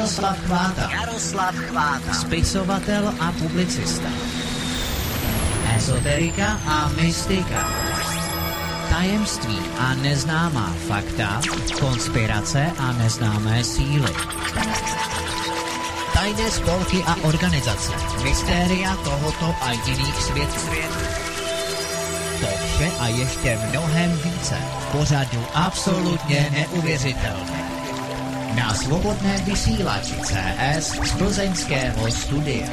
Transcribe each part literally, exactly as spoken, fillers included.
Jaroslav Chváta. Jaroslav Chváta. Spisovatel a publicista. Ezoterika a mystika. Tajemství a neznámá fakta. Konspirace a neznámé síly. Tajné spolky a organizace. Mystéria tohoto a jiných světů. To vše a ještě mnohem více. Pořadu absolutně neuvěřitelné. Na svobodném vysílači C S z plzeňského studia.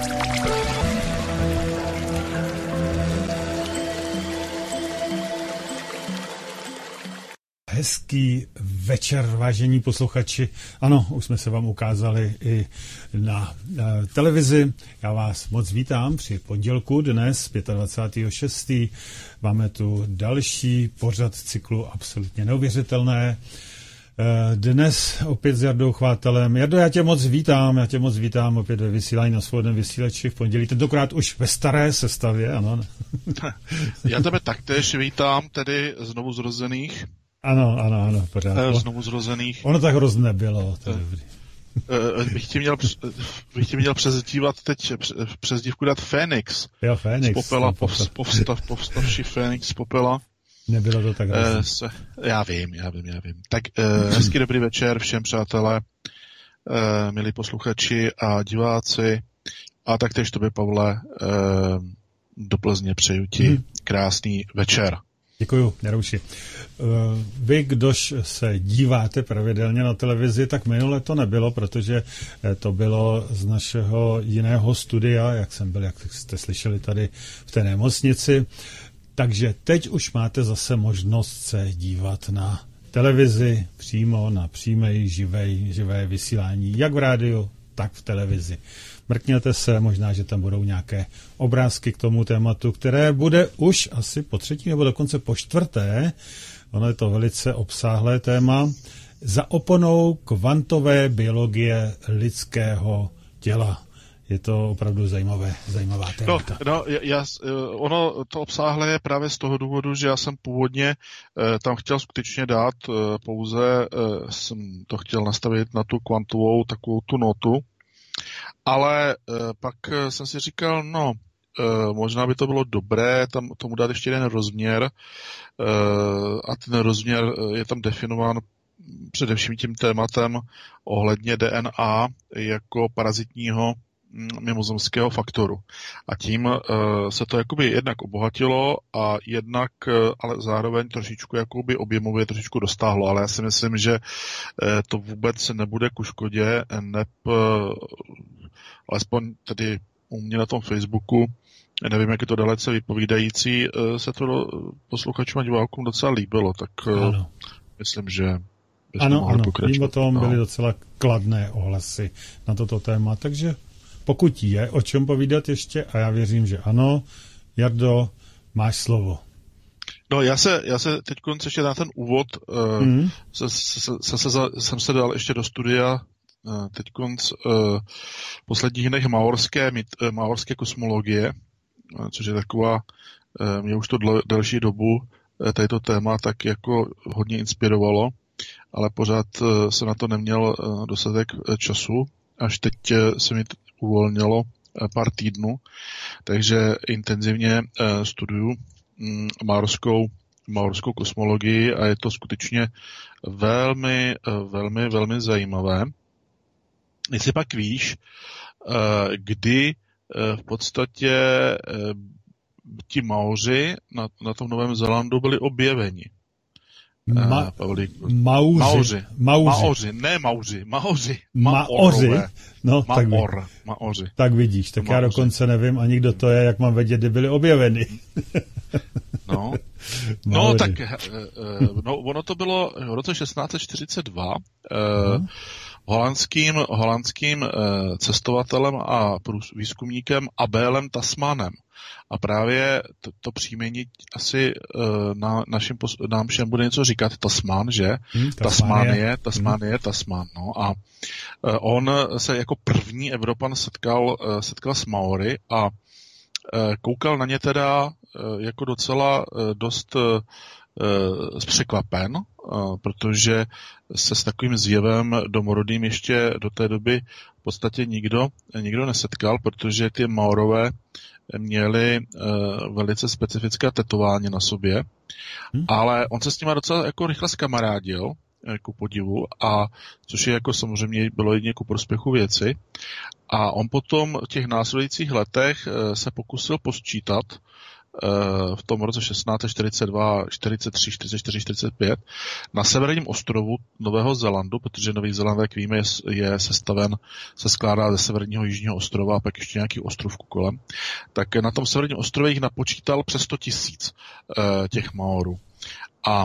Hezký večer, vážení posluchači. Ano, už jsme se vám ukázali i na uh, televizi. Já vás moc vítám při pondělku dnes, dvacátého pátého šestého Máme tu další pořad cyklu Absolutně neuvěřitelné. Uh, dnes opět s Jardou Chvátalem. Jardo, já tě moc vítám, já tě moc vítám opět ve vysílání na svobodném vysílači v pondělí. Tentokrát už ve staré sestavě, ano. Já tebe taktéž vítám, tedy znovu zrozených. Ano, ano, ano, pořád. Znovu zrozených. Ono tak hrozně nebylo, to je dobrý. Bych ti měl, bych ti měl přezdívat teď, přezdívku dát Fénix. Jo, Fénix. Z popela, povstav, povstav, povstavší Fénix z popela. Nebylo to tak uh, se, Já vím, já vím, já vím. Tak uh, hezký dobrý večer všem přátelé, uh, milí posluchači a diváci. A taktéž tobě, Pavle, uh, do Plzně přeju ti hmm. krásný večer. Děkuju, Jarouši. Vy, kdož se díváte pravidelně na televizi, tak minule to nebylo, protože to bylo z našeho jiného studia, jak jsem byl, jak jste slyšeli tady v té nemocnici. Takže teď už máte zase možnost se dívat na televizi přímo, na přímé živé, živé vysílání, jak v rádiu, tak v televizi. Mrkněte se, možná, že tam budou nějaké obrázky k tomu tématu, které bude už asi po třetí nebo dokonce po čtvrté. Ono je to velice obsáhlé téma. Za oponou kvantové biologie lidského těla. Je to opravdu zajímavé, zajímavá témata. No, no já, ono to obsáhlé je právě z toho důvodu, že já jsem původně eh, tam chtěl skutečně dát, eh, pouze eh, jsem to chtěl nastavit na tu kvantovou takovou tu notu, ale e, pak jsem si říkal, no, e, možná by to bylo dobré tam tomu dát ještě jeden rozměr e, a ten rozměr je tam definován především tím tématem ohledně D N A jako parazitního mimozemského faktoru. A tím e, se to jakoby jednak obohatilo a jednak, e, ale zároveň trošičku jakoby objemově trošičku dostáhlo. Ale já si myslím, že e, to vůbec nebude ku škodě, neb e, alespoň tedy u mě na tom Facebooku, nevím, jak je to dalece vypovídající, e, se to posluchačům a divákům docela líbilo, tak e, myslím, že bychom ano, mohli ano. pokračovat. Mimo tom byly docela kladné ohlasy na toto téma, takže pokud je o čem povídat ještě, a já věřím, že ano, Jardo, máš slovo. No já se, já se teď ještě na ten úvod, uh, mm. se, se, se, se, jsem se dal ještě do studia uh, teď konc uh, posledních dnech maorské, uh, maorské kosmologie, uh, což je taková, uh, mě už to dl, delší dobu uh, tato téma tak jako hodně inspirovalo, ale pořád uh, jsem na to neměl uh, dostatek uh, času, až teď uh, se mi uvolnilo pár týdnů, takže intenzivně uh, studuju um, maorskou, maorskou kosmologii a je to skutečně velmi, uh, velmi, velmi zajímavé. Jestli pak víš, uh, kdy uh, v podstatě uh, ti Maoři na, na tom Novém Zélandu byli objeveni. Ma- uh, Mauři. Mauři. Mauři. Maoři, ne Mauři, Maoři. Maoři. No, Maor, tak, Maoři. tak vidíš, tak Maoři. Já dokonce nevím ani kdo to je, jak mám vědět, kdy byli objeveni. No, no tak no, ono to bylo v roce šestnáct set čtyřicet dva uh, holandským, holandským uh, cestovatelem a výzkumníkem Abelem Tasmanem. A právě to, to příjmení asi uh, na našim pos- nám všem bude něco říkat. Tasman, že? Hmm, Tasmánie, Tasmánie, hmm. Tasman. No. A uh, on se jako první Evropan setkal, uh, setkal s Maory a uh, koukal na ně teda uh, jako docela uh, dost uh, překvapen, protože se s takovým zjevem domorodým ještě do té doby v podstatě nikdo, nikdo nesetkal, protože ty Maorové měli velice specifické tetování na sobě, hmm. ale on se s nimi docela jako rychle zkamarádil, ku podivu, a což je jako samozřejmě bylo jedině ku prospěchu věci. A on potom v těch následujících letech se pokusil posčítat v tom roce šestnáct set čtyřicet dva, čtyřicet tři, čtyřicet čtyři, čtyřicet pět na severním ostrovu Nového Zélandu, protože Nový Zéland, jak víme, je, je sestaven, se skládá ze severního jižního ostrova a pak ještě nějaký ostrovku kolem, tak na tom severním ostrově jich napočítal přes sto tisíc těch Maorů. A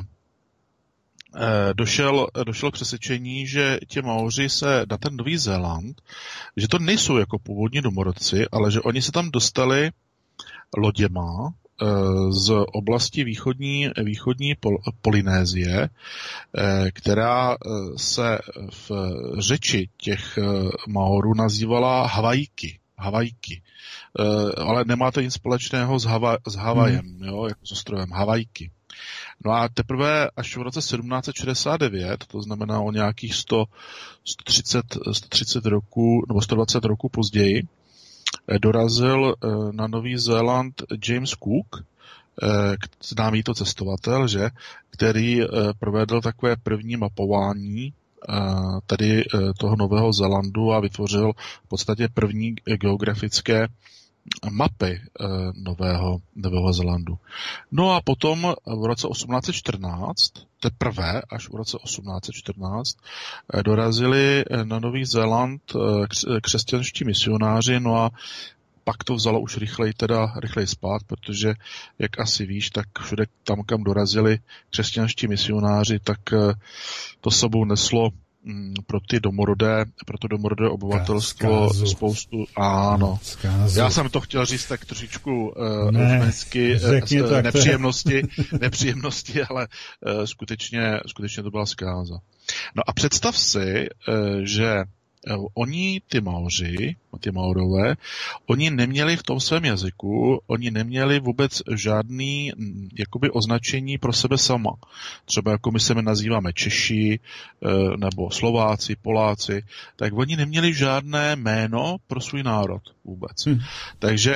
Došel, došel k přesvědčení, že ti Maoři se na ten Nový Zéland, že to nejsou jako původní domorodci, ale že oni se tam dostali loděma z oblasti východní, východní Pol, Polynésie, která se v řeči těch Maorů nazývala Havajky. Havajky. Ale nemá to nic společného s, Hava, s Havajem, hmm. jo, jako s ostrovem Havajky. No a teprve až v roce sedmnáct set šedesát devět, to znamená o nějakých sto, sto třicet, sto třicet roků nebo sto dvacet roků později, dorazil na Nový Zéland James Cook, známý to cestovatel, že, který provedl takové první mapování tady toho Nového Zélandu a vytvořil v podstatě první geografické mapy e, nového, nového Zélandu. No a potom v roce osmnáct set čtrnáct, teprve až v roce osmnáct set čtrnáct, e, dorazili na Nový Zéland e, křesťanští misionáři, no a pak to vzalo už rychleji, teda rychleji spát, protože, jak asi víš, tak všude tam, kam dorazili křesťanští misionáři, tak e, to sebou neslo pro ty domorodé, pro to domorodé obyvatelstvo Zkázu. spoustu, ano. Zkázu. Já jsem to chtěl říct tak trošičku uh, hezky, uh, nepříjemnosti, nepříjemnosti, ale uh, skutečně, skutečně to byla zkáza. No a představ si, uh, že uh, oni, ty Maoři, ty Maorové, oni neměli v tom svém jazyku, oni neměli vůbec žádný jakoby označení pro sebe sama. Třeba jako my se nazýváme Češi, nebo Slováci, Poláci, tak oni neměli žádné jméno pro svůj národ vůbec. Hmm. Takže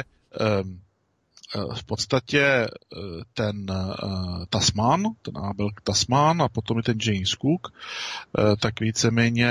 v podstatě ten Tasman, ten Abel Tasman a potom i ten James Cook, tak víceméně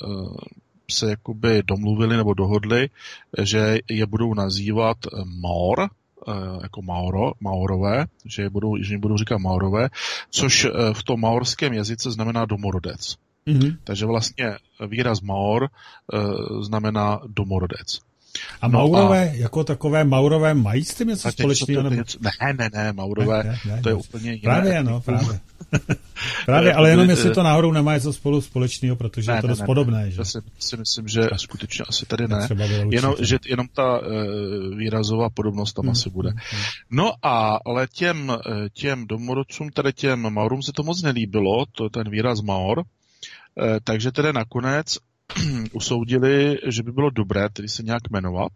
se jakoby domluvili nebo dohodli, že je budou nazývat Maor, jako Maoro, Maorové, že je budou, že jim budou říkat Maorové, což v tom maorském jazyce znamená domorodec. Mm-hmm. Takže vlastně výraz Maor znamená domorodec. A Maurové, no a, jako takové Maurové, mají s tím něco společného? Nebo... Ne, ne, ne, Maurové, ne, ne, ne, to je úplně jiné. Právě, no, právě. Právě, ale jenom jestli to náhodou nemá něco spolu společného, protože ne, je to dost ne, podobné. Že? Já si, si myslím, že skutečně asi tady ne. Jenom, že jenom ta uh, výrazová podobnost tam hmm, asi bude. Hmm. No a ale těm, těm domorodcům, tedy těm Maurům se to moc nelíbilo, to ten výraz Maor, uh, takže tedy nakonec usoudili, že by bylo dobré tedy se nějak jmenovat.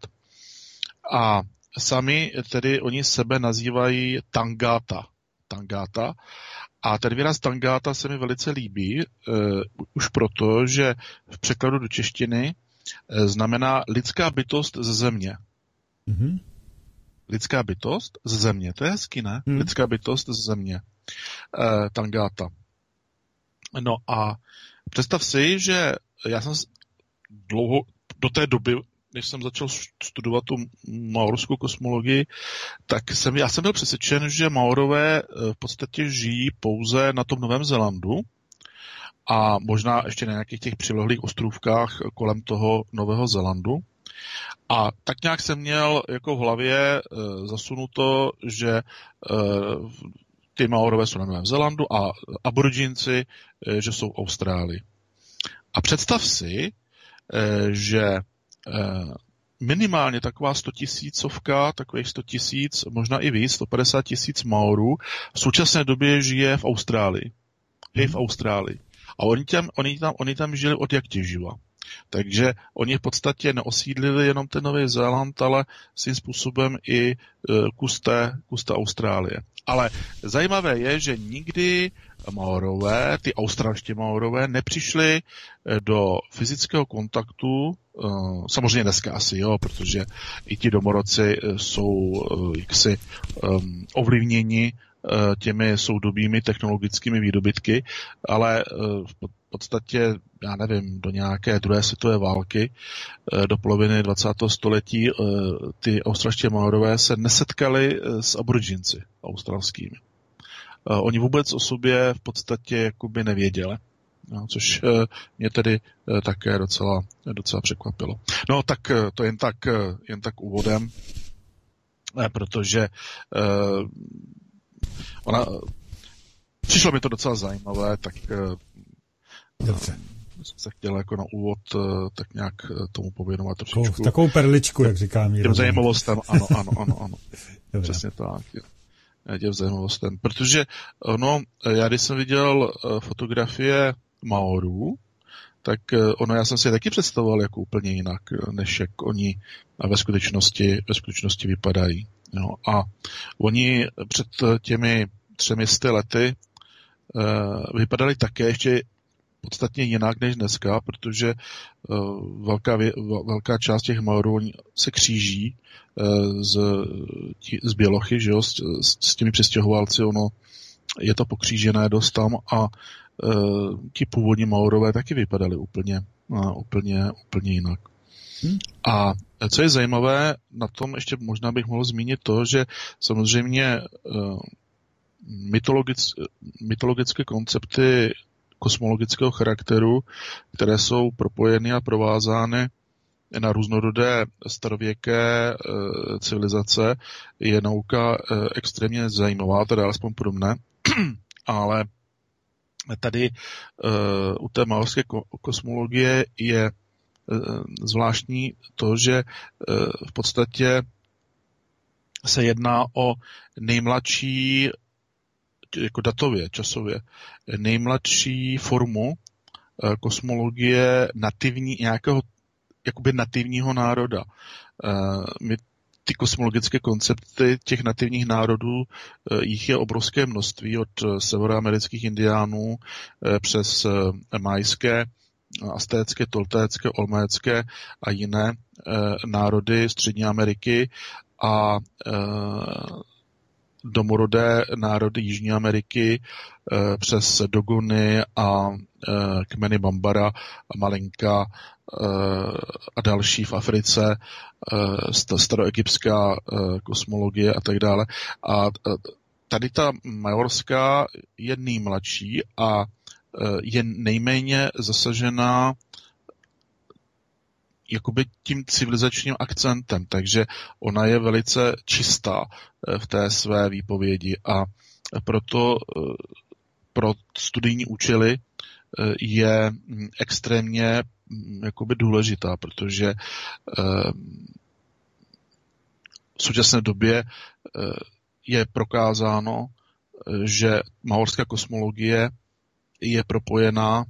A sami tedy oni sebe nazývají Tangata. Tangata. A ten výraz Tangata se mi velice líbí, uh, už proto, že v překladu do češtiny uh, znamená lidská bytost ze země. Mm-hmm. Lidská bytost ze země. To je hezky, ne? Mm. Lidská bytost ze země. Uh, Tangata. No a představ si, že já jsem dlouho, do té doby, než jsem začal studovat tu maorskou kosmologii, tak jsem, já jsem byl přesvědčen, že Maorové v podstatě žijí pouze na tom Novém Zélandu a možná ještě na nějakých těch přilehlých ostrůvkách kolem toho Nového Zélandu. A tak nějak jsem měl jako v hlavě zasunuto, že ty Maorové jsou na Novém Zélandu a Aboridžinci, že jsou v Austrálii. A představ si, že minimálně taková stotisícovka, takových sto tisíc, možná i víc, sto padesát tisíc Maorů v současné době žije v Austrálii. Je v Austrálii. A oni tam, oni tam, oni tam žili od jak těživa. Takže oni v podstatě neosídlili jenom ten Nový Zéland, ale svým způsobem i kus té, kus té Austrálie. Ale zajímavé je, že nikdy Maorové, ty australští Maorové, nepřišli do fyzického kontaktu, samozřejmě dneska asi jo, protože i ti domorodci jsou jaksi ovlivněni těmi soudobými technologickými výdobytky, ale v podstatě, já nevím, do nějaké druhé světové války, do poloviny dvacátého století, ty australští Maorové se nesetkali s Aborigínci australskými. Oni vůbec o sobě v podstatě jakoby nevěděli, no, což mě tedy také docela, docela překvapilo. No tak to jen tak, jen tak úvodem, protože ona, přišlo mi to docela zajímavé, tak dobře. jsem se chtěl jako na úvod tak nějak tomu pověnovat trošičku. Takovou perličku, jak říká Míra. Těm zajímavostem, ano, ano, ano, ano. Přesně tak. Těm zajímavostem. Protože ono, já když jsem viděl fotografie Maorů, tak ono, já jsem si je taky představoval jako úplně jinak, než jak oni ve skutečnosti, ve skutečnosti vypadají. Jo. A oni před těmi třemi sty lety uh, vypadali také ještě podstatně jinak než dneska, protože uh, velká, velká část těch Maorů se kříží uh, z, tí, z bělochy, že jo, s, s těmi přistěhovalci, ono je to pokřížené dost tam a uh, ti původní Maorové taky vypadali úplně, uh, úplně, úplně jinak. Hmm. A co je zajímavé, na tom ještě možná bych mohl zmínit to, že samozřejmě uh, mytologic, mytologické koncepty kosmologického charakteru, které jsou propojeny a provázány na různorodé starověké uh, civilizace, je nauka uh, extrémně zajímavá, teda alespoň pro mne, ale tady uh, u té maorské kosmologie je zvláštní to, že v podstatě se jedná o nejmladší, jako datově, časově, nejmladší formu kosmologie nativní, nějakého jakoby nativního národa. My ty kosmologické koncepty těch nativních národů, jich je obrovské množství, od severoamerických indiánů přes majské, aztécké, toltécké, olmécké a jiné e, národy Střední Ameriky a e, domorodé národy Jižní Ameriky e, přes Dogony a e, kmeny Bambara a Malinka e, a další v Africe, e, staroegyptská e, kosmologie a tak dále. A e, tady ta majorská je nejmladší a je nejméně zasažená jakoby tím civilizačním akcentem, takže ona je velice čistá v té své výpovědi a proto pro studijní účely je extrémně jakoby důležitá, protože v současné době je prokázáno, že maorská kosmologie je propojená,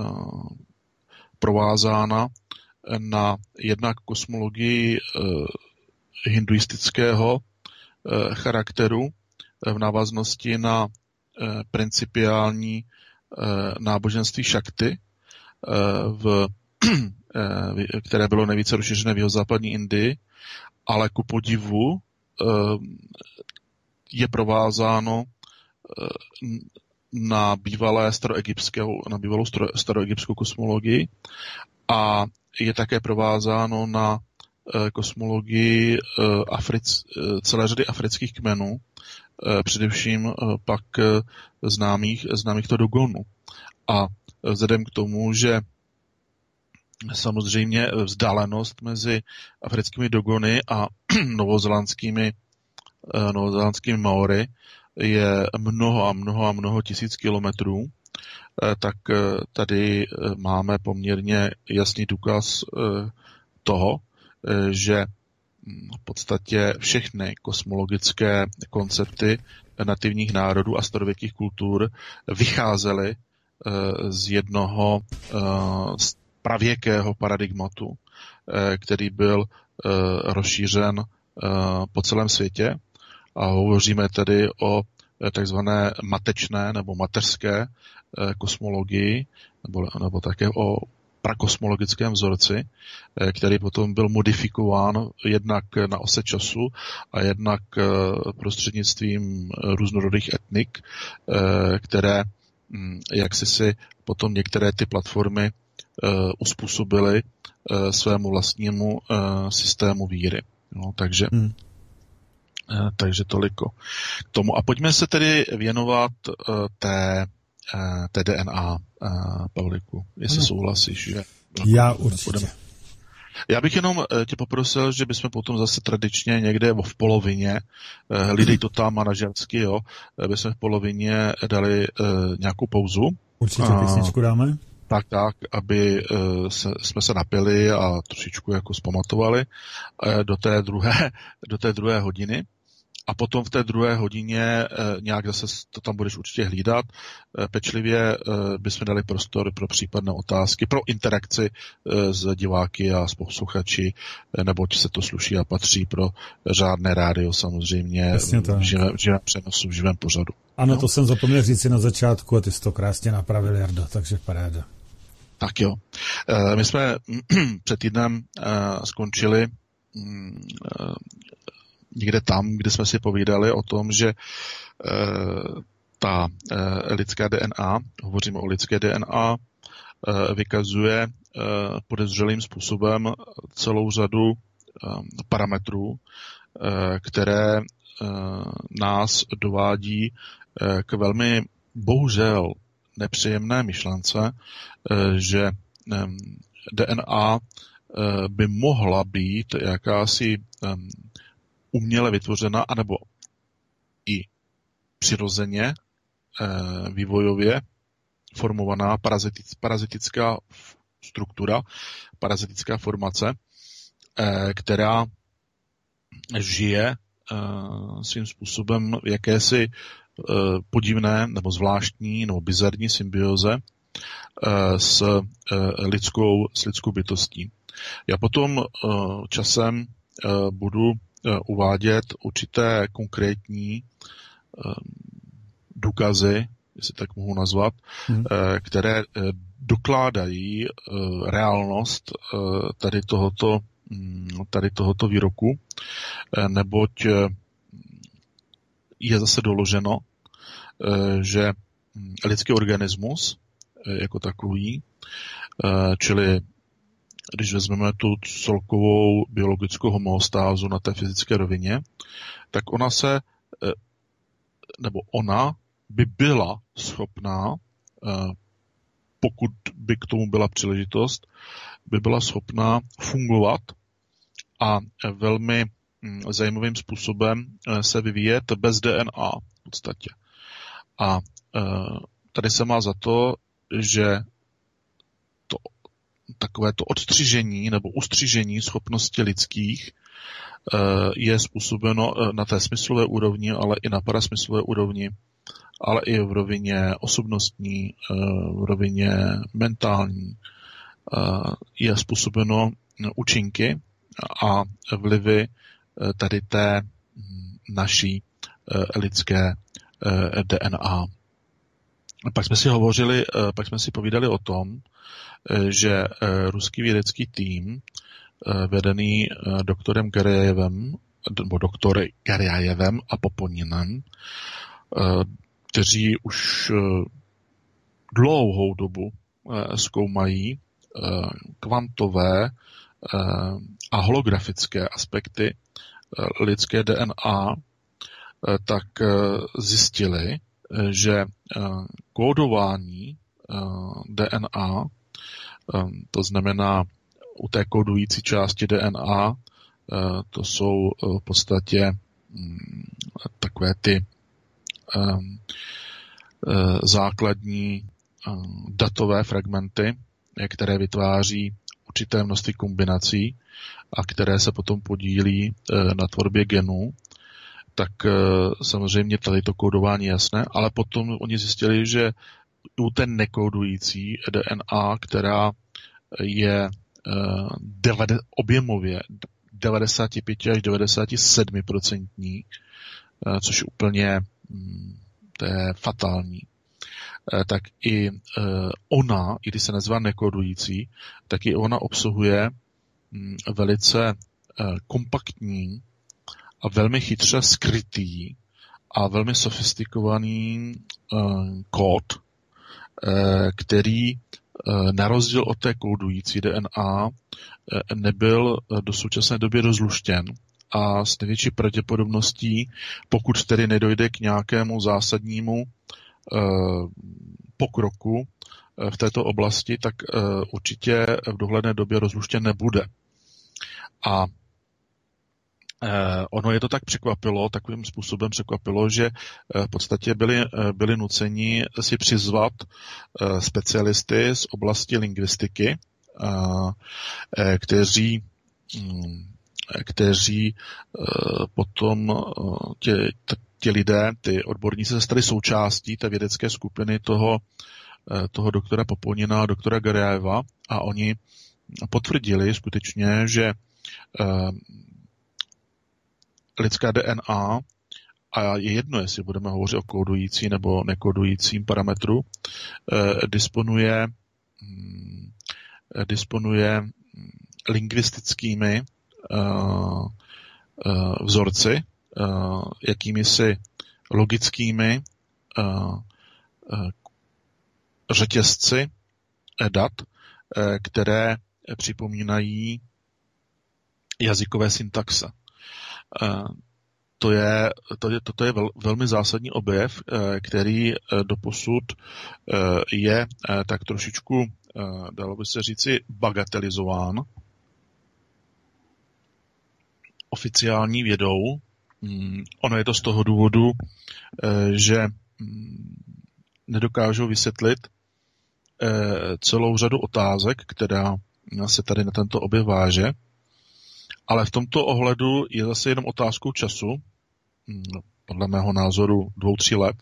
provázána na jednak kosmologii hinduistického charakteru v návaznosti na principiální náboženství Šakty, v, které bylo nejvíce rozšířené v jihozápadní Indii, ale ku podivu je provázáno na bývalé staroegyptskou, na bývalou staroegyptskou kosmologii a je také provázáno na kosmologii Afric, celé řady afrických kmenů, především pak známých, známých to Dogonů. A vzhledem k tomu, že samozřejmě vzdálenost mezi africkými Dogony a novozélandskými, novozélandskými Maory je mnoho a mnoho a mnoho tisíc kilometrů, tak tady máme poměrně jasný důkaz toho, že v podstatě všechny kosmologické koncepty nativních národů a starověkých kultur vycházely z jednoho z pravěkého paradigmatu, který byl rozšířen po celém světě. A hovoříme tedy o takzvané matečné nebo mateřské kosmologii, nebo, nebo také o prakosmologickém vzorci, který potom byl modifikován jednak na ose času a jednak prostřednictvím různorodých etnik, které jak si si potom některé ty platformy uspůsobily svému vlastnímu systému víry. No, takže, hmm. takže toliko k tomu. A pojďme se tedy věnovat té té D N A, Pavliku, jestli ano. souhlasíš. Že? Já určitě. Budeme. Já bych jenom tě poprosil, že bychom potom zase tradičně někde v polovině, lidé to tam manažersky, jo, bychom v polovině dali nějakou pauzu. Určitě písničku dáme. Tak, tak, aby se, jsme se napili a trošičku jako zpamatovali do té druhé, do té druhé hodiny. A potom v té druhé hodině nějak zase to tam budeš určitě hlídat. Pečlivě bychom dali prostor pro případné otázky, pro interakci s diváky a s posluchači, neboť se to sluší a patří pro řádné rádio samozřejmě v živém, v živém přenosu, v živém pořadu. Ano, no? To jsem zapomněl říct si na začátku a ty jsi to krásně napravil, Jardo, takže paráda. Tak jo. My jsme před týdnem skončili někde tam, kde jsme si povídali o tom, že e, ta e, lidská D N A, hovoříme o lidské D N A, e, vykazuje e, podezřelým způsobem celou řadu e, parametrů, e, které e, nás dovádí e, k velmi bohužel nepříjemné myšlence, e, že e, D N A e, by mohla být jakási e, uměle vytvořena, anebo i přirozeně e, vývojově formovaná parazitic, parazitická struktura, parazitická formace, e, která žije e, svým způsobem v jakési e, podivné nebo zvláštní nebo bizarní symbioze e, s, e, lidskou, s lidskou bytostí. Já potom e, časem e, budu uvádět určité konkrétní důkazy, jestli tak mohu nazvat, hmm. které dokládají reálnost tady tohoto, tady tohoto výroku, neboť je zase doloženo, že lidský organismus jako takový, čili když vezmeme tu celkovou biologickou homeostázu na té fyzické rovině, tak ona se, nebo ona by byla schopná, pokud by k tomu byla příležitost, by byla schopná fungovat a velmi zajímavým způsobem se vyvíjet bez D N A v podstatě. A tady se má za to, že to takové to odstřižení nebo ustřižení schopností lidských je způsobeno na té smyslové úrovni, ale i na parasmyslové úrovni, ale i v rovině osobnostní, v rovině mentální. Je způsobeno účinky a vlivy tady té naší lidské D N A. Pak jsme si hovořili, pak jsme si povídali o tom, že ruský vědecký tým vedený doktorem Garjajevem, nebo doktory Garjajevem a Poponinem, kteří už dlouhou dobu zkoumají kvantové a holografické aspekty lidské D N A, tak zjistili, že kódování D N A, to znamená u té kodující části D N A, to jsou v podstatě takové ty základní datové fragmenty, které vytváří určité množství kombinací a které se potom podílí na tvorbě genů, tak samozřejmě tady to kódování je jasné, ale potom oni zjistili, že u té nekódující D N A, která je devade, objemově devadesát pět až devadesát sedm procent, což úplně to je fatální, tak i ona, i když se nazývá nekódující, tak i ona obsahuje velice kompaktní a velmi chytře skrytý a velmi sofistikovaný kód, který na rozdíl od té kódující D N A nebyl do současné doby rozluštěn a s největší pravděpodobností, pokud tedy nedojde k nějakému zásadnímu pokroku v této oblasti, tak určitě v dohledné době rozluštěn nebude. A ono je to tak překvapilo, takovým způsobem překvapilo, že v podstatě byli, byli nuceni si přizvat specialisty z oblasti lingvistiky, kteří, kteří potom tě, ti lidé, ty odborníci se stali součástí té vědecké skupiny toho, toho doktora Poponina a doktora Garajeva a oni potvrdili skutečně, že lidská D N A, a je jedno, jestli budeme hovořit o kódující nebo nekódujícím parametru, disponuje, disponuje lingvistickými vzorci, jakými si logickými řetězci dat, které připomínají jazykové syntaxe. To je, to je, toto je vel, velmi zásadní objev, který doposud je tak trošičku, dalo by se říci, bagatelizován oficiální vědou. Ono je to z toho důvodu, že nedokážou vysvětlit celou řadu otázek, která se tady na tento objev váže. Ale v tomto ohledu je zase jenom otázkou času, podle mého názoru dvou, tří let,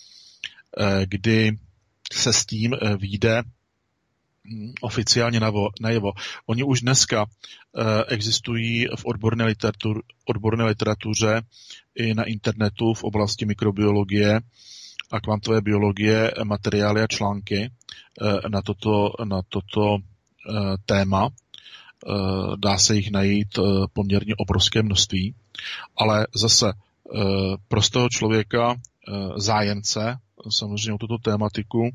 kdy se s tím vyjde oficiálně najevo. Oni už dneska existují v odborné, literatur, odborné literatuře i na internetu v oblasti mikrobiologie a kvantové biologie materiály a články na toto, na toto téma. Dá se jich najít poměrně obrovské množství, ale zase prostého člověka, zájemce, samozřejmě o tuto tématiku,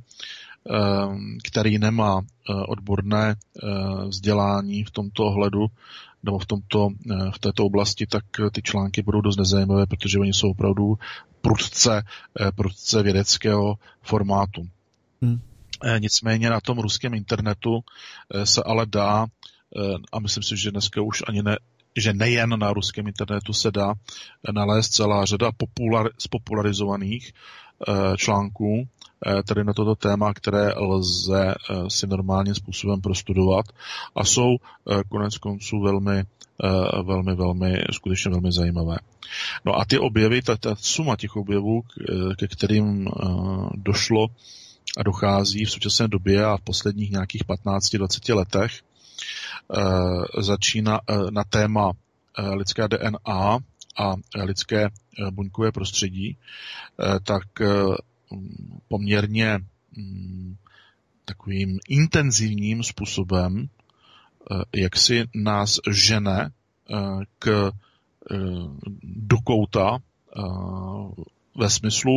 který nemá odborné vzdělání v tomto ohledu nebo v, tomto, v této oblasti, tak ty články budou dost nezajímavé, protože oni jsou opravdu prudce, prudce vědeckého formátu. Hmm. Nicméně na tom ruském internetu se ale dá, a myslím si, že dneska už ani ne, že nejen na ruském internetu se dá nalézt celá řada popular, spopularizovaných článků, tedy na toto téma, které lze si normálním způsobem prostudovat a jsou konec konců velmi, velmi, velmi, skutečně velmi zajímavé. No a ty objevy, ta, ta suma těch objevů, ke kterým došlo a dochází v současné době a v posledních nějakých patnácti dvaceti letech, začíná na téma lidská D N A a lidské buňkové prostředí, tak poměrně takovým intenzivním způsobem, jak si nás žene k do kouta ve smyslu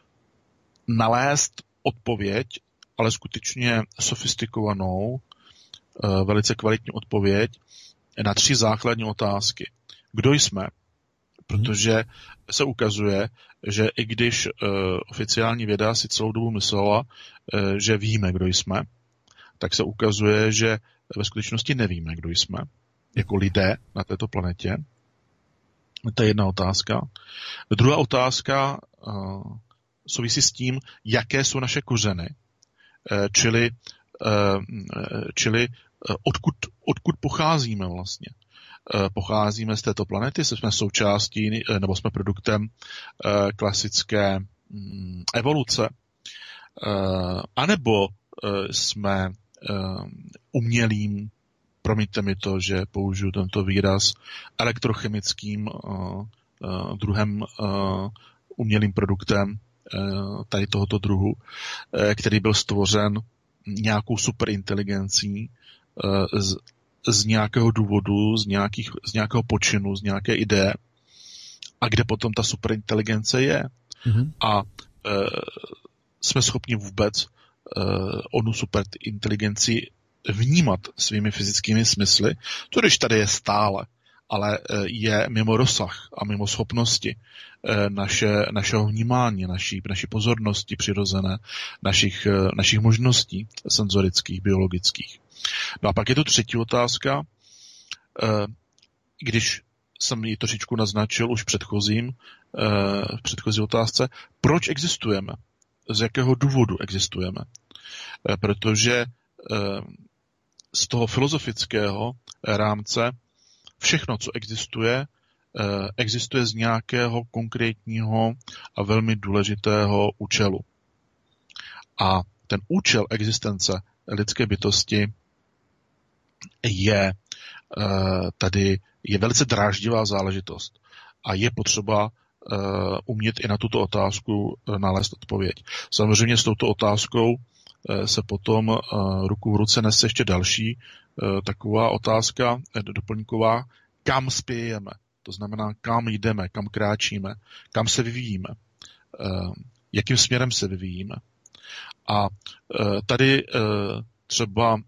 nalézt odpověď, ale skutečně sofistikovanou, velice kvalitní odpověď na tři základní otázky. Kdo jsme? Protože se ukazuje, že i když uh, oficiální věda si celou dobu myslela, uh, že víme, kdo jsme, tak se ukazuje, že ve skutečnosti nevíme, kdo jsme, jako lidé na této planetě. To je jedna otázka. Druhá otázka uh, souvisí s tím, jaké jsou naše kořeny, uh, čili, uh, čili uh, odkud, odkud pocházíme vlastně. Pocházíme z této planety, jsme součástí nebo jsme produktem klasické evoluce, anebo jsme umělým, promiňte mi to, že použiju tento výraz, elektrochemickým druhem, umělým produktem tady tohoto druhu, který byl stvořen nějakou superinteligencí z, z nějakého důvodu, z, nějakých, z nějakého počinu, z nějaké ideje, a kde potom ta superinteligence je. Mm-hmm. A e, jsme schopni vůbec e, onu superinteligenci vnímat svými fyzickými smysly, to když tady je stále, ale je mimo rozsah a mimo schopnosti naše, našeho vnímání, naší, naší pozornosti přirozené, našich, našich možností senzorických, biologických. No a pak je tu třetí otázka, když jsem ji trošičku naznačil už předchozím, v předchozí otázce, proč existujeme? Z jakého důvodu existujeme? Protože z toho filozofického rámce všechno, co existuje, existuje z nějakého konkrétního a velmi důležitého účelu. A ten účel existence lidské bytosti je tady je velice dráždivá záležitost. A je potřeba umět i na tuto otázku nalézt odpověď. Samozřejmě s touto otázkou se potom ruku v ruce nese ještě další taková otázka doplňková, kam spějeme. To znamená, kam jdeme, kam kráčíme, kam se vyvíjíme, jakým směrem se vyvíjíme. A tady třeba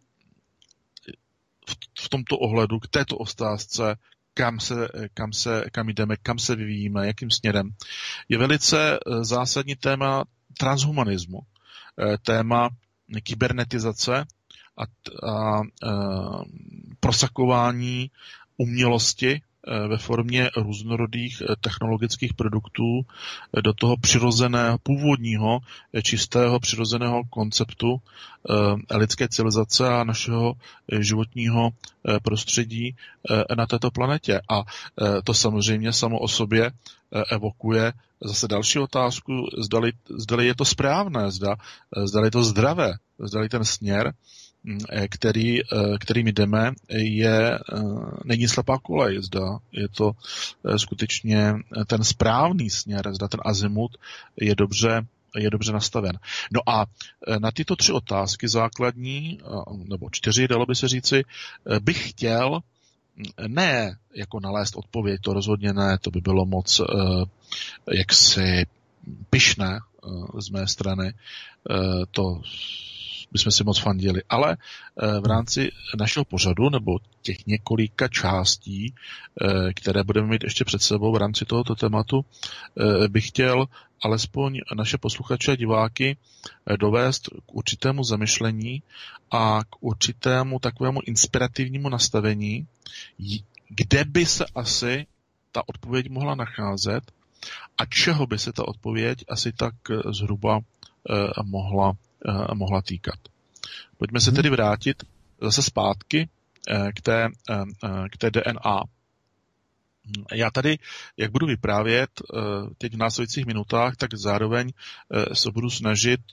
v tomto ohledu k této otázce, kam se, kam se, kam jdeme, kam se vyvíjíme, jakým směrem, je velice zásadní téma transhumanismu, téma kybernetizace a, a, a prosakování umělosti ve formě různorodých technologických produktů do toho přirozeného, původního, čistého, přirozeného konceptu lidské civilizace a našeho životního prostředí na této planetě. A to samozřejmě samo o sobě evokuje zase další otázku, zdali, zdali je to správné, zda, zdali je to zdravé, zdali ten směr, který, kterým jdeme, je, není slepá kolej, zda je to skutečně ten správný směr, zda ten azimut je dobře, je dobře nastaven. No a na tyto tři otázky základní, nebo čtyři, dalo by se říci, bych chtěl ne jako nalézt odpověď, to rozhodně ne, to by bylo moc jaksi pyšné z mé strany, to bychom si moc fandili, ale v rámci našeho pořadu nebo těch několika částí, které budeme mít ještě před sebou v rámci tohoto tématu, bych chtěl alespoň naše posluchače a diváky dovést k určitému zamyšlení a k určitému takovému inspirativnímu nastavení, kde by se asi ta odpověď mohla nacházet a čeho by se ta odpověď asi tak zhruba mohla mohla týkat. Pojďme se tedy vrátit zase zpátky k té, k té D N A. Já tady, jak budu vyprávět teď v následujících minutách, tak zároveň se budu snažit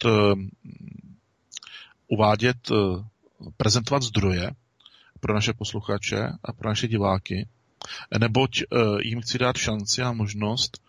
uvádět, prezentovat zdroje pro naše posluchače a pro naše diváky, neboť jim chci dát šanci a možnost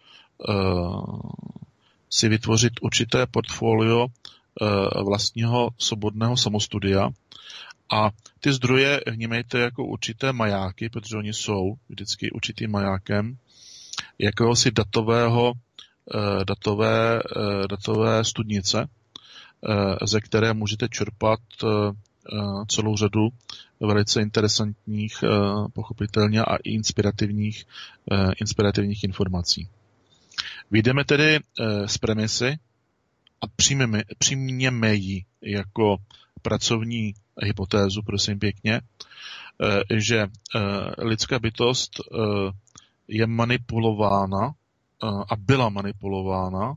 si vytvořit určité portfolio vlastního svobodného samostudia a ty zdroje vnímejte jako určité majáky, protože oni jsou vždycky určitým majákem jakéhosi datového, datové, datové studnice, ze které můžete čerpat celou řadu velice interesantních, pochopitelně a i inspirativních, inspirativních informací. Vyjdeme tedy z premisy a přijmeme, přijměme ji jako pracovní hypotézu, prosím pěkně, že lidská bytost je manipulována a byla manipulována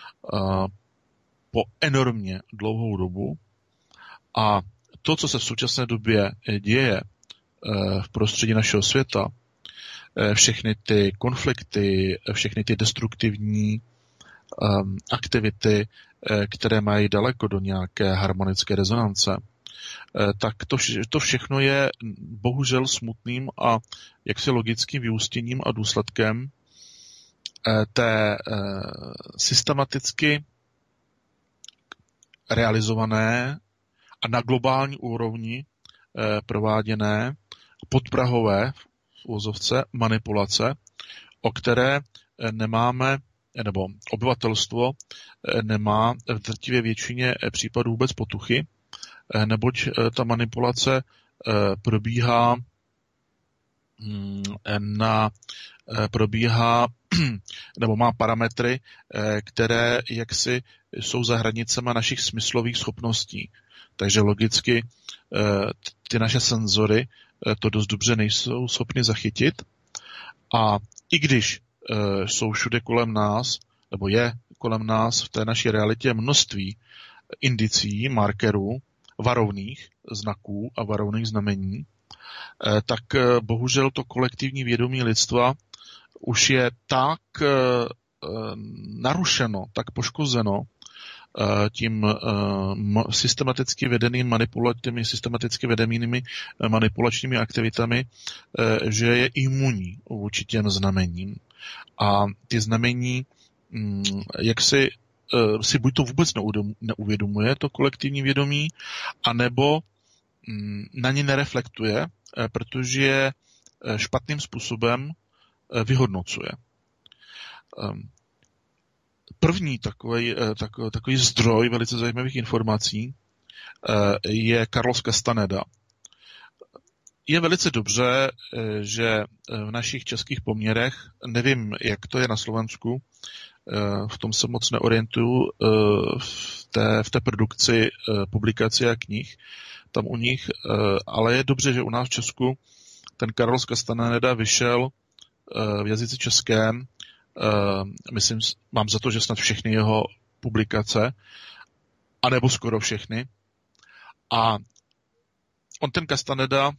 po enormně dlouhou dobu a to, co se v současné době děje v prostředí našeho světa, všechny ty konflikty, všechny ty destruktivní aktivity, které mají daleko do nějaké harmonické rezonance, tak to, vše, to všechno je bohužel smutným a jaksi logickým vyústěním a důsledkem té systematicky realizované a na globální úrovni prováděné podprahové v uvozovce manipulace, o které nemáme, nebo obyvatelstvo nemá v drtivé většině případů vůbec potuchy, neboť ta manipulace probíhá na probíhá nebo má parametry, které jaksi jsou za hranicemi našich smyslových schopností. Takže logicky ty naše senzory to dost dobře nejsou schopny zachytit. A i když jsou všude kolem nás, nebo je kolem nás v té naší realitě množství indicí, markerů, varovných znaků a varovných znamení, tak bohužel to kolektivní vědomí lidstva už je tak narušeno, tak poškozeno tím systematicky vedeným manipulativními, systematicky vedenými manipulačními aktivitami, že je imunní vůči těm znamením. A ty znamení, jak si, si buď to vůbec neuvědomuje, to kolektivní vědomí, anebo na ně nereflektuje, protože je špatným způsobem vyhodnocuje. První takový, takový, takový zdroj velice zajímavých informací je Carlos Castaneda. Je velice dobře, že v našich českých poměrech, nevím, jak to je na Slovensku, v tom se moc neorientuju, v té, v té produkci publikací a knih, tam u nich, ale je dobře, že u nás v Česku ten Carlos Castaneda vyšel v jazyce českém. Myslím, mám za to, že snad všechny jeho publikace, anebo skoro všechny. A on ten Castaneda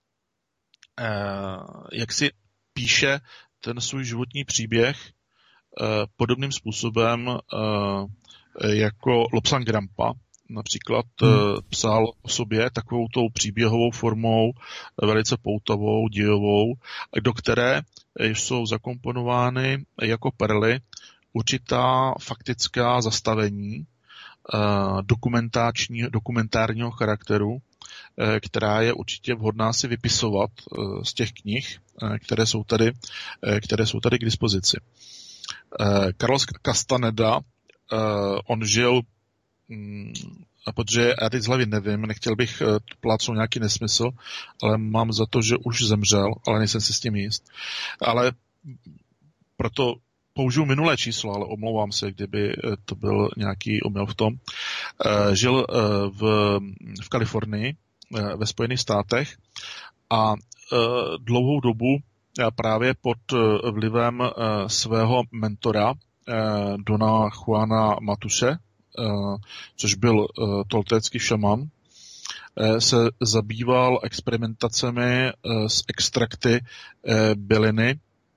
jak si píše ten svůj životní příběh podobným způsobem jako Lobsang Grampa. Například hmm. psal o sobě takovou tou příběhovou formou, velice poutavou, dějovou, do které jsou zakomponovány jako perly určitá faktická zastavení dokumentáční, dokumentárního charakteru, která je určitě vhodná si vypisovat z těch knih, které jsou tady, které jsou tady k dispozici. Carlos Castaneda, on žil, a protože já teď z hlavy nevím, nechtěl bych plácnout nějaký nesmysl, ale mám za to, že už zemřel, ale nejsem si s tím jist. Ale proto použiju minulé číslo, ale omlouvám se, kdyby to byl nějaký omyl v tom. Žil v, v Kalifornii, ve Spojených státech a dlouhou dobu právě pod vlivem svého mentora Dona Juana Matuše, což byl toltécký šaman, se zabýval experimentacemi s extrakty byliny,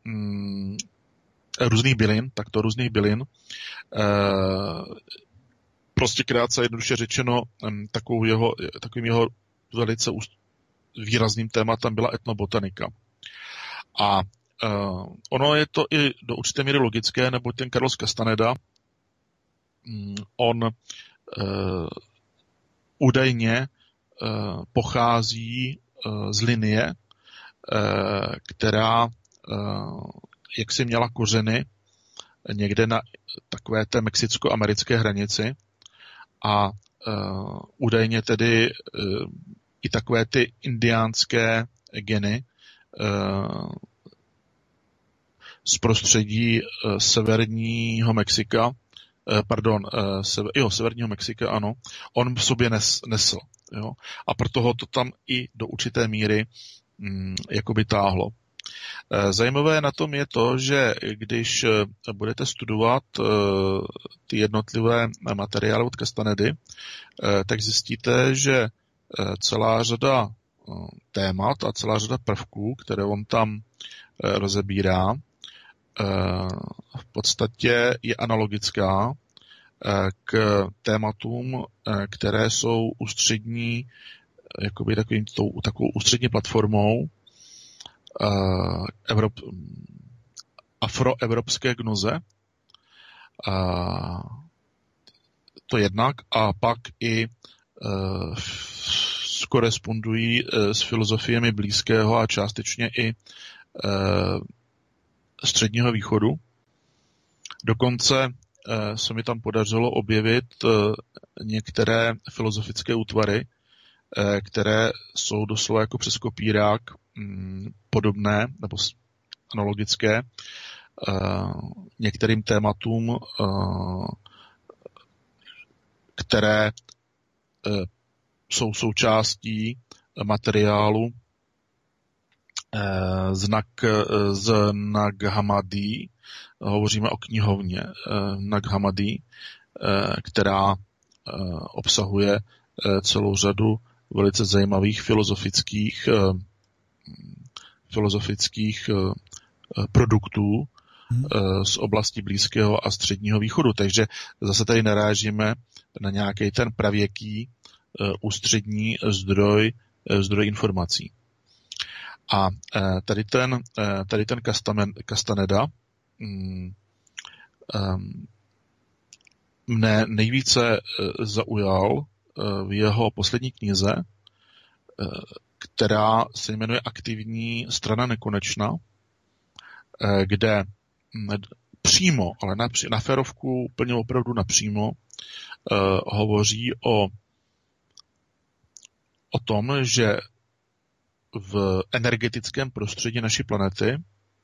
různých bylin, takto různých bylin. Prostě krátce jednoduše řečeno, takovou jeho, takovým jeho velice výrazným tématem byla etnobotanika. A uh, ono je to i do určité míry logické, neboť ten Carlos Castaneda, um, on uh, údajně uh, pochází uh, z linie, uh, která uh, jaksi měla kořeny někde na takové té mexicko-americké hranici a uh, údajně tedy uh, i takové ty indiánské geny uh, z prostředí uh, severního Mexika, uh, pardon, uh, sever, jo, severního Mexika, ano, on v sobě nes, nesl. Jo, a proto ho to tam i do určité míry um, jakoby táhlo. Zajímavé na tom je to, že když budete studovat ty jednotlivé materiály od Castanedy, tak zjistíte, že celá řada témat a celá řada prvků, které on tam rozebírá, v podstatě je analogická k tématům, které jsou ústřední, jakoby takovým, tou, takovou ústřední platformou Evrop, afroevropské gnoze. To jednak a pak i korespondují s filozofiemi Blízkého a částečně i Středního východu. Dokonce se mi tam podařilo objevit některé filozofické útvary, které jsou doslova jako přes kopírák podobné nebo analogické některým tématům, které jsou součástí materiálu znak z Nag Hammadi. Hovoříme o knihovně Nag Hammadi, která obsahuje celou řadu velice zajímavých filozofických filozofických produktů z oblasti Blízkého a Středního východu. Takže zase tady narážíme na nějaký ten pravěký ústřední zdroj, zdroj informací. A tady ten, tady ten Castaneda mne nejvíce zaujal v jeho poslední knize, která se jmenuje Aktivní strana nekonečna, kde přímo, ale na, na férovku úplně opravdu napřímo hovoří o, o tom, že v energetickém prostředí naší planety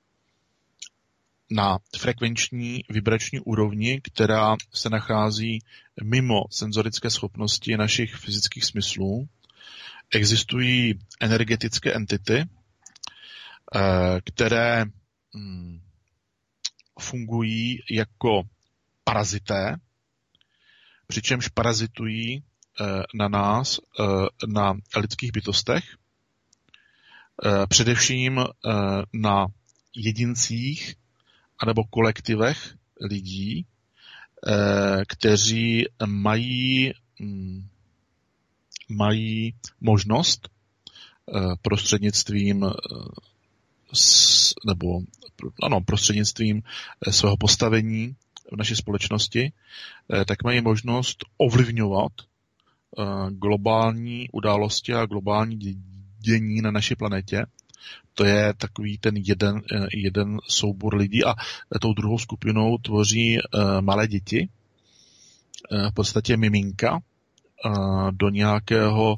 na frekvenční vibrační úrovni, která se nachází mimo senzorické schopnosti našich fyzických smyslů, existují energetické entity, které fungují jako parazité, přičemž parazitují na nás, na lidských bytostech, především na jedincích anebo kolektivech lidí, kteří mají, mají možnost prostřednictvím nebo ano, prostřednictvím svého postavení v naší společnosti, tak mají možnost ovlivňovat globální události a globální dění na naší planetě. To je takový ten jeden, jeden soubor lidí a tou druhou skupinou tvoří malé děti, v podstatě miminka do nějakého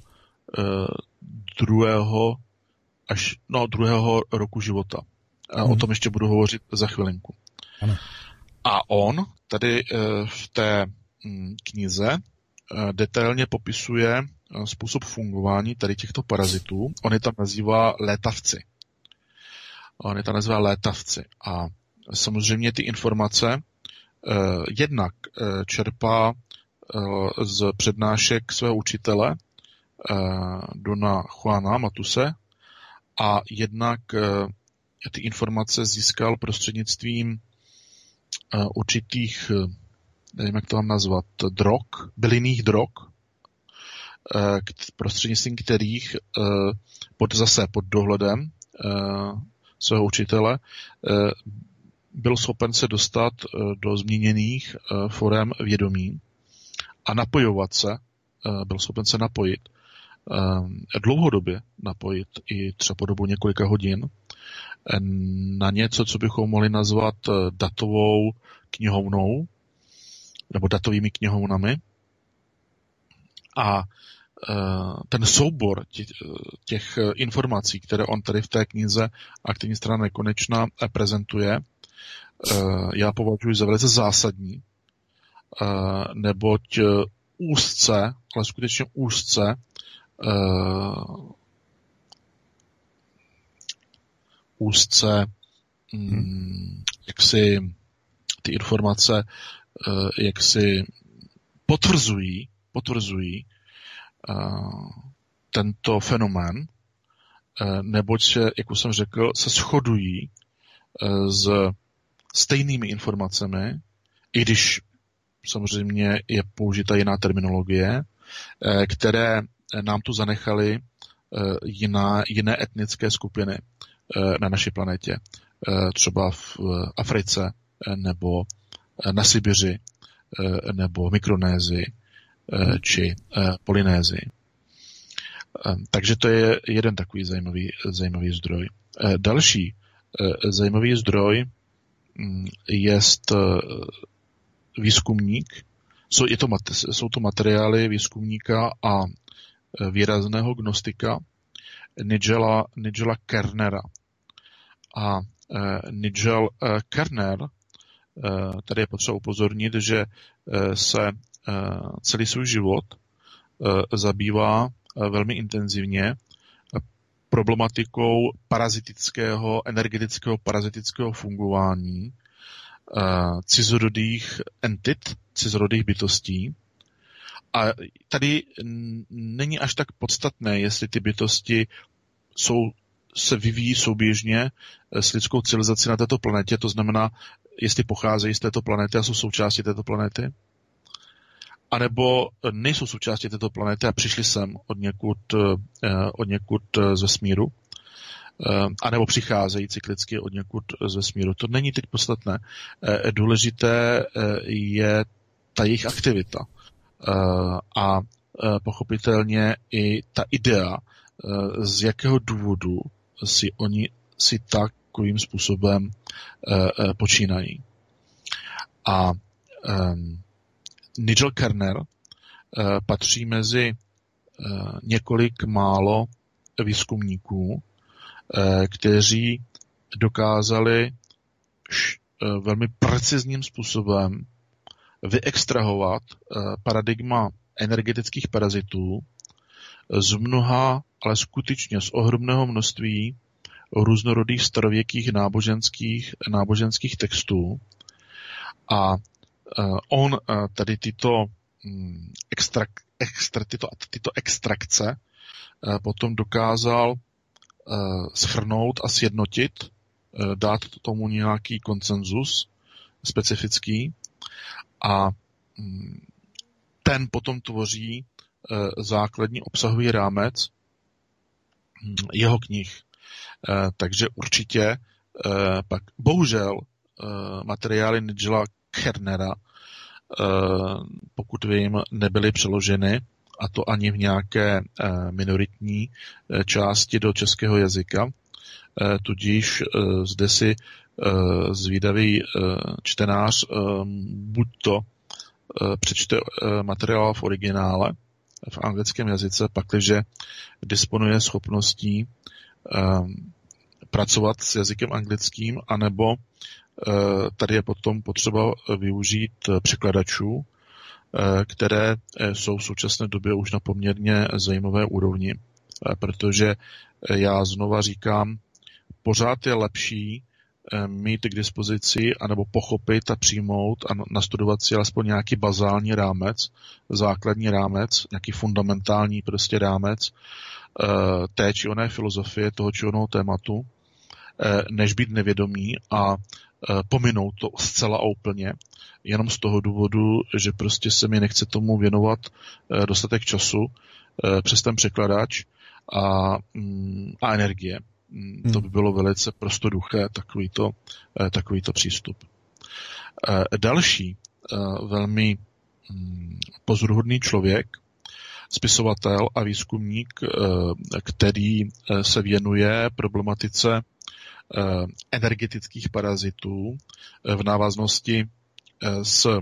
druhého až no, druhého roku života. Hmm. O tom ještě budu hovořit za chvilinku. Ano. A on tady v té knize detailně popisuje způsob fungování tady těchto parazitů. On je tam nazývá létavci. On je tam nazývá létavci. A samozřejmě ty informace eh, jednak eh, čerpá eh, z přednášek svého učitele eh, Dona Juana Matuse a jednak eh, ty informace získal prostřednictvím eh, určitých, eh, nevím, jak to mám nazvat, drog, bylinných drog, prostřednictvím kterých pod, zase pod dohledem svého učitele byl schopen se dostat do změněných forem vědomí a napojovat se, byl schopen se napojit, dlouhodobě napojit i třeba po dobu několika hodin na něco, co bychom mohli nazvat datovou knihovnou nebo datovými knihovnami. A ten soubor těch, těch informací, které on tady v té knize Aktivní strana nekonečna prezentuje, já považuji za velice zásadní, neboť úzce, ale skutečně úzce úzce hmm. jak si ty informace jak si potvrzují potvrzují tento fenomén, neboť se, jak už jsem řekl, se shodují s stejnými informacemi, i když samozřejmě je použita jiná terminologie, které nám tu zanechaly jiná, jiné etnické skupiny na naší planetě. Třeba v Africe, nebo na Sibiři, nebo v Mikronésii, či Polynézii. Takže to je jeden takový zajímavý, zajímavý zdroj. Další zajímavý zdroj je výzkumník. Jsou, je to, jsou to materiály výzkumníka a výrazného gnostika Nigela, Nigela Kernera. A Nigel Kerner, tady je potřeba upozornit, že se celý svůj život zabývá velmi intenzivně problematikou parazitického, energetického parazitického fungování cizorodých entit, cizorodých bytostí. A tady není až tak podstatné, jestli ty bytosti jsou, se vyvíjí souběžně s lidskou civilizací na této planetě, to znamená, jestli pocházejí z této planety a jsou součástí této planety, anebo nejsou součástí této planety a přišli sem od někud, od někud z vesmíru, anebo přicházejí cyklicky od někud z vesmíru. To není teď podstatné. Důležité je ta jejich aktivita a pochopitelně i ta idea, z jakého důvodu si oni si takovým způsobem počínají. A um, Nigel Kerner uh, patří mezi uh, několik málo výzkumníků, uh, kteří dokázali š, uh, velmi precizním způsobem vyextrahovat uh, paradigma energetických parazitů z mnoha, ale skutečně z ohromného množství různorodých starověkých náboženských, náboženských textů. A uh, on uh, tady tyto, um, extrak, extra, tyto, tyto extrakce uh, potom dokázal uh, shrnout a sjednotit, uh, dát tomu nějaký konsenzus specifický a um, ten potom tvoří uh, základní obsahový rámec um, jeho knih. Uh, takže určitě uh, pak bohužel uh, materiály Nigela Kernera, uh, pokud vím, nebyly přeloženy, a to ani v nějaké uh, minoritní uh, části do českého jazyka. Uh, tudíž uh, zde si uh, zvídavý uh, čtenář uh, buď to uh, přečte uh, materiál v originále, v anglickém jazyce, pakliže disponuje schopností um, pracovat s jazykem anglickým, anebo uh, tady je potom potřeba využít překladačů, uh, které jsou v současné době už na poměrně zajímavé úrovni, uh, protože já znova říkám, pořád je lepší uh, mít k dispozici, anebo pochopit a přijmout a nastudovat si alespoň nějaký bazální rámec, základní rámec, nějaký fundamentální prostě rámec uh, té či oné filozofie, toho či oného tématu, uh, než být nevědomý a uh, pominout to zcela a úplně, jenom z toho důvodu, že prostě se mi nechce tomu věnovat uh, dostatek času uh, přes ten překladač a, um, a energie. Hmm. To by bylo velice prostoduché, takovýto, uh, takovýto přístup. Uh, další uh, velmi um, pozoruhodný člověk, spisovatel a výzkumník, který se věnuje problematice energetických parazitů v návaznosti s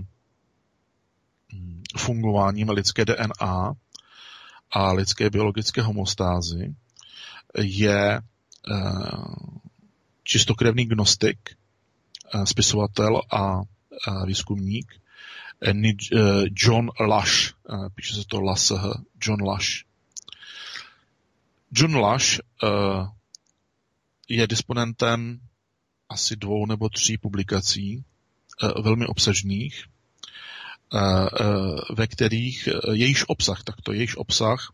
fungováním lidské D N A a lidské biologické homostázy, je čistokrevný gnostik, spisovatel a výzkumník John Lush, píše se to Laseh, John Lush. John Lush je disponentem asi dvou nebo tří publikací velmi obsažných, ve kterých jejíž obsah, takto jejíž obsah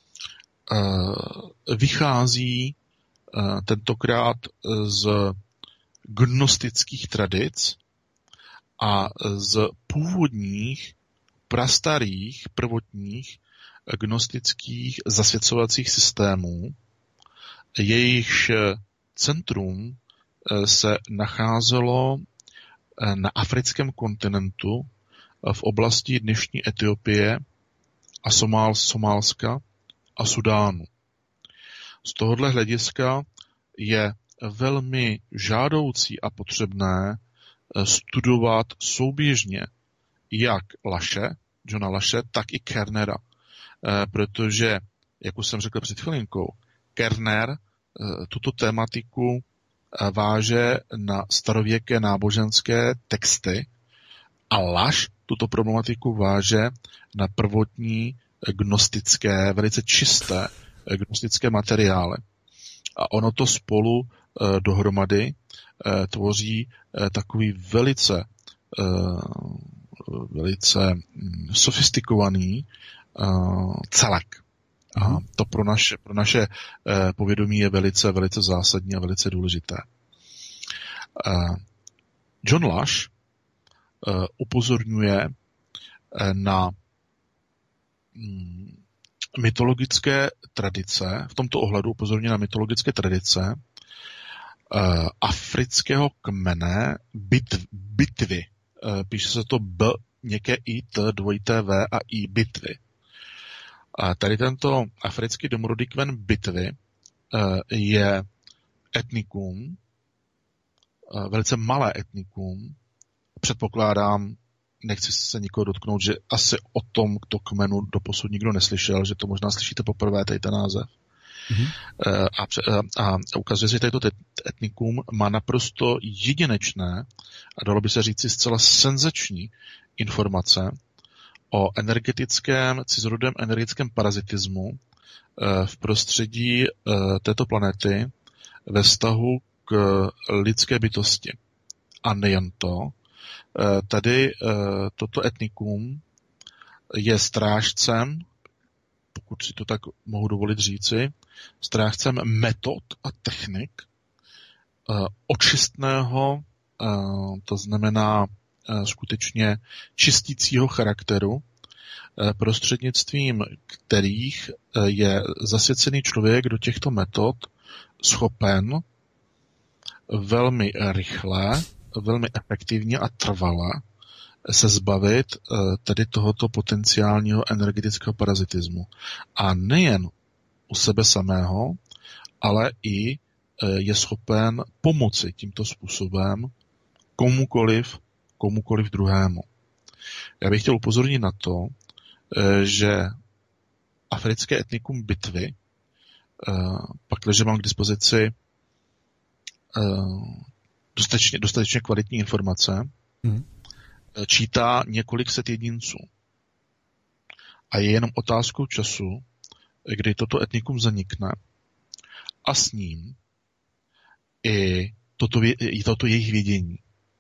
vychází tentokrát z gnostických tradic a z původních, prastarých, prvotních gnostických zasvěcovacích systémů, jejichž centrum se nacházelo na africkém kontinentu v oblasti dnešní Etiopie a Somál, Somálska a Sudánu. Z tohohle hlediska je velmi žádoucí a potřebné studovat souběžně jak Lashe, Johna Lashe, tak i Kernera. Protože, jak už jsem řekl před chvilinkou, Kerner tuto tématiku váže na starověké náboženské texty a Lash tuto problematiku váže na prvotní gnostické, velice čisté gnostické materiály. A ono to spolu eh, dohromady eh, tvoří eh, takový velice, eh, velice hm, sofistikovaný eh, celek. A to pro naše, pro naše eh, povědomí je velice, velice zásadní a velice důležité. Eh, John Lash eh, upozorňuje eh, na hm, mytologické tradice, v tomto ohledu upozorňuje na mytologické tradice uh, afrického kmene bitv, bitvy. Uh, píše se to B, měkké I, T, dvojité V a I, bitvy. Uh, tady tento africký domorodý kmen bitvy uh, je etnikum, uh, velice malé etnikum, předpokládám, nechci se nikoho dotknout, že asi o tom, kdo kmenu doposud nikdo neslyšel, že to možná slyšíte poprvé, tady ten název. Mm-hmm. A, a, a ukazuje se, že tady to etnikum má naprosto jedinečné a dalo by se říci zcela senzační informace o energetickém, cizorodém energetickém parazitismu v prostředí této planety ve vztahu k lidské bytosti. A nejen to, tady toto etnikum je strážcem, pokud si to tak mohu dovolit říci, strážcem metod a technik očistného, to znamená skutečně čistícího charakteru, prostřednictvím kterých je zasvěcený člověk do těchto metod schopen velmi rychle, velmi efektivně a trvale se zbavit tedy tohoto potenciálního energetického parazitismu. A nejen u sebe samého, ale i je schopen pomoci tímto způsobem komukoliv, komukoliv druhému. Já bych chtěl upozornit na to, že africké etnikum bitvy, pakliže mám k dispozici dostatečně, dostatečně kvalitní informace, hmm. čítá několik set jedinců. A je jenom otázkou času, kdy toto etnikum zanikne a s ním i toto, i toto jejich vědění.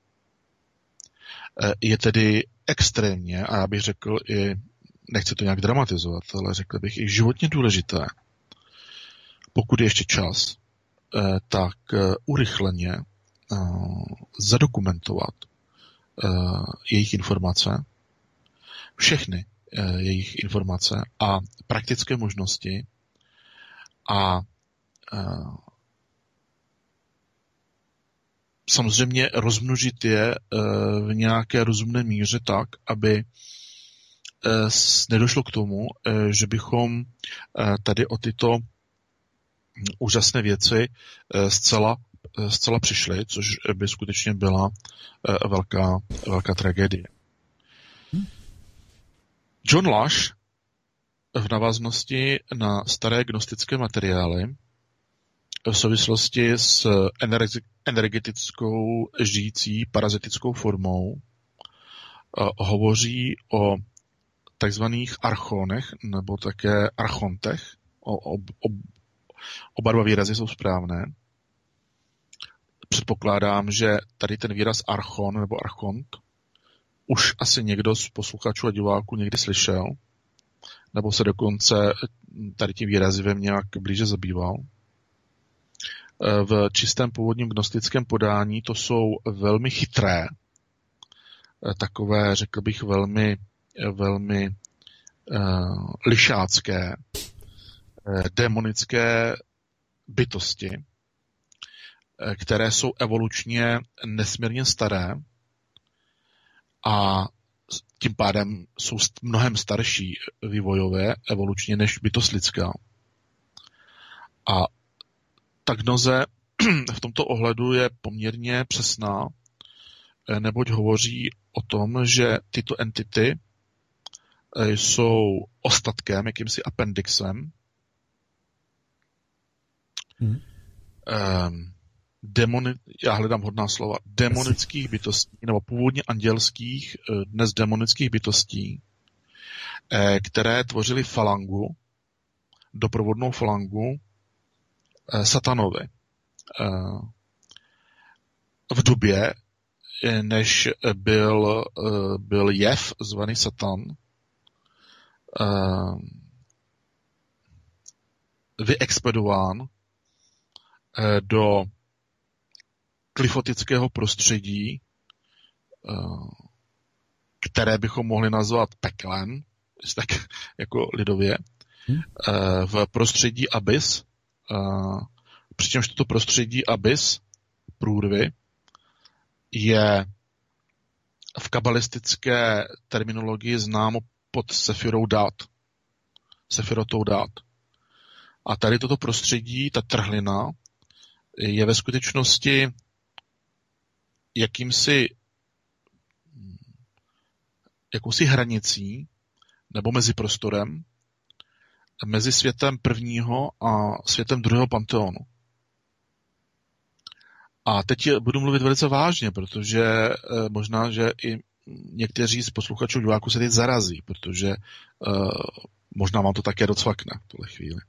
Je tedy extrémně, a já bych řekl i, nechci to nějak dramatizovat, ale řekl bych i životně důležité, pokud je ještě čas, tak urychleně zadokumentovat jejich informace, všechny jejich informace a praktické možnosti a samozřejmě rozmnožit je v nějaké rozumné míře tak, aby nedošlo k tomu, že bychom tady o tyto úžasné věci zcela, zcela přišli, což by skutečně byla velká, velká tragédie. John Lash v návaznosti na staré gnostické materiály v souvislosti s energetickou žijící parazitickou formou hovoří o takzvaných archonech nebo také archontech. O, o, o, oba dva výrazy jsou správné. Předpokládám, že tady ten výraz archon nebo archont už asi někdo z posluchačů a diváků někdy slyšel, nebo se dokonce tady tím výrazivem nějak blíže zabýval. V čistém původním gnostickém podání to jsou velmi chytré takové, řekl bych, velmi, velmi uh, lišácké, uh, demonické bytosti, uh, které jsou evolučně nesmírně staré a tím pádem jsou mnohem starší vývojové, evolučně, než bytost lidská. A ta gnoze v tomto ohledu je poměrně přesná, neboť hovoří o tom, že tyto entity jsou ostatkem, jakýmsi appendixem, hmm. um, demoni, já hledám hodná slova, demonických bytostí, nebo původně andělských, dnes demonických bytostí, které tvořily falangu, doprovodnou falangu satanovi. V době, než byl, byl jev zvaný Satan vyexpedován do klifotického prostředí, které bychom mohli nazvat peklem, tak jako lidově, v prostředí Abyss, přičemž toto prostředí Abyss, průrvy, je v kabalistické terminologii známo pod sefirou dát. Sefirotou dát. A tady toto prostředí, ta trhlina, je ve skutečnosti jakýmsi jakousi hranicí nebo mezi prostorem mezi světem prvního a světem druhého panteonu. A teď budu mluvit velice vážně, protože eh, možná, že i někteří z posluchačů diváků se teď zarazí, protože eh, možná vám to také docvakne v tuhle chvíli.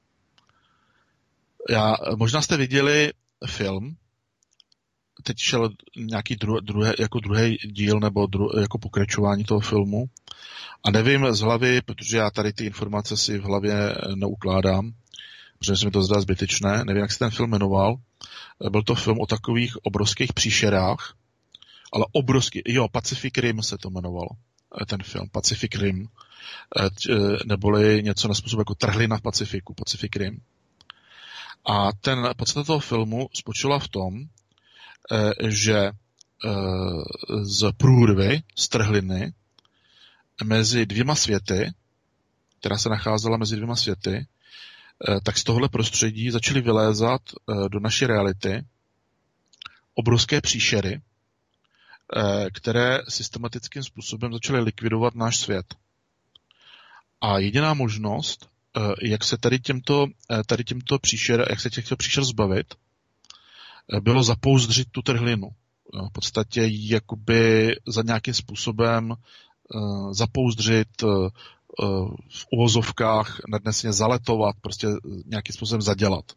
Já, možná jste viděli film, teď šel nějaký dru, druhé, jako druhý díl nebo dru, jako pokračování toho filmu a nevím z hlavy, protože já tady ty informace si v hlavě neukládám, protože se mi to zdá zbytečné, nevím, jak se ten film jmenoval. Byl to film o takových obrovských příšerách, ale obrovský, jo, Pacific Rim se to jmenovalo, ten film, Pacific Rim, neboli něco na způsob jako trhlina v Pacifiku, Pacific Rim. A ten podstata toho filmu spočívala v tom, že z průrvy, z trhliny, mezi dvěma světy, která se nacházela mezi dvěma světy, tak z tohohle prostředí začaly vylézat do naší reality obrovské příšery, které systematickým způsobem začaly likvidovat náš svět. A jediná možnost, jak se tady těmto, tady těmto příšer, jak se těchto příšer zbavit, bylo zapouzdřit tu trhlinu. V podstatě jakoby za nějakým způsobem zapouzdřit, v uvozovkách nadnesně zaletovat, prostě nějakým způsobem zadělat.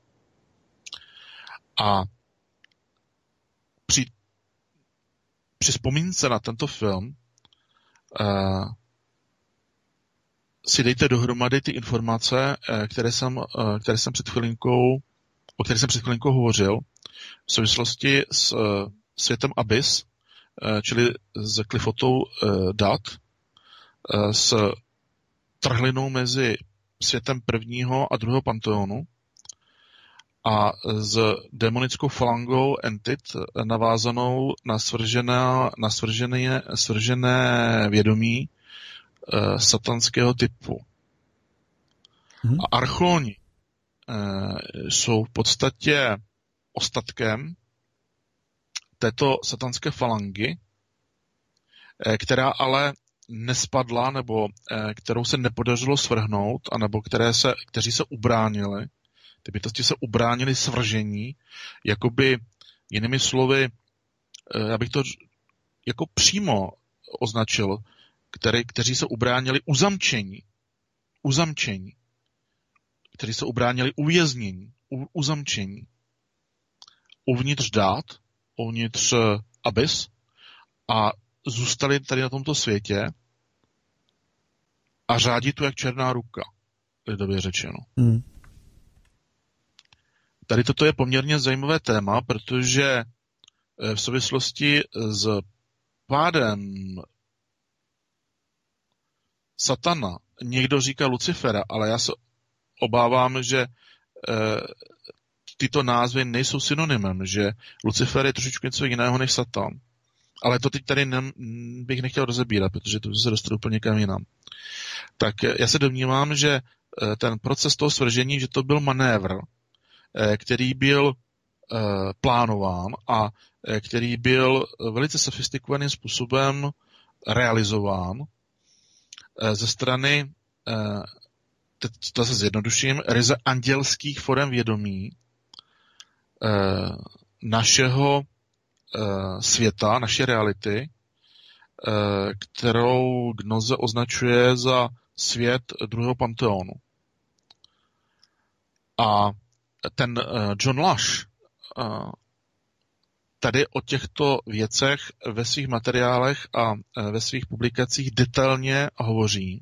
A při, při vzpomínce na tento film uh, si dejte dohromady ty informace, které jsem, uh, které jsem před chvilinkou, o kterých jsem před chvilinkou hovořil, v souvislosti s uh, světem Abyss, uh, čili s klifotou uh, dat, uh, s trhlinou mezi světem prvního a druhého panteonu a s demonickou falangou entit navázanou na svržené, na svržené, svržené vědomí e, satanského typu. Hmm. A archoni e, jsou v podstatě ostatkem této satanské falangy, e, která ale nespadla, nebo eh, kterou se nepodařilo svrhnout, anebo které se, kteří se ubránili, ty bytosti se ubránili svržení, jakoby jinými slovy, eh, já bych to jako přímo označil, který, kteří se ubránili uzamčení, uzamčení, kteří se ubránili uvěznění, u, uzamčení, uvnitř dát, uvnitř Abyss a zůstali tady na tomto světě a řádí tu jak černá ruka, lidově řečeno. Hmm. Tady toto je poměrně zajímavé téma, protože v souvislosti s pádem satana, někdo říká Lucifera, ale já se obávám, že eh, tyto názvy nejsou synonymem, že Lucifer je trošičku něco jiného než Satan. Ale to teď tady ne, bych nechtěl rozebírat, protože to se dostane úplně kam jinam. Tak já se domnívám, že ten proces toho svržení, že to byl manévr, který byl plánován a který byl velice sofistikovaným způsobem realizován ze strany, teď to se zjednoduším, ryze andělských forem vědomí našeho světa, naší reality, kterou Gnoze označuje za svět druhého panteonu. A ten John Lash tady o těchto věcech ve svých materiálech a ve svých publikacích detailně hovoří.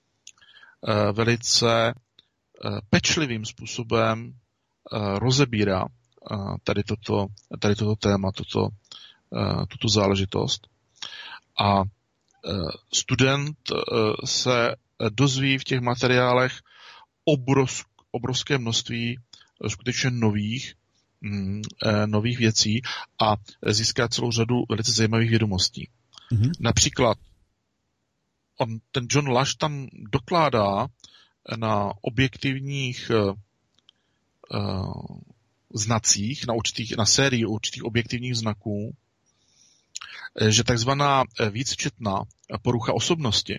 Velice pečlivým způsobem rozebírá tady toto, tady toto téma, toto, tuto záležitost. A student se dozví v těch materiálech obrovsk, obrovské množství skutečně nových, nových věcí a získá celou řadu velice zajímavých vědomostí. Mm-hmm. Například on, ten John Lash tam dokládá na objektivních uh, znacích, na, určitých, na sérii určitých objektivních znaků, že takzvaná vícčetná porucha osobnosti,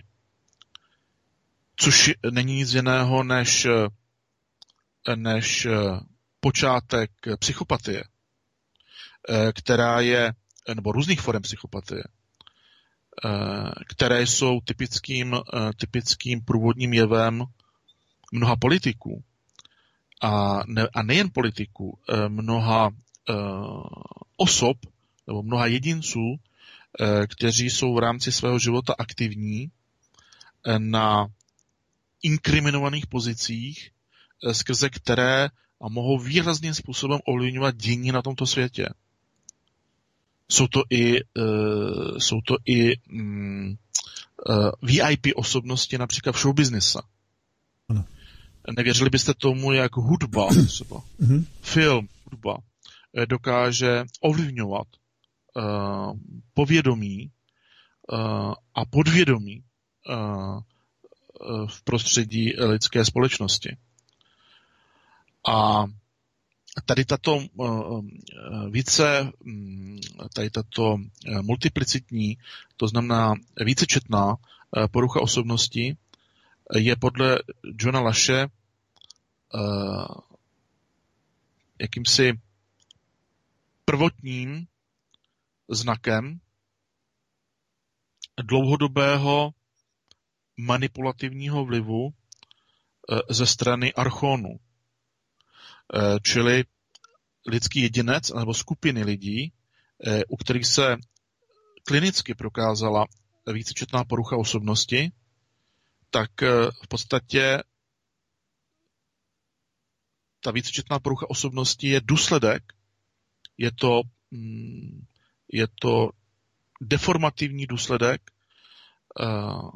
což není nic jiného než, než počátek psychopatie, která je, nebo různých forem psychopatie, které jsou typickým, typickým průvodním jevem mnoha politiků. A, ne, a nejen politiků, mnoha osob nebo mnoha jedinců, kteří jsou v rámci svého života aktivní na inkriminovaných pozicích, skrze které a mohou výrazným způsobem ovlivňovat dění na tomto světě. Jsou to i, uh, jsou to i um, uh, V I P osobnosti například v showbiznise. Ano. Nevěřili byste tomu, jak hudba, třeba, film, hudba dokáže ovlivňovat uh, povědomí uh, a podvědomí uh, uh, v prostředí lidské společnosti. A tady tato uh, více, tady tato multiplicitní, to znamená vícečetná uh, porucha osobnosti je podle Johna Lashe uh, jakýmsi prvotním znakem dlouhodobého manipulativního vlivu ze strany archonů. Čili lidský jedinec nebo skupiny lidí, u kterých se klinicky prokázala vícečetná porucha osobnosti, tak v podstatě ta vícečetná porucha osobnosti je důsledek, je to, je to deformativní důsledek uh,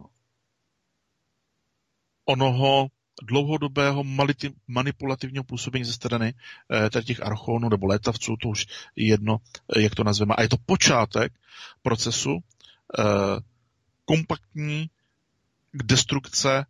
onoho dlouhodobého manipulativního působení ze strany uh, těch archonů nebo létavců, to už je jedno, jak to nazveme. A je to počátek procesu uh, kompaktní destrukce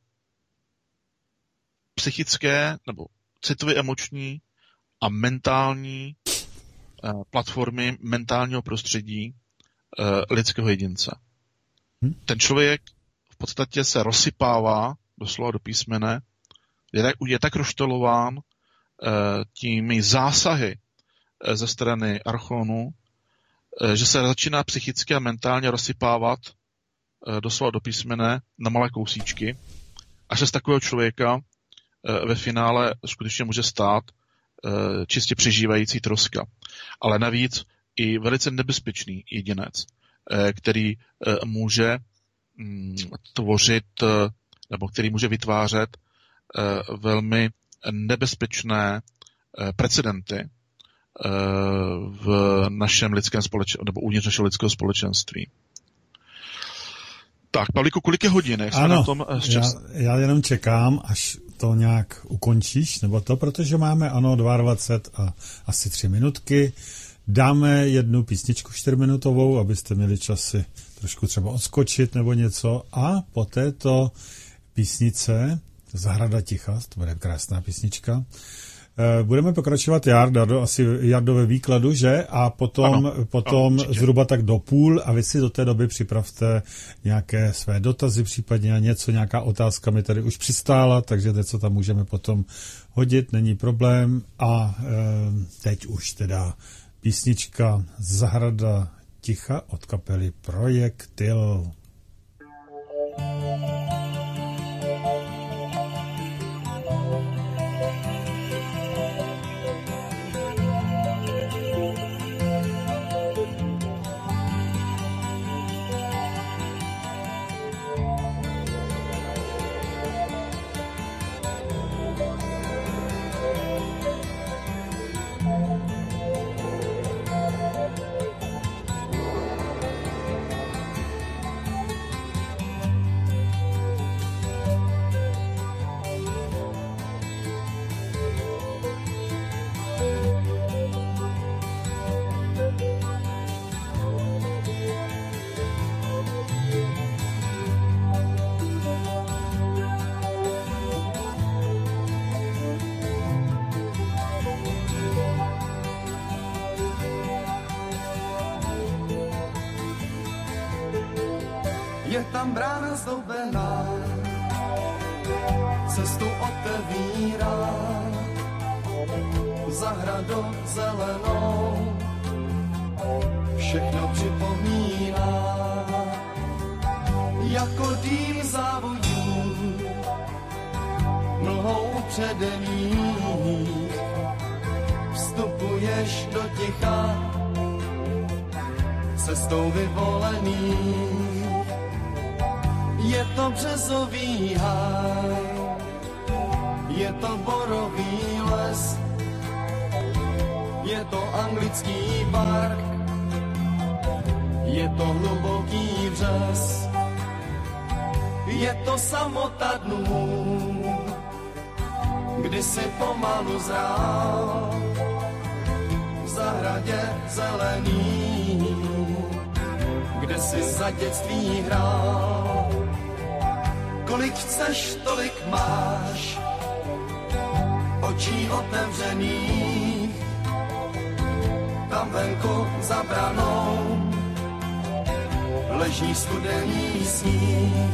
psychické nebo citově emoční a mentální uh, platformy mentálního prostředí uh, lidského jedince. Hmm. Ten člověk v podstatě se rozsypává doslova do písmene, je tak, je tak rozštelován uh, těmi zásahy uh, ze strany archonů, uh, že se začíná psychicky a mentálně rozsypávat uh, doslova do písmene na malé kousíčky, až se z takového člověka uh, ve finále skutečně může stát uh, čistě přežívající troska. Ale navíc i velice nebezpečný jedinec, uh, který uh, může um, tvořit uh, nebo který může vytvářet uh, velmi nebezpečné uh, precedenty uh, v našem lidském společenství, nebo uvnitř našeho lidského společenství. Tak, Pavlíku, kolik je hodin? Jak jsme ano, na tom já, já jenom čekám, až to nějak ukončíš, nebo to, protože máme, ano, dvacet dva a asi tři minutky. Dáme jednu písničku čtyřminutovou, abyste měli čas si trošku třeba odskočit nebo něco. A po této písnice Zahrada ticha, to bude krásná písnička, budeme pokračovat Jardo, asi Jardo ve výkladu, že? A potom, ano, potom ano, zhruba tak do půl a vy si do té doby připravte nějaké své dotazy, případně něco, nějaká otázka mi tady už přistála, takže něco tam můžeme potom hodit, není problém. A e, teď už teda písnička Zahrada ticha od kapely Projektil. Je tam brána zdobená, cestu otevírá, zahradou zelenou, všechno připomíná, jako dým závojů, mlhou předených, vstupuješ do ticha, cestou vyvolených. Je to březový háj, je to borový les, je to anglický park, je to hluboký vřes, je to samota dnů, kdy si pomalu zrál v zahradě zelený, kde si za dětství hrál. Kolik chceš, tolik máš, očí otevřených, tam venku za branou leží studený sníh.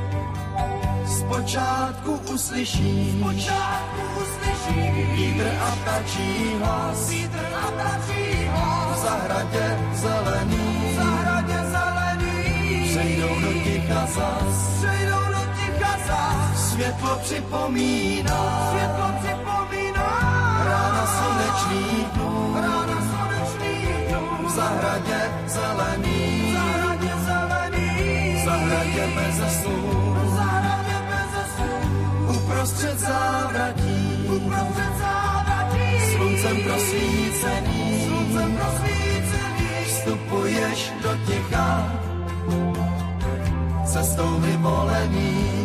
Zpočátku uslyšíš, Zpočátku uslyšíš vítr a ptačí hlas, vítr a ptačí hlas, v zahradě zelený, v zahradě zelený, přejdou do ticha zas, přejdou do ticha zas, světlo připomíná, světlo připomíná, rána slunečných dnů, rána slunečných dnů, v zahradě zelený, v zahradě zelený, v zahradě beze slů, v zahradě beze slů, uprostřed závratí, uprostřed závratí, sluncem prosvícený, sluncem prosvícený, vstupuješ do ticha, cestou vyvolený.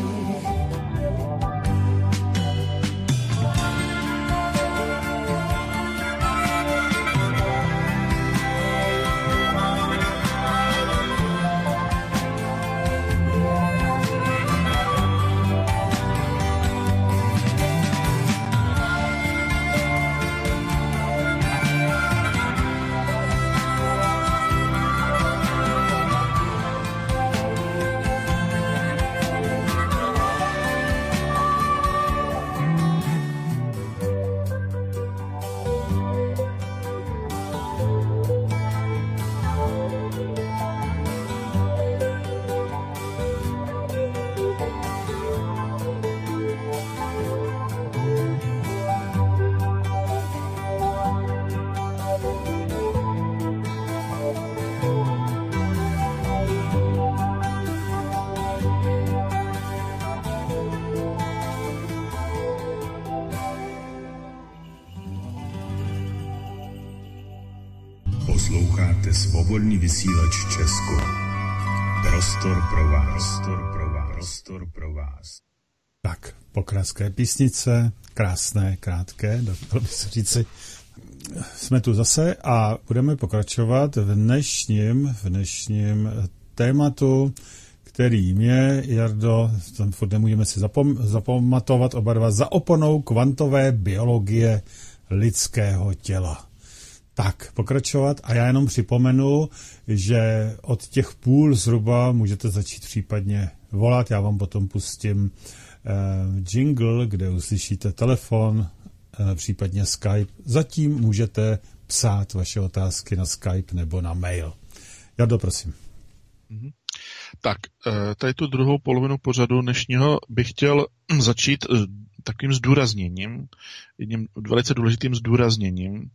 Posloucháte Svobodný vysílač Česko. Prostor pro vás. Prostor pro vás. Prostor pro vás. Tak, po krátké písnice, krásné, krátké, dalo by se říci, jsme tu zase a budeme pokračovat v dnešním, v dnešním tématu, kterým je, Jardo, tam furt nemůžeme si zapom, zapamatovat oba dva, za oponou kvantové biologie lidského těla. Tak, pokračovat a já jenom připomenu, že od těch půl zhruba můžete začít případně volat, já vám potom pustím eh, jingle, kde uslyšíte telefon, eh, případně Skype. Zatím můžete psát vaše otázky na Skype nebo na mail. Jardo, prosím. Mm-hmm. Tak, tady tu druhou polovinu pořadu dnešního bych chtěl začít takovým zdůrazněním, jedním velice důležitým zdůrazněním,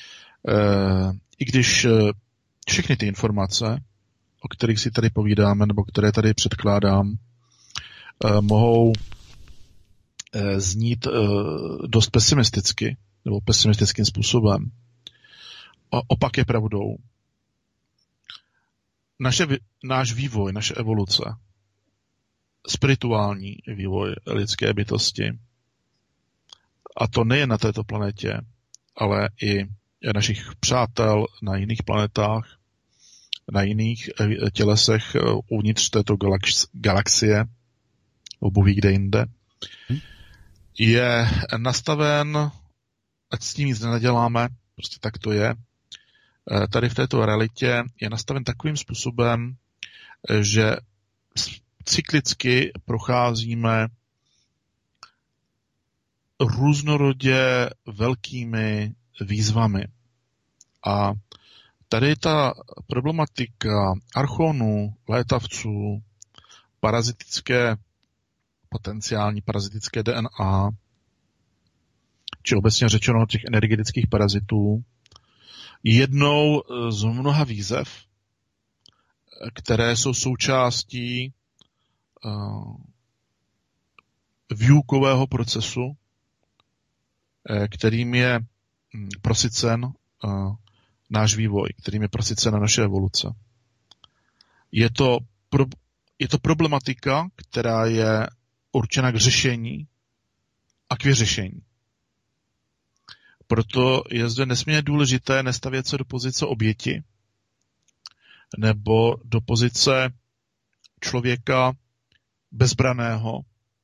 i když všechny ty informace, o kterých si tady povídáme, nebo které tady předkládám, mohou znít dost pesimisticky, nebo pesimistickým způsobem. Opak je pravdou. Naše, náš vývoj, naše evoluce, spirituální vývoj lidské bytosti, a to nejen na této planetě, ale i našich přátel na jiných planetách, na jiných tělesech uvnitř této galax- galaxie, Bůh ví kde jinde, je nastaven, ať s tím nic neděláme, prostě tak to je, tady v této realitě je nastaven takovým způsobem, že cyklicky procházíme různorodě velkými výzvami. A tady ta problematika archonů, létavců, parazitické, potenciální parazitické D N A, či obecně řečeno těch energetických parazitů, jednou z mnoha výzev, které jsou součástí uh, výukového procesu, kterým je prosycen uh, náš vývoj, kterým je prosycena naše evoluce. Je to, pro, je to problematika, která je určena k řešení a k vyřešení. Proto je zde nesmírně důležité nestavět se do pozice oběti nebo do pozice člověka bezbraného,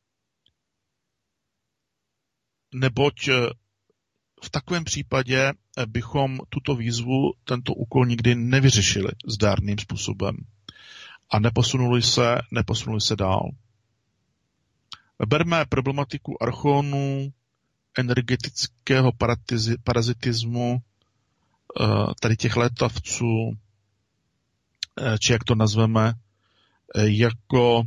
neboť v takovém případě bychom tuto výzvu, tento úkol nikdy nevyřešili zdárným způsobem a neposunuli se, neposunuli se dál. Berme problematiku archonů, energetického parazitismu, tady těch létavců, či jak to nazveme, jako,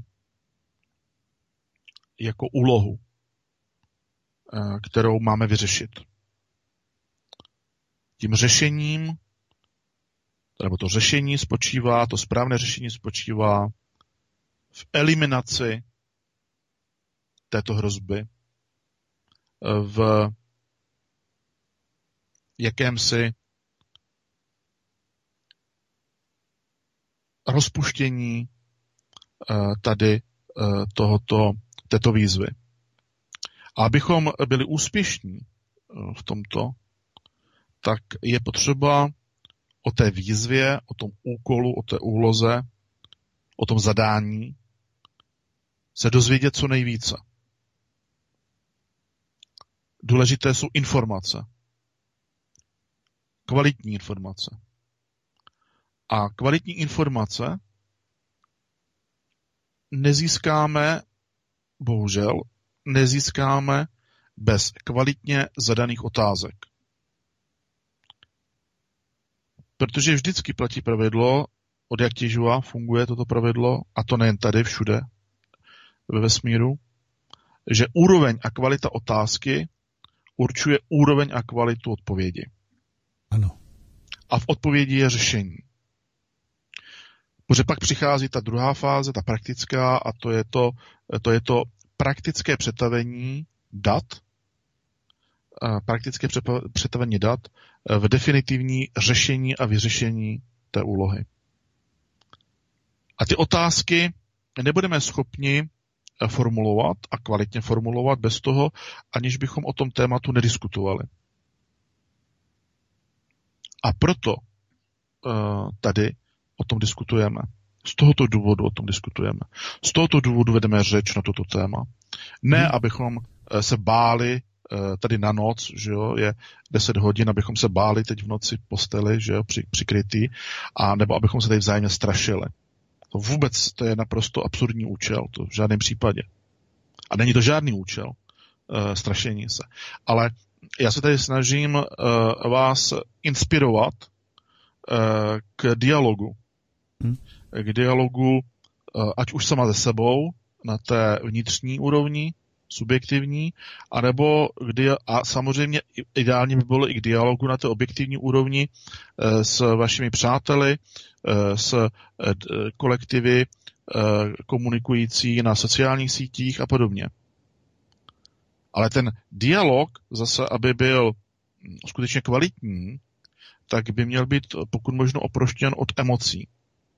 jako úlohu, kterou máme vyřešit. Tím řešením, nebo to řešení spočívá, to správné řešení spočívá v eliminaci této hrozby, v jakémsi rozpuštění tady tohoto, této výzvy. A abychom byli úspěšní v tomto, tak je potřeba o té výzvě, o tom úkolu, o té úloze, o tom zadání se dozvědět co nejvíce. Důležité jsou informace. Kvalitní informace. A kvalitní informace nezískáme, bohužel, nezískáme bez kvalitně zadaných otázek. Protože vždycky platí pravidlo, od jak těžova funguje toto pravidlo, a to nejen tady, všude ve vesmíru, že úroveň a kvalita otázky určuje úroveň a kvalitu odpovědi. Ano. A v odpovědi je řešení. Protože pak přichází ta druhá fáze, ta praktická, a to je to, to, je to praktické přetavení dat, praktické přetavení dat v definitivní řešení a vyřešení té úlohy. A ty otázky nebudeme schopni formulovat a kvalitně formulovat bez toho, aniž bychom o tom tématu nediskutovali. A proto uh, tady o tom diskutujeme. Z tohoto důvodu o tom diskutujeme. Z tohoto důvodu vedeme řeč na toto téma. Ne, hmm. abychom se báli uh, tady na noc, že jo, je deset hodin, abychom se báli teď v noci v posteli, že jo, při, přikrytý, a nebo abychom se tady vzájemně strašili. To vůbec, to je naprosto absurdní účel, to v žádném případě. A není to žádný účel, uh, strašení se. Ale já se tady snažím uh, vás inspirovat uh, k dialogu. Hmm. K dialogu, uh, ať už sama ze sebou, na té vnitřní úrovni, subjektivní, anebo kdy, a samozřejmě ideálně by bylo i k dialogu na té objektivní úrovni uh, s vašimi přáteli, uh, s uh, kolektivy uh, komunikující na sociálních sítích a podobně. Ale ten dialog zase, aby byl skutečně kvalitní, tak by měl být pokud možno oproštěn od emocí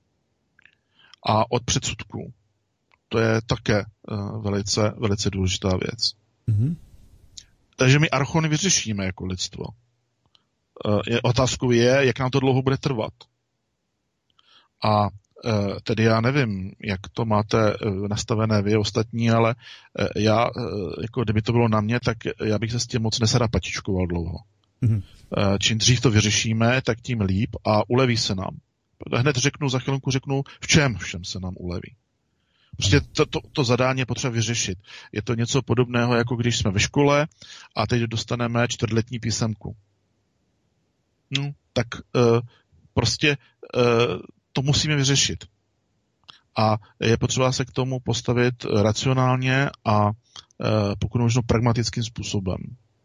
a od předsudků. To je také uh, velice, velice důležitá věc. Mm-hmm. Takže my archony vyřešíme jako lidstvo. Uh, je, otázkou je, jak nám to dlouho bude trvat. A uh, tedy já nevím, jak to máte uh, nastavené vy ostatní, ale uh, já, uh, jako kdyby to bylo na mě, tak já bych se s tím moc nesarapatičkoval dlouho. Mm-hmm. Uh, čím dřív to vyřešíme, tak tím líp a uleví se nám. Hned řeknu, za chvilku řeknu, v čem všem se nám uleví. Prostě to, to, to zadání je potřeba vyřešit. Je to něco podobného, jako když jsme ve škole a teď dostaneme čtvrtletní písemku. No, tak uh, prostě uh, to musíme vyřešit. A je potřeba se k tomu postavit racionálně a uh, pokud možno pragmatickým způsobem.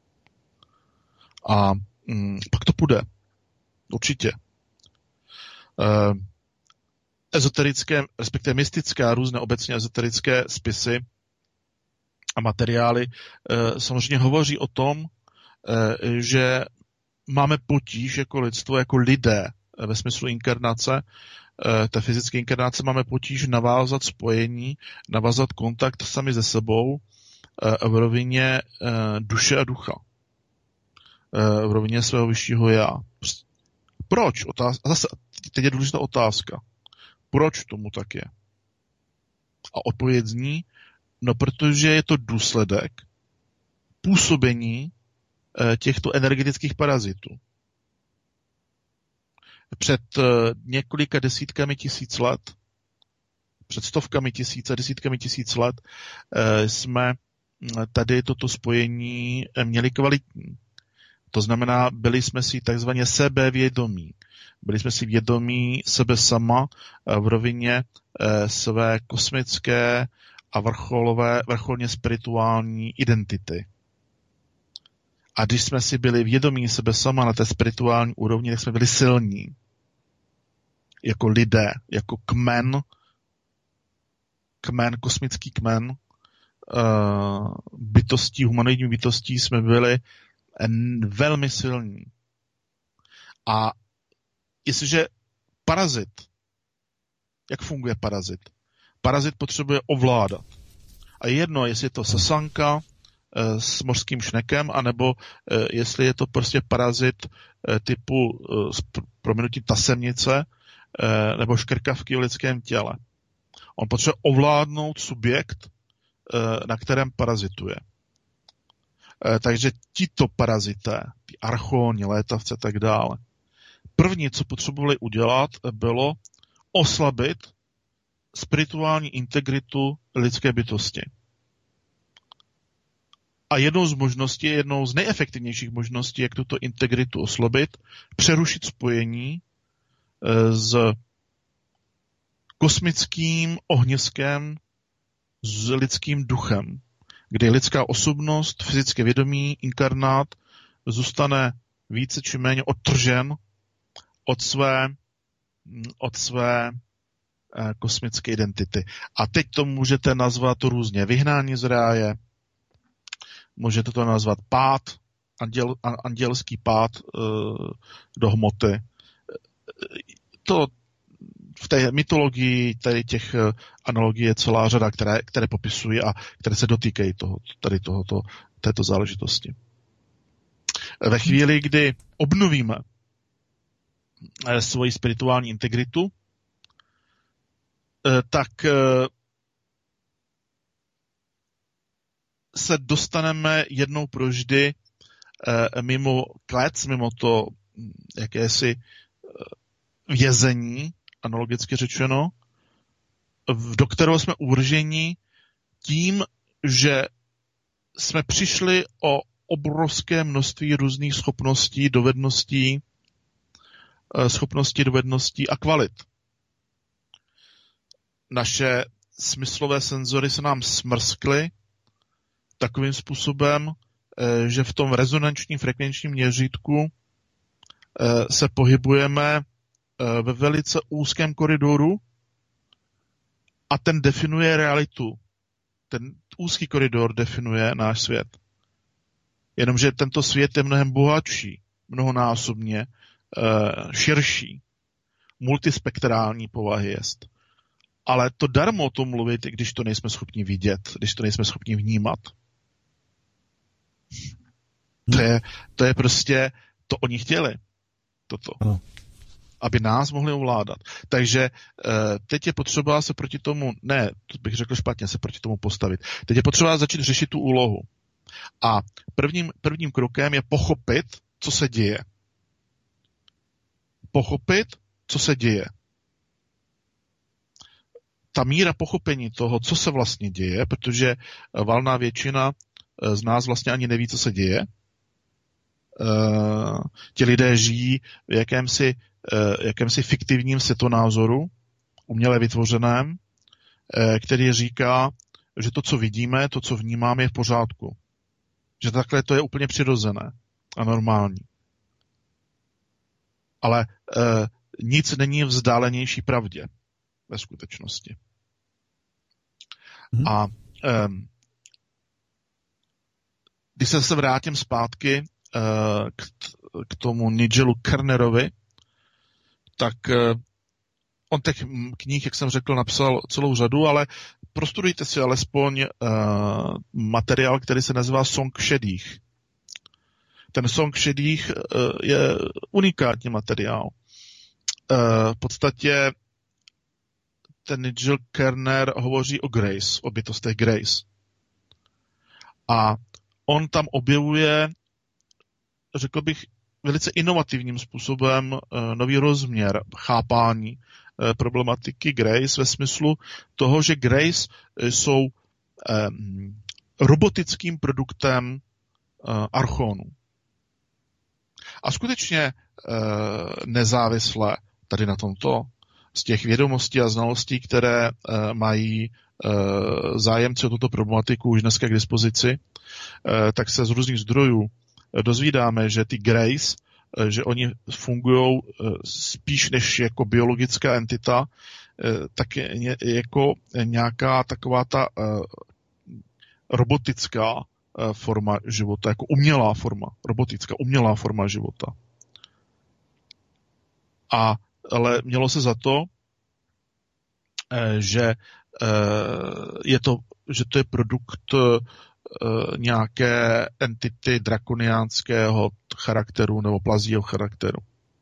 A um, pak to půjde. Určitě. Uh, ezoterické, respektive mystické a různé obecně ezoterické spisy a materiály uh, samozřejmě hovoří o tom, uh, že máme potíž jako lidstvo, jako lidé ve smyslu inkarnace, uh, té fyzické inkarnace máme potíž navázat spojení, navázat kontakt sami se sebou uh, v rovině uh, duše a ducha. Uh, v rovině svého vyššího já. Proč? Otáz- a zase, teď je důležitá otázka. Proč tomu tak je? A odpověď zní, no protože je to důsledek působení eh, těchto energetických parazitů. Před eh, několika desítkami tisíc let, před stovkami tisíc a desítkami tisíc let eh, jsme tady toto spojení měli kvalitní. To znamená, byli jsme si takzvaně sebevědomí. Byli jsme si vědomí sebe sama v rovině své kosmické a vrcholové, vrcholně spirituální identity. A když jsme si byli vědomí sebe sama na té spirituální úrovni, tak jsme byli silní. Jako lidé, jako kmen, kmen, kosmický kmen, bytostí, humanoidní bytostí jsme byli velmi silní. A jestliže parazit, jak funguje parazit? Parazit potřebuje ovládat. A jedno, jestli je to sasanka e, s mořským šnekem, anebo e, jestli je to prostě parazit e, typu e, s prominutím tasemnice e, nebo škrkavky v lidském těle. On potřebuje ovládnout subjekt, e, na kterém parazituje. E, takže tito parazité, ty archoni, létavce a tak dále, první, co potřebovali udělat, bylo oslabit spirituální integritu lidské bytosti. A jednou z možností, jednou z nejefektivnějších možností, jak tuto integritu oslabit, přerušit spojení s kosmickým ohniskem, s lidským duchem, kdy lidská osobnost, fyzické vědomí, inkarnát zůstane více či méně odtržen od své, od své eh, kosmické identity. A teď to můžete nazvat různě vyhnání z ráje, můžete to nazvat pád, anděl, andělský pád eh, do hmoty. To v té mytologii tady těch analogií je celá řada, které, které popisují a které se dotýkají toho, tady tohoto, této záležitosti. Ve chvíli, kdy obnovíme svoji spirituální integritu, tak se dostaneme jednou provždy mimo klec, mimo to jakési vězení, analogicky řečeno, do kterého jsme uvrženi tím, že jsme přišli o obrovské množství různých schopností, dovedností, schopností, dovedností a kvalit. Naše smyslové senzory se nám smrskly takovým způsobem, že v tom rezonančním frekvenčním měřítku se pohybujeme ve velice úzkém koridoru a ten definuje realitu. Ten úzký koridor definuje náš svět. Jenomže tento svět je mnohem bohatší, mnohonásobně širší, multispektrální povahy jest. Ale to darmo o tom mluvit, i když to nejsme schopni vidět, když to nejsme schopni vnímat. To je, to je prostě, to oni chtěli. Toto. No. Aby nás mohli ovládat. Takže teď je potřeba se proti tomu, ne, to bych řekl špatně, se proti tomu postavit. Teď je potřeba začít řešit tu úlohu. A prvním, prvním krokem je pochopit, co se děje. Pochopit, co se děje. Ta míra pochopení toho, co se vlastně děje, protože valná většina z nás vlastně ani neví, co se děje. Uh, ti lidé žijí v jakémsi, uh, jakémsi fiktivním světonázoru, uměle vytvořeném, uh, který říká, že to, co vidíme, to, co vnímáme, je v pořádku. Že takhle to je úplně přirozené a normální. Ale uh, nic není vzdálenější pravdě ve skutečnosti. Hmm. A um, když se se vrátím zpátky K, k tomu Nigelu Kernerovi, tak on těch knih, jak jsem řekl, napsal celou řadu, ale prostudujte si alespoň uh, materiál, který se nazývá Song šedých. Ten Song šedých uh, je unikátní materiál. Uh, v podstatě ten Nigel Kerner hovoří o Grace, o bytostech Grace. A on tam objevuje, řekl bych, velice inovativním způsobem nový rozměr chápání problematiky Grace ve smyslu toho, že Grace jsou robotickým produktem archonů. A skutečně nezávisle tady na tomto, z těch vědomostí a znalostí, které mají zájemci o tuto problematiku už dneska k dispozici, tak se z různých zdrojů dozvídáme, že ty Grace, že oni fungují spíš než jako biologická entita, tak jako nějaká taková ta robotická forma života, jako umělá forma, robotická umělá forma života. A ale mělo se za to, že je to, že to je produkt nějaké entity drakoniánského charakteru nebo plazího charakteru.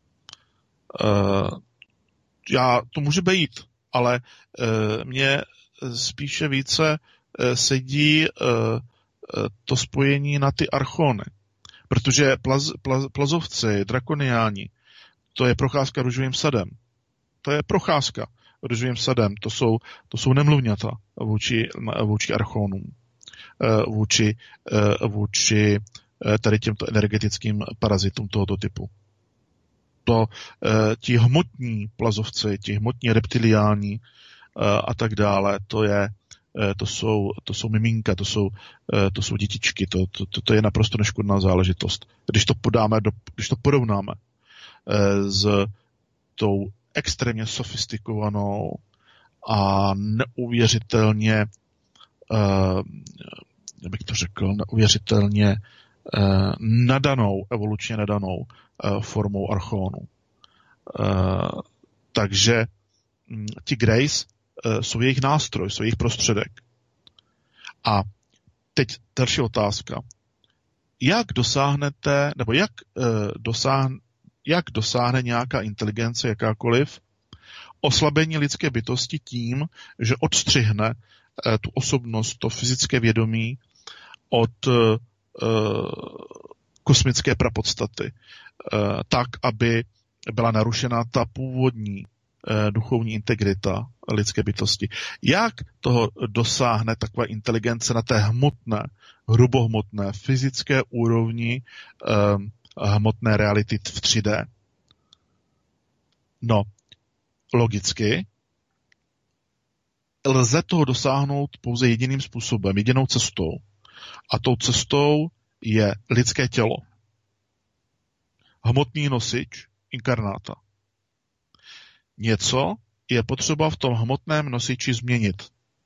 Já, to může být, ale mně spíše více sedí to spojení na ty archony. Protože plaz, plaz, plazovci, drakoniáni, to je procházka růžovým sadem. To je procházka růžovým sadem. To jsou, to jsou nemluvňata vůči, vůči archonům. Vůči, vůči tady těmto energetickým parazitům tohoto typu. To ti hmotní plazovci, ti hmotní reptiliáni a tak dále, to je, to jsou, to jsou miminka, to jsou, to jsou dětičky, to, to, to je naprosto neškodná záležitost. Když to podáme, do, když to porovnáme s tou extrémně sofistikovanou a neuvěřitelně, jak bych to řekl, neuvěřitelně nadanou, evolučně nadanou formou archonu. Takže ti Grace jsou jejich nástroj, jsou jejich prostředek. A teď další otázka. Jak dosáhnete, nebo jak, dosáhne, jak dosáhne nějaká inteligence, jakákoliv, oslabení lidské bytosti tím, že odstřihne tu osobnost, to fyzické vědomí od uh, kosmické prapodstaty, uh, tak, aby byla narušena ta původní uh, duchovní integrita lidské bytosti. Jak toho dosáhne taková inteligence na té hmotné, hrubohmotné, fyzické úrovni uh, hmotné reality v tři dé? No, logicky lze toho dosáhnout pouze jediným způsobem, jedinou cestou. A tou cestou je lidské tělo. Hmotný nosič inkarnáta. Něco je potřeba v tom hmotném nosiči změnit.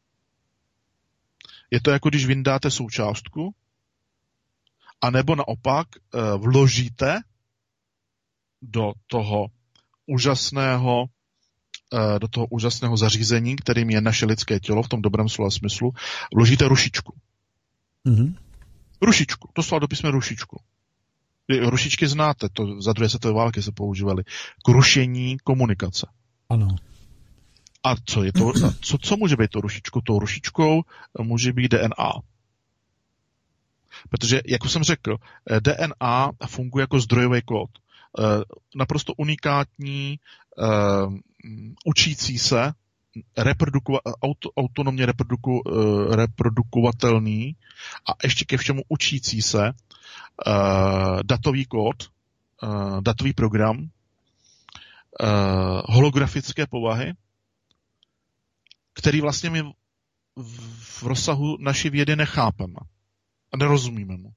Je to jako když vyndáte součástku, anebo naopak vložíte do toho úžasného do toho úžasného zařízení, kterým je naše lidské tělo, v tom dobrém slova smyslu, vložíte rušičku. Mm-hmm. Rušičku. To slova dopisme rušičku. Rušičky znáte, to za druhé světové války se používaly. K rušení komunikace. Ano. A co je to? Co, co může být to rušičkou? Tou rušičkou může být D N A. Protože, jak už jsem řekl, D N A funguje jako zdrojový kód. Naprosto unikátní, uh, učící se, reprodukova, auto, autonomně reproduku, uh, reprodukovatelný a ještě ke všemu učící se uh, datový kód, uh, datový program, uh, holografické povahy, který vlastně my v, v rozsahu naší vědy nechápeme a nerozumíme mu.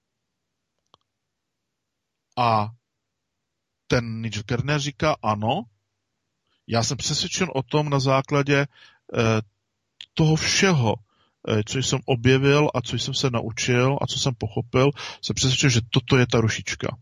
A ten Nigel Kerner říká, ano, já jsem přesvědčen o tom na základě eh, toho všeho, eh, co jsem objevil a co jsem se naučil a co jsem pochopil, jsem přesvědčen, že toto je ta rušička.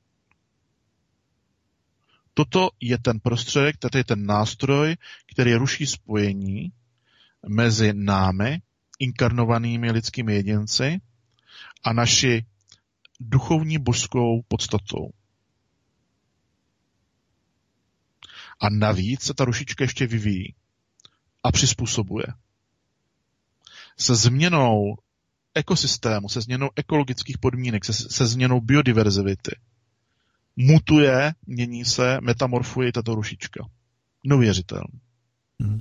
Toto je ten prostředek, toto je ten nástroj, který ruší spojení mezi námi, inkarnovanými lidskými jedinci, a naši duchovní božskou podstatou. A navíc se ta rušička ještě vyvíjí a přizpůsobuje. Se změnou ekosystému, se změnou ekologických podmínek, se, se změnou biodiverzity mutuje, mění se, metamorfuje tato rušička. Neuvěřitelný. Hmm.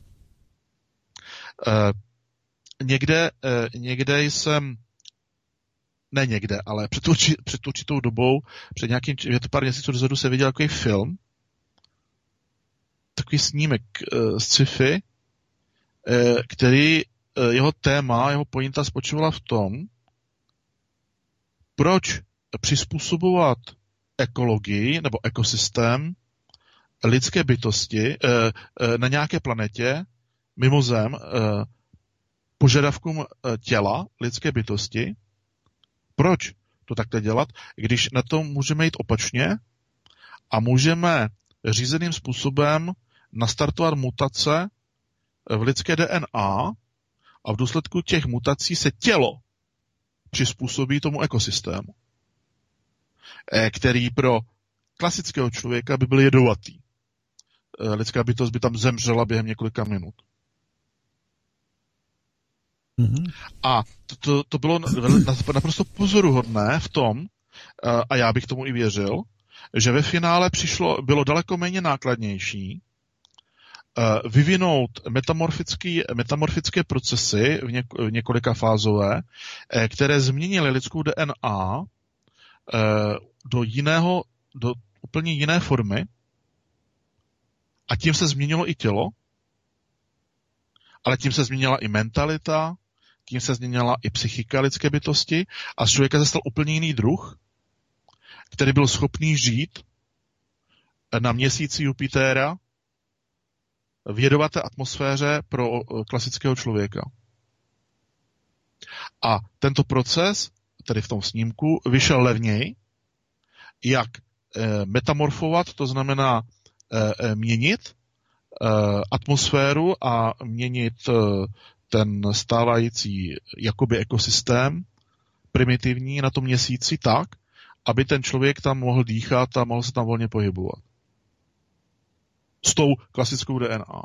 Uh, někde, uh, někde jsem, ne někde, ale před, urči, před určitou dobou, před nějakým, je to pár měsíců dozadu, se viděl takový film, takový snímek uh, z sci-fi, uh, který uh, jeho téma, jeho pointa spočívala v tom, proč přizpůsobovat ekologii nebo ekosystém lidské bytosti uh, uh, na nějaké planetě mimo Zem uh, požadavkům uh, těla lidské bytosti. Proč to takhle dělat, když na to můžeme jít opačně a můžeme řízeným způsobem nastartovat mutace v lidské D N A a v důsledku těch mutací se tělo přizpůsobí tomu ekosystému, který pro klasického člověka by byl jedovatý. Lidská bytost by tam zemřela během několika minut. Mm-hmm. A to, to, to bylo naprosto pozoruhodné v tom, a já bych tomu i věřil, že ve finále přišlo, bylo daleko méně nákladnější vyvinout metamorfické procesy v, něk, v několika fázové, které změnily lidskou D N A do jiného, do úplně jiné formy, a tím se změnilo i tělo, ale tím se změnila i mentalita, tím se změnila i psychika lidské bytosti a z člověka se stal úplně jiný druh, který byl schopný žít na měsíci Jupitera v jedovaté atmosféře pro klasického člověka. A tento proces, tedy v tom snímku, vyšel levněji, jak metamorfovat, to znamená měnit atmosféru a měnit ten stávající jakoby ekosystém primitivní na tom měsíci tak, aby ten člověk tam mohl dýchat a mohl se tam volně pohybovat. S tou klasickou D N A.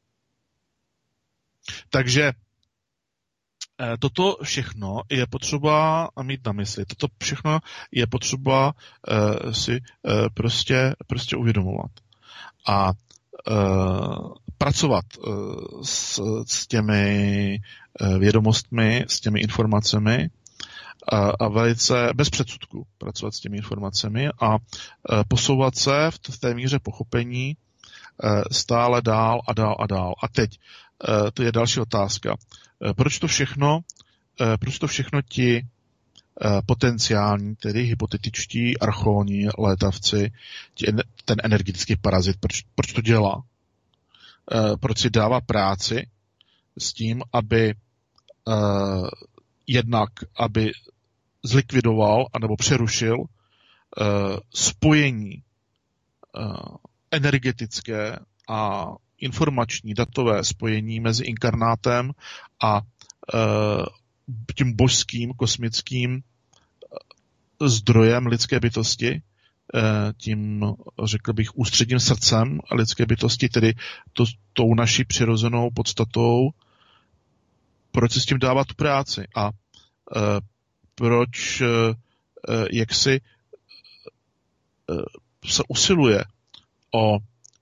Takže toto všechno je potřeba mít na mysli. Toto všechno je potřeba uh, si uh, prostě, prostě uvědomovat. A uh, pracovat uh, s, s těmi uh, vědomostmi, s těmi informacemi a, a velice bez předsudku pracovat s těmi informacemi a uh, posouvat se v, v té míře pochopení uh, stále dál a dál a dál. A teď, uh, to je další otázka. Proč to všechno, proč to všechno ti potenciální, tedy hypotetičtí archoni, létavci, ten energetický parazit, proč, proč to dělá? Proč si dává práci s tím, aby jednak, aby zlikvidoval anebo přerušil spojení energetické a informační datové spojení mezi inkarnátem a e, tím božským, kosmickým zdrojem lidské bytosti, e, tím, řekl bych, ústředním srdcem lidské bytosti, tedy to, tou naší přirozenou podstatou, proč si s tím dává tu práci a e, proč e, jaksi e, se usiluje o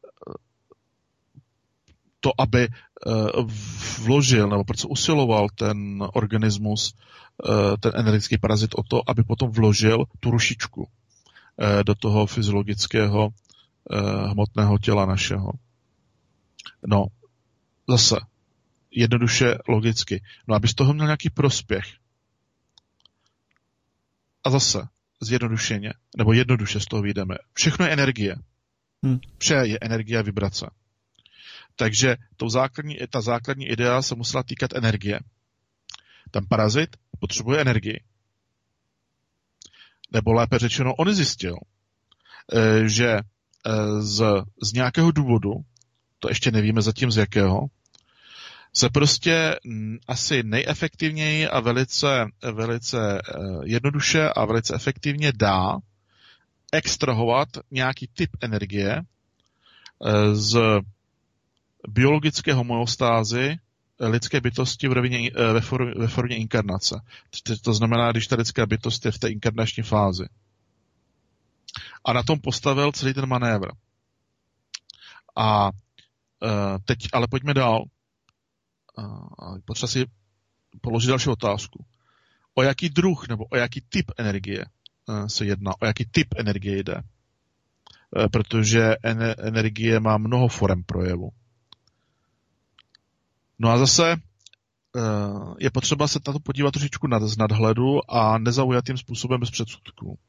to, aby vložil, nebo proč usiloval ten organismus, ten energetický parazit o to, aby potom vložil tu rušičku do toho fyziologického hmotného těla našeho. No, zase, jednoduše logicky. No, aby z toho měl nějaký prospěch. A zase, zjednodušeně, nebo jednoduše z toho vyjdeme. Všechno je energie. Hmm. Vše je energie a vibrace. Takže to základní, ta základní idea se musela týkat energie. Ten parazit potřebuje energii. Nebo lépe řečeno, on zjistil, že z, z nějakého důvodu, to ještě nevíme zatím z jakého, se prostě asi nejefektivněji a velice, velice jednoduše a velice efektivně dá extrahovat nějaký typ energie z biologické homeostázy lidské bytosti v rovině, ve, formě, ve formě inkarnace. To znamená, když ta lidská bytost je v té inkarnační fázi. A na tom postavil celý ten manévr. A teď ale pojďme dál. Potřeba si položit další otázku. O jaký druh nebo o jaký typ energie se jedná? O jaký typ energie jde? Protože energie má mnoho forem projevu. No a zase je potřeba se na to podívat trošičku nad, z nadhledu a nezaujatým způsobem bez předsudků.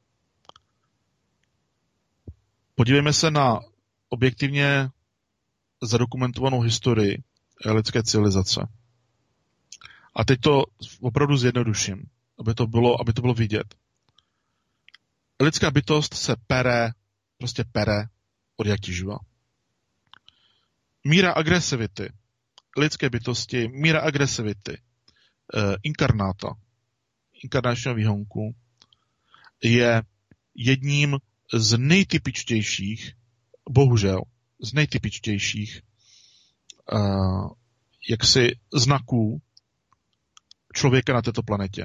Podívejme se na objektivně zadokumentovanou historii lidské civilizace. A teď to opravdu zjednoduším, aby to bylo, aby to bylo vidět. Lidská bytost se pere, prostě pere od jaký živa. Míra agresivity lidské bytosti, míra agresivity eh, inkarnáta, inkarnačního výhonku je jedním z nejtypičtějších, bohužel, z nejtypičtějších uh, jaksi znaků člověka na této planetě.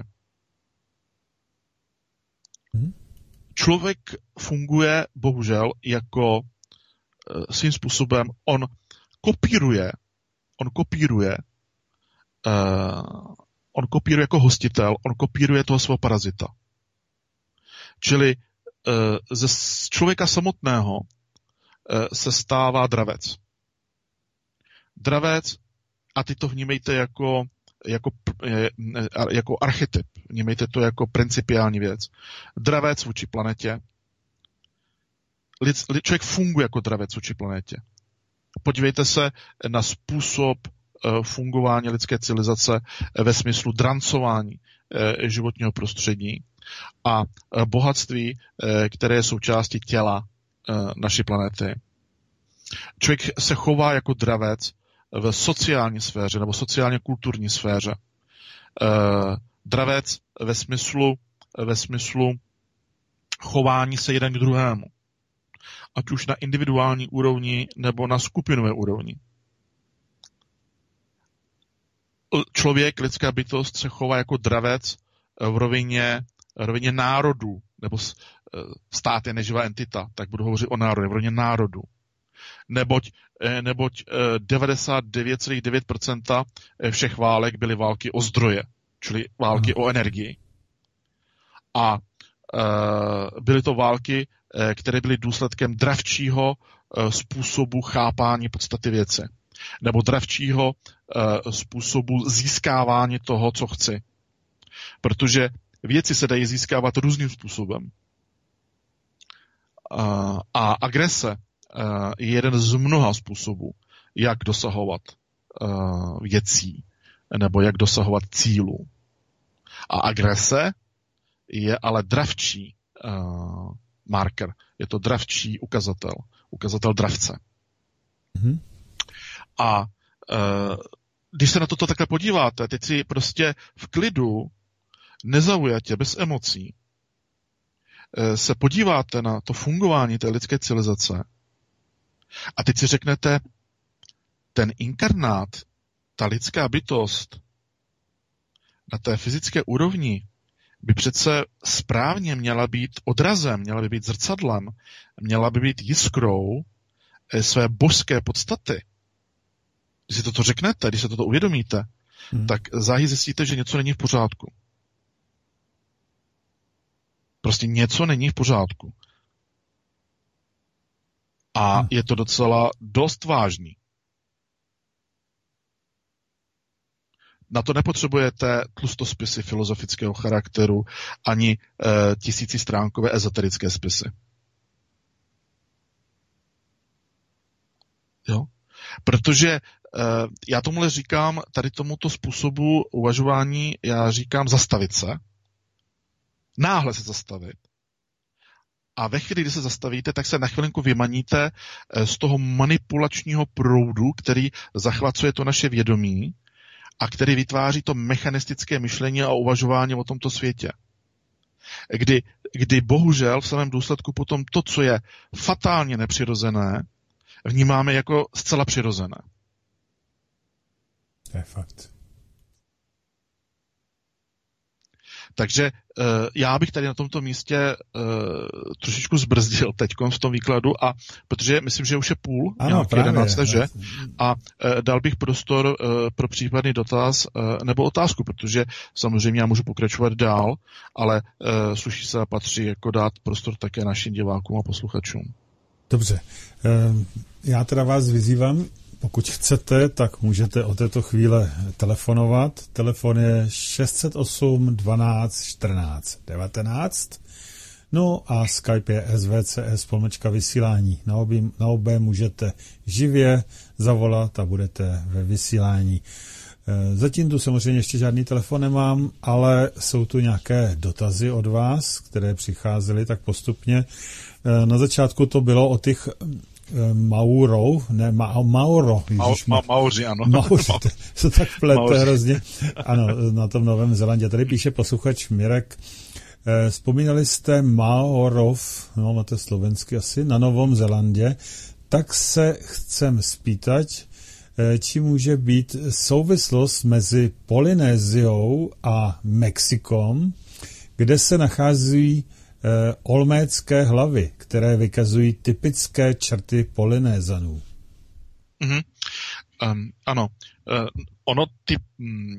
Hmm. Člověk funguje, bohužel, jako uh, svým způsobem, on kopíruje, on kopíruje, uh, on kopíruje jako hostitel, on kopíruje toho svého parazita. Čili uh, ze člověka samotného se stává dravec. Dravec, a ty to vnímejte jako, jako, jako archetyp, vnímejte to jako principiální věc. Dravec vůči planetě. Lid, člověk funguje jako dravec vůči planetě. Podívejte se na způsob fungování lidské civilizace ve smyslu drancování životního prostředí a bohatství, které je součástí těla naší planety. Člověk se chová jako dravec v sociální sféře nebo sociálně kulturní sféře. Dravec ve smyslu, ve smyslu chování se jeden k druhému. Ať už na individuální úrovni nebo na skupinové úrovni. Člověk, lidská bytost, se chová jako dravec v rovině, v rovině národů, nebo stát je neživá entita, tak budu hovořit o národě, v rovině národů. Neboť, neboť devadesát devět celá devět procent všech válek byly války o zdroje, čili války hmm. o energii. A e, byly to války, e, které byly důsledkem dravčího e, způsobu chápání podstaty věci. Nebo dravčího e, způsobu získávání toho, co chci. Protože věci se dají získávat různým způsobem. E, a agrese e, je jeden z mnoha způsobů, jak dosahovat e, věcí, nebo jak dosahovat cílů. A agrese je ale dravčí uh, marker. Je to dravčí ukazatel. Ukazatel dravce. Mm-hmm. A uh, když se na toto takhle podíváte, teď si prostě v klidu, nezaujatě, bez emocí, uh, se podíváte na to fungování té lidské civilizace a teď si řeknete, ten inkarnát, ta lidská bytost na té fyzické úrovni by přece správně měla být odrazem, měla by být zrcadlem, měla by být jiskrou své božské podstaty. Když si toto řeknete, když se toto uvědomíte, hmm. tak záhy zjistíte, že něco není v pořádku. Prostě něco není v pořádku. A hmm. je to docela dost vážný. Na to nepotřebujete tlustospisy filozofického charakteru ani e, tisícistránkové ezoterické spisy. Jo? Protože e, já tomuhle říkám, tady tomuto způsobu uvažování, já říkám zastavit se, náhle se zastavit. A ve chvíli, kdy se zastavíte, tak se na chvilinku vymaníte z toho manipulačního proudu, který zachvacuje to naše vědomí, a který vytváří to mechanistické myšlení a uvažování o tomto světě. Kdy, kdy bohužel v samém důsledku potom to, co je fatálně nepřirozené, vnímáme jako zcela přirozené. To je fakt. Takže uh, já bych tady na tomto místě uh, trošičku zbrzdil teďkom v tom výkladu, a protože myslím, že už je půl, ano, právě, jedenácté, že? A uh, dal bych prostor uh, pro případný dotaz uh, nebo otázku, protože samozřejmě já můžu pokračovat dál, ale uh, sluší se a patří jako dát prostor také našim divákům a posluchačům. Dobře. Uh, já teda vás vyzývám, pokud chcete, tak můžete od této chvíle telefonovat. Telefon je šest set osm dvanáct čtrnáct devatenáct. No a Skype je S V C S pomlčka vysílání. Na obě, na obě můžete živě zavolat a budete ve vysílání. Zatím tu samozřejmě ještě žádný telefon nemám, ale jsou tu nějaké dotazy od vás, které přicházely tak postupně. Na začátku to bylo o těch Mauro, ne, ma, Mauro. Ma, ma, Mauři, ano. Mauři, to se tak plete hrozně. Ano, na tom Novém Zélandě. Tady píše posluchač Mirek. Eh, vzpomínali jste Maorov, no máte slovensky asi, na Novom Zélandě, tak se chcem spýtať, eh, či může být souvislost mezi Polynéziou a Mexikom, kde se nachází eh, olmécké hlavy, které vykazují typické črty Polynézanů. Mm-hmm. Um, ano, uh, ono ty, mm,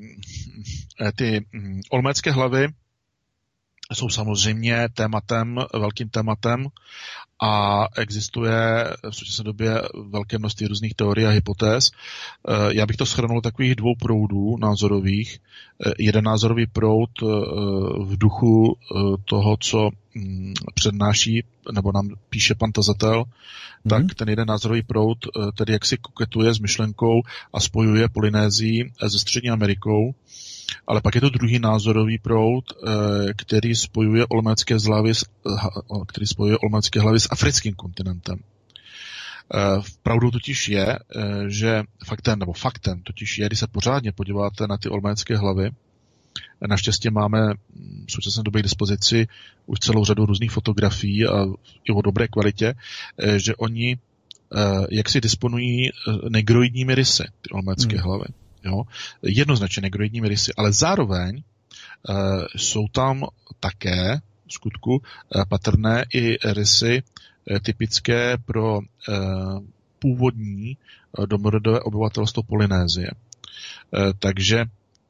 ty mm, olmécké hlavy jsou samozřejmě tématem, velkým tématem, a existuje v současné době velké množství různých teorií a hypotéz. Já bych to shrnul takových dvou proudů názorových. Jeden názorový proud v duchu toho, co přednáší, nebo nám píše pan tazatel, mm-hmm. tak ten jeden názorový proud tedy jaksi koketuje s myšlenkou a spojuje Polynésii se Střední Amerikou. Ale pak je to druhý názorový proud, který spojuje olmécké hlavy s, který spojuje olmécké hlavy s africkým kontinentem. Pravdou totiž je, že faktem, nebo faktem totiž je, když se pořádně podíváte na ty olmécké hlavy, naštěstí máme v současné době k dispozici už celou řadu různých fotografií a i o dobré kvalitě, že oni jak si disponují negroidními rysy, ty olmécké hmm. hlavy. Jo? Jednoznačně negroidními rysy, ale zároveň jsou tam také v skutku patrné i rysy typické pro původní domorodé obyvatelstvo Polynésie. Takže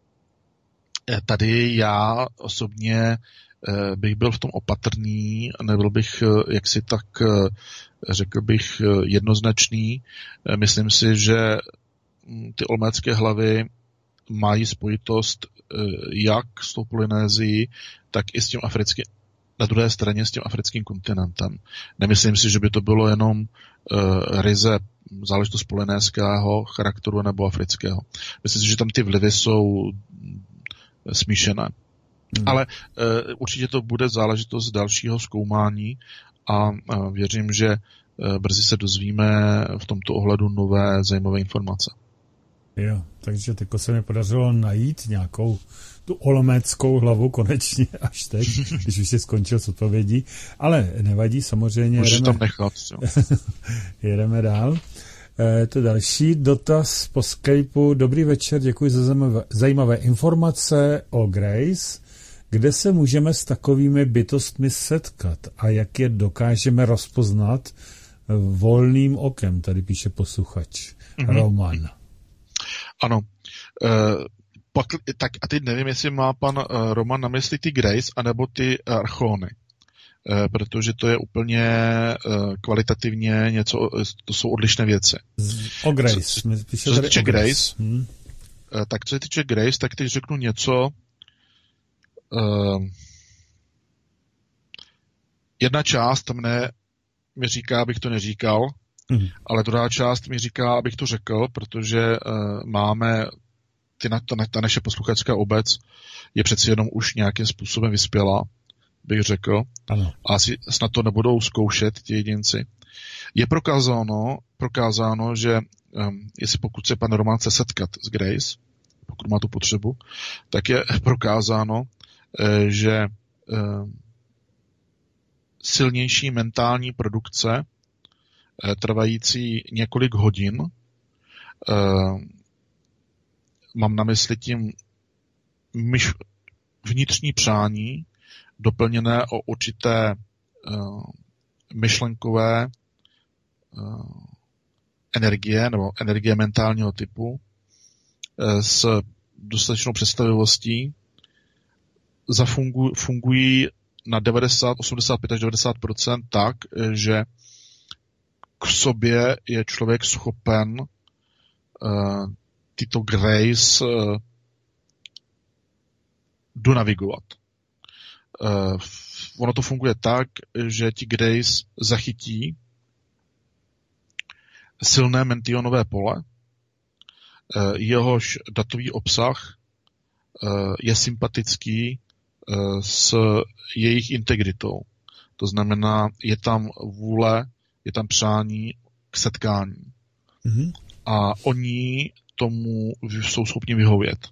tady já osobně bych byl v tom opatrný, nebyl bych jaksi tak, řekl bych, jednoznačný. Myslím si, že ty olmécké hlavy mají spojitost jak s tou Polynésií, tak i s tím africkým, na druhé straně s tím africkým kontinentem. Nemyslím si, že by to bylo jenom uh, ryze záležitost polynéského charakteru nebo afrického. Myslím si, že tam ty vlivy jsou smíšené. Hmm. Ale uh, určitě to bude záležitost dalšího zkoumání a uh, věřím, že uh, brzy se dozvíme v tomto ohledu nové zajímavé informace. Jo, takže teďko se mi podařilo najít nějakou tu olméckou hlavu konečně až teď, když už jsi skončil s odpovědí, ale nevadí, samozřejmě. Můžeš jedeme, tam nechat. jedeme dál. E, to další dotaz po Skypeu. Dobrý večer, děkuji za zajímavé, zajímavé informace o Grace. Kde se můžeme s takovými bytostmi setkat a jak je dokážeme rozpoznat volným okem, tady píše posluchač mm-hmm. Roman. Ano. E, pak, tak a teď nevím, jestli má pan e, Roman na mysli ty Grace, anebo ty archony. E, protože to je úplně e, kvalitativně něco, to jsou odlišné věci. O Grace. Co, co, co se týče Grace, Grace hmm. e, tak co se týče Grace, tak teď řeknu něco. E, jedna část mne mi říká, abych to neříkal, Mm. ale druhá část mi říká, abych to řekl, protože uh, máme, ty na, ta, ta naše posluchačská obec je přeci jenom už nějakým způsobem vyspělá, bych řekl. Ano. A asi snad to nebudou zkoušet ti jedinci. Je prokázáno, prokázáno že um, jestli pokud se pan Roman chce setkat s Grace, pokud má tu potřebu, tak je prokázáno, uh, že uh, silnější mentální produkce trvající několik hodin. Mám na mysli tím myš, vnitřní přání, doplněné o určité myšlenkové energie, nebo energie mentálního typu, s dostatečnou představivostí, zafungují fungují na devadesát, osmdesát pět až devadesát procent tak, že k sobě je člověk schopen uh, tyto Grace uh, donavigovat. Uh, ono to funguje tak, že ti Grace zachytí silné mentionové pole, uh, jehož datový obsah uh, je sympatický uh, s jejich integritou. To znamená, je tam vůle, je tam přání k setkání. Mm-hmm. A oni tomu jsou schopni vyhovět.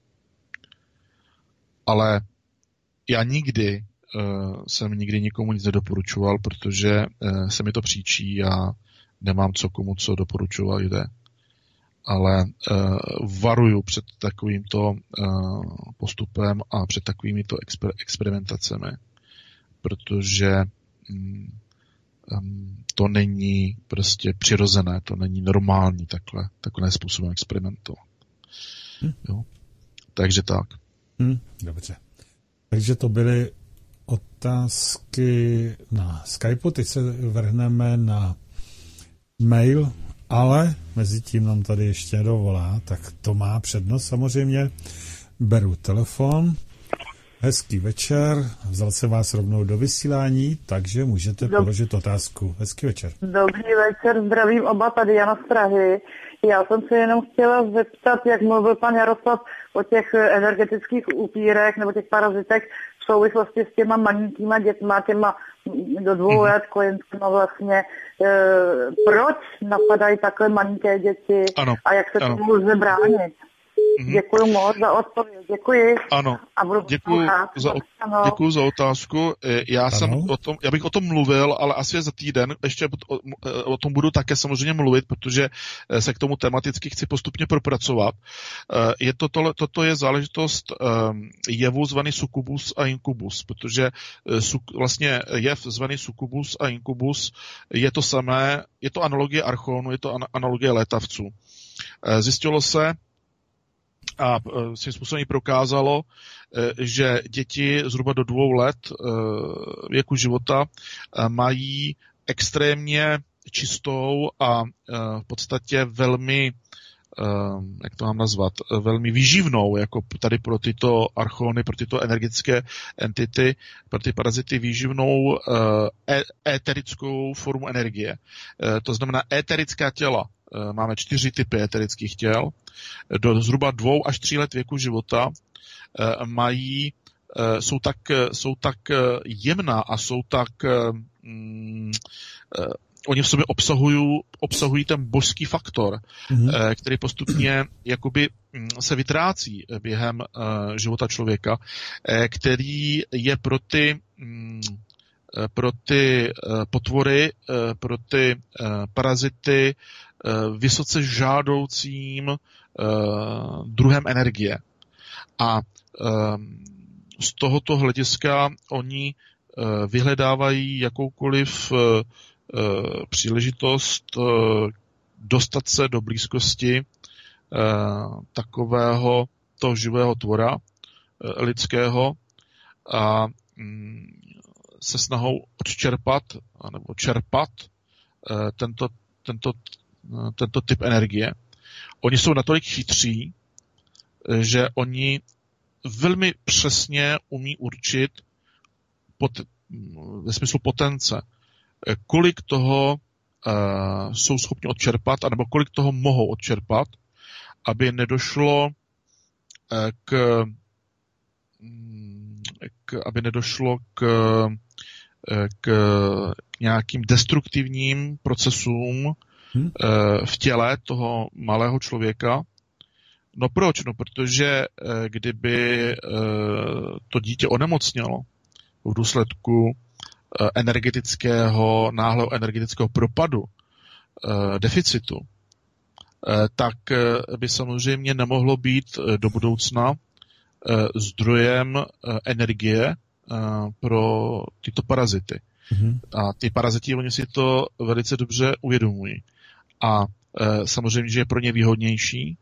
Ale já nikdy uh, jsem nikdy nikomu nic nedoporučoval, protože uh, se mi to příčí a nemám co komu co doporučovat jde. Ale uh, varuju před takovýmto uh, postupem a před takovýmito exper- experimentacemi, protože um, um, to není prostě přirozené, to není normální takhle, takhle způsobem experimentovat. Hm. Jo? Takže tak. Hm, dobře. Takže to byly otázky na Skypeu, teď se vrhneme na mail, ale mezi tím nám tady ještě dovolá, tak to má přednost samozřejmě. Beru telefon. Hezký večer, vzal se vás rovnou do vysílání, takže můžete Dob- položit otázku. Hezký večer. Dobrý večer, zdravím oba, tady Jana z Prahy. Já jsem se jenom chtěla zeptat, jak mluvil pan Jaroslav o těch energetických upírech nebo těch parazitech. v souvislosti s těma malinkýma dětma, těma do dvou let kojenskýma vlastně, e, proč napadají takhle malinké děti ano, a jak se ano. tomu lze bránit. Mm-hmm. Děkuji moc za odpověď. Děkuji. Ano, a budu děkuji za, děkuji za otázku. Já, ano. jsem o tom, já bych o tom mluvil, ale asi za týden ještě o, o tom budu také samozřejmě mluvit, protože se k tomu tematicky chci postupně propracovat. Je to tohle, toto je záležitost jevu zvaný sukubus a inkubus, protože vlastně jev zvaný sukubus a inkubus je to samé, je to analogie archonu, je to analogie létavců. Zjistilo se, a svým způsobem ji prokázalo, že děti zhruba do dvou let věku života mají extrémně čistou a v podstatě velmi, jak to mám nazvat, velmi výživnou, jako tady pro tyto archony, pro tyto energetické entity, pro ty parazity výživnou éterickou formu energie. To znamená éterická těla. Máme čtyři typy éterických těl. Do zhruba dvou až tří let věku života mají, jsou tak, jsou tak jemná a jsou tak, mm, oni v sobě obsahují, obsahují ten božský faktor, mm-hmm. který postupně jakoby se vytrácí během života člověka, který je pro ty pro ty potvory, pro ty parazity vysoce žádoucím druhem energie. A z tohoto hlediska oni vyhledávají jakoukoliv příležitost dostat se do blízkosti takového toho živého tvora lidského a se snahou odčerpat nebo čerpat tento, tento, tento typ energie. Oni jsou natolik chytří, že oni velmi přesně umí určit pot, ve smyslu potence, kolik toho uh, jsou schopni odčerpat, anebo kolik toho mohou odčerpat, aby nedošlo uh, k, k aby nedošlo k, k nějakým destruktivním procesům hmm. uh, v těle toho malého člověka. No proč? No protože uh, kdyby uh, to dítě onemocnělo v důsledku energetického, náhlého energetického propadu, deficitu, tak by samozřejmě nemohlo být do budoucna zdrojem energie pro tyto parazity. Mm-hmm. A ty paraziti, oni si to velice dobře uvědomují. A samozřejmě, že je pro ně výhodnější,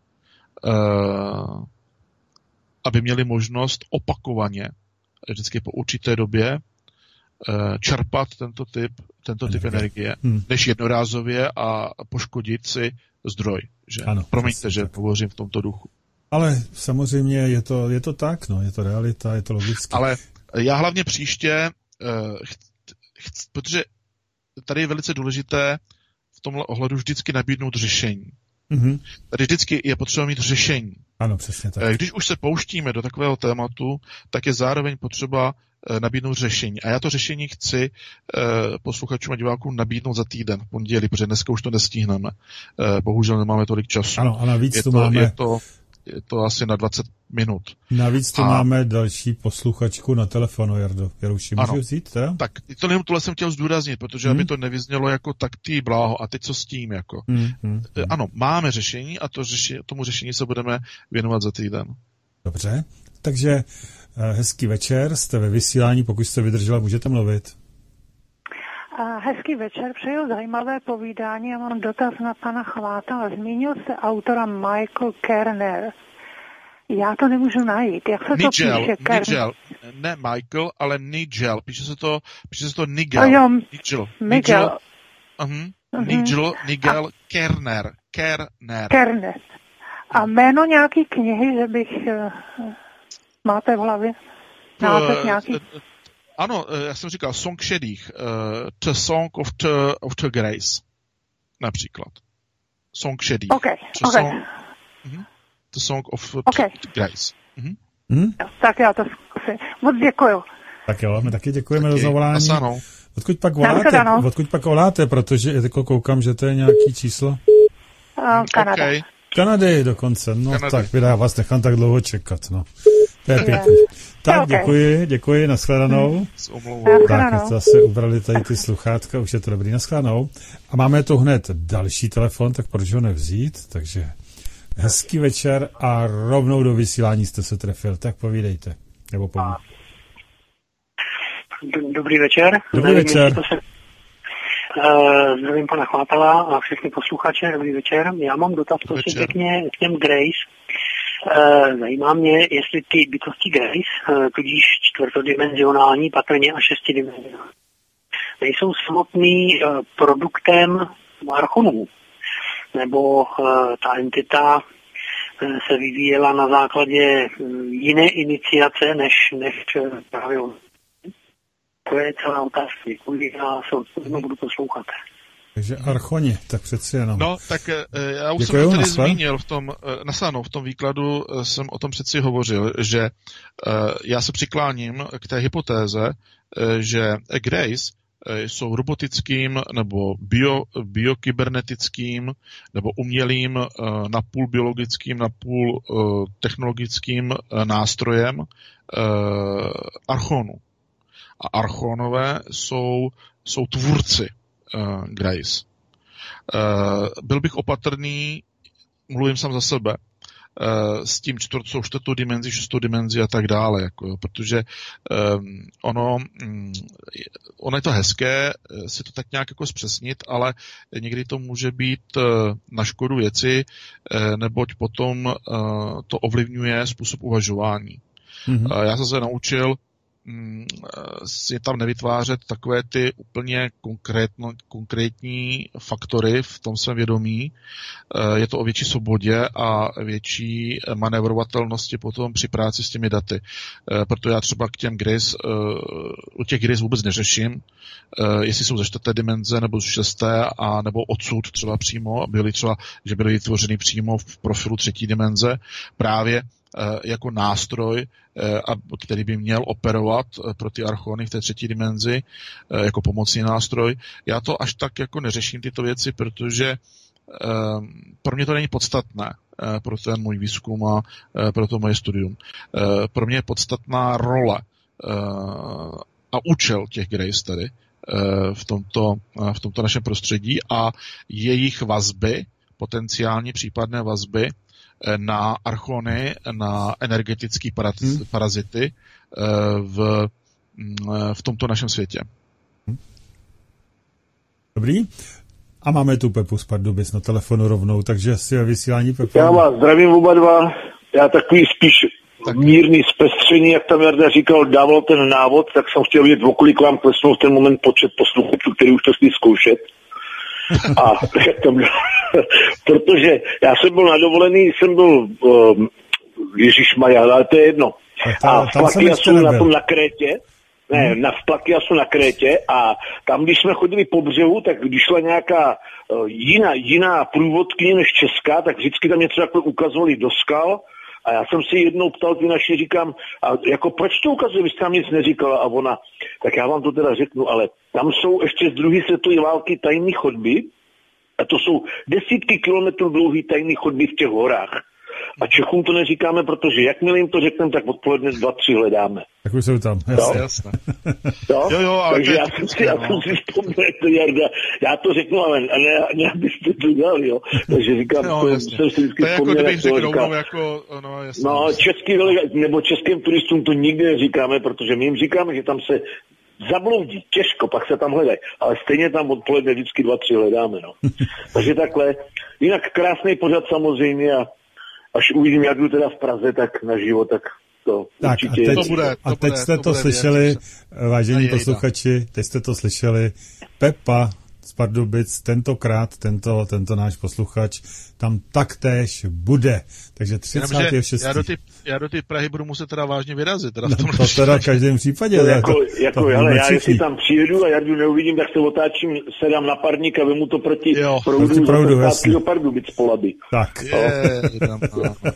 aby měli možnost opakovaně, vždycky po určité době, čerpat tento typ, tento typ energie, hmm. než jednorázově a poškodit si zdroj. Že? Ano, promiňte, že hovořím v tomto duchu. Ale samozřejmě je to, je to tak, no, je to realita, je to logické. Ale já hlavně příště, ch, ch, protože tady je velice důležité v tomhle ohledu vždycky nabídnout řešení. Mm-hmm. Tady vždycky je potřeba mít řešení. Ano, přesně tak. Když už se pouštíme do takového tématu, tak je zároveň potřeba nabídnout řešení. A já to řešení chci eh, posluchačům a divákům nabídnout za týden, v pondělí, protože dneska už to nestihneme. Eh, bohužel nemáme tolik času. Ano, a navíc je tu to, máme... Je to, je to asi na dvacet minut. Navíc tu a... máme další posluchačku na telefonu, Jardo. Jaruši, můžu vzít teda? Tak to jenom tohle jsem chtěl zdůraznit, protože hmm. aby to nevyznělo jako tak ty bláho a teď co s tím, jako. Hmm. Hmm. Ano, máme řešení a to řeši, tomu řešení se budeme věnovat za týden. Dobře, takže hezký večer, jste ve vysílání, pokud jste vydržela, můžete mluvit. Hezký večer, přeju zajímavé povídání. Já mám dotaz na pana Chváta. Zmínil se autora Michael Kerner. Já to nemůžu najít. Jak se Nigel, to píše? Nigel, ne Michael, ale Nigel. Píše se to, píše se to Nigel. Oh, jo, Nigel. Nigel. Uh-huh. Uh-huh. Nigel, Nigel, a... Kerner. Kerner. Kerner. A jméno nějaký knihy, že bych... Máte v hlavě? Název uh, nějaký? Uh, ano, uh, jak jsem říkal, Song šedých. Uh, the Song of the, of the Grace. Například. Song šedých. Okay, the, okay. song, uh-huh. the Song of okay. the Grace. Uh-huh. Hmm? Tak já to zkusím. Moc děkuju. Tak jo, my taky děkujeme taky. za zavolání. Odkud pak voláte? Odkud pak voláte, protože jako koukám, že to je nějaký číslo? Uh, Kanada. Okay. Kanady dokonce, no Kanady. Tak vydá vás nechám tak dlouho čekat, no. To je pěkný. Tak okay. děkuji, děkuji, nashledanou. Hmm. Tak, zase ubrali tady ty sluchátka, už je to dobrý, nashledanou. A máme tu hned další telefon, tak proč ho nevzít, takže hezký večer a rovnou do vysílání jste se trefil, tak povídejte, nebo povídejte. Dobrý večer. Dobrý večer. Uh, zdravím pana Chvátala a všechny posluchače, dobrý večer. Já mám dotaz prosím pěkně k těm Grace. Uh, zajímá mě, jestli ty bytosti Grace, uh, tudíž čtvrtodimenzionální, patrně a šestidimenzionální, nejsou samotný uh, produktem archonů, nebo uh, ta entita uh, se vyvíjela na základě uh, jiné iniciace, než, než uh, právě on. To je celá otázka. Děkuji a se odpovědno budu poslouchat. Takže archoni, tak přeci jenom. No, tak já už Děkuju, jsem to tady zmínil v tom, nasáno, v tom výkladu jsem o tom přeci hovořil, že já se přikláním k té hypotéze, že Grace jsou robotickým nebo bio, biokybernetickým nebo umělým napůl biologickým, napůl technologickým nástrojem archonu. A archonové jsou, jsou tvůrci uh, Grace. Uh, byl bych opatrný, mluvím sám za sebe, uh, s tím čtvrtou, čtvrtou dimenzi, šestou dimenzi a tak dále, jako, jo, protože um, ono, um, ono je to hezké si to tak nějak jako zpřesnit, ale někdy to může být uh, na škodu věci, uh, neboť potom uh, to ovlivňuje způsob uvažování. Mm-hmm. Uh, já jsem se naučil si tam nevytvářet takové ty úplně konkrétno, konkrétní faktory v tom svém vědomí. Je to o větší svobodě a větší manévrovatelnosti potom při práci s těmi daty. Proto já třeba k těm Grace, u těch Grace vůbec neřeším, jestli jsou ze čtvrté dimenze nebo z šesté, a nebo odsud třeba přímo, byly třeba, že byly vytvořeny přímo v profilu třetí dimenze, právě jako nástroj, který by měl operovat pro ty archony v té třetí dimenzi, jako pomocný nástroj. Já to až tak jako neřeším tyto věci, protože pro mě to není podstatné pro ten můj výzkum a pro to moje studium. Pro mě je podstatná role a účel těch Grace tedy v tomto, v tomto našem prostředí a jejich vazby, potenciální případné vazby na archony, na energetické parazity, parazity v, v tomto našem světě. Dobrý. A máme tu Pepu z Pardubic na telefonu rovnou, takže si ve vysílání, Pepu. Já vás zdravím oba dva. Já takový spíš tak mírný zpestření, jak tam Jarda říkal, dával ten návod, tak jsem chtěl vědět, o kolik vám klesnul v ten moment počet posluchačů, který už to chtěli zkoušet. A tam, protože já jsem byl na dovolený, jsem byl um, ježišmarja, ale to je jedno. Ta, a v Plakiasu na tom na Krétě, ne, hmm. na v Plakiasu na Krétě, a tam, když jsme chodili po břehu, tak když šla nějaká uh, jiná, jiná průvodkyně než česká, tak vždycky tam něco takhle ukazovali do skal. A já jsem si jednou ptal, ty naši, říkám, a jako proč to ukazuje, vy jste nám nic neříkala, a ona, tak já vám to teda řeknu, ale tam jsou ještě z druhé světové války tajné chodby, a to jsou desítky kilometrů dlouhý tajné chodby v těch horách. A Čechům to neříkáme, protože jakmile jim to řekneme, tak odpoledne dva, tři hledáme. Tak už jsou tam, jasně. jasně. Jo? Jo, jo, ale takže já jsem si, já jsem si vzpomněl, jak to Jarda, já to řeknu, ale ne, ne abyste to dělali, jo. Takže říkám, no, to jsem si vždycky vzpomněl, jako, jak to říkám. Jako, no, jasně, no jasně. Český, nebo českým turistům to nikdy neříkáme, protože my jim říkáme, že tam se zabloudí, těžko, pak se tam hledají, ale stejně tam odpoledne vždycky dva, tři hledáme, no. Takže takhle, jinak krásný pořad samozřejmě, a až uvidím, jak jdu teda v Praze, tak naživo, tak to tak určitě... A teď, to bude, to a teď bude, jste to to bude slyšeli, věc. vážení posluchači, teď jste to slyšeli, Pepa z Pardubic, tentokrát, tento, tento náš posluchač, tam taktéž bude. Takže třicátého šestého Já do, ty, já do ty Prahy budu muset teda vážně vyrazit. Teda no, to teda v každém případě. To jako, to, jako to hele, já jestli tam přijedu a Jardu neuvidím, tak se otáčím, sedám na parník a vemu to proti jo, proudu, proti proudu do Pardubic po Labi. Tak. Je, tam,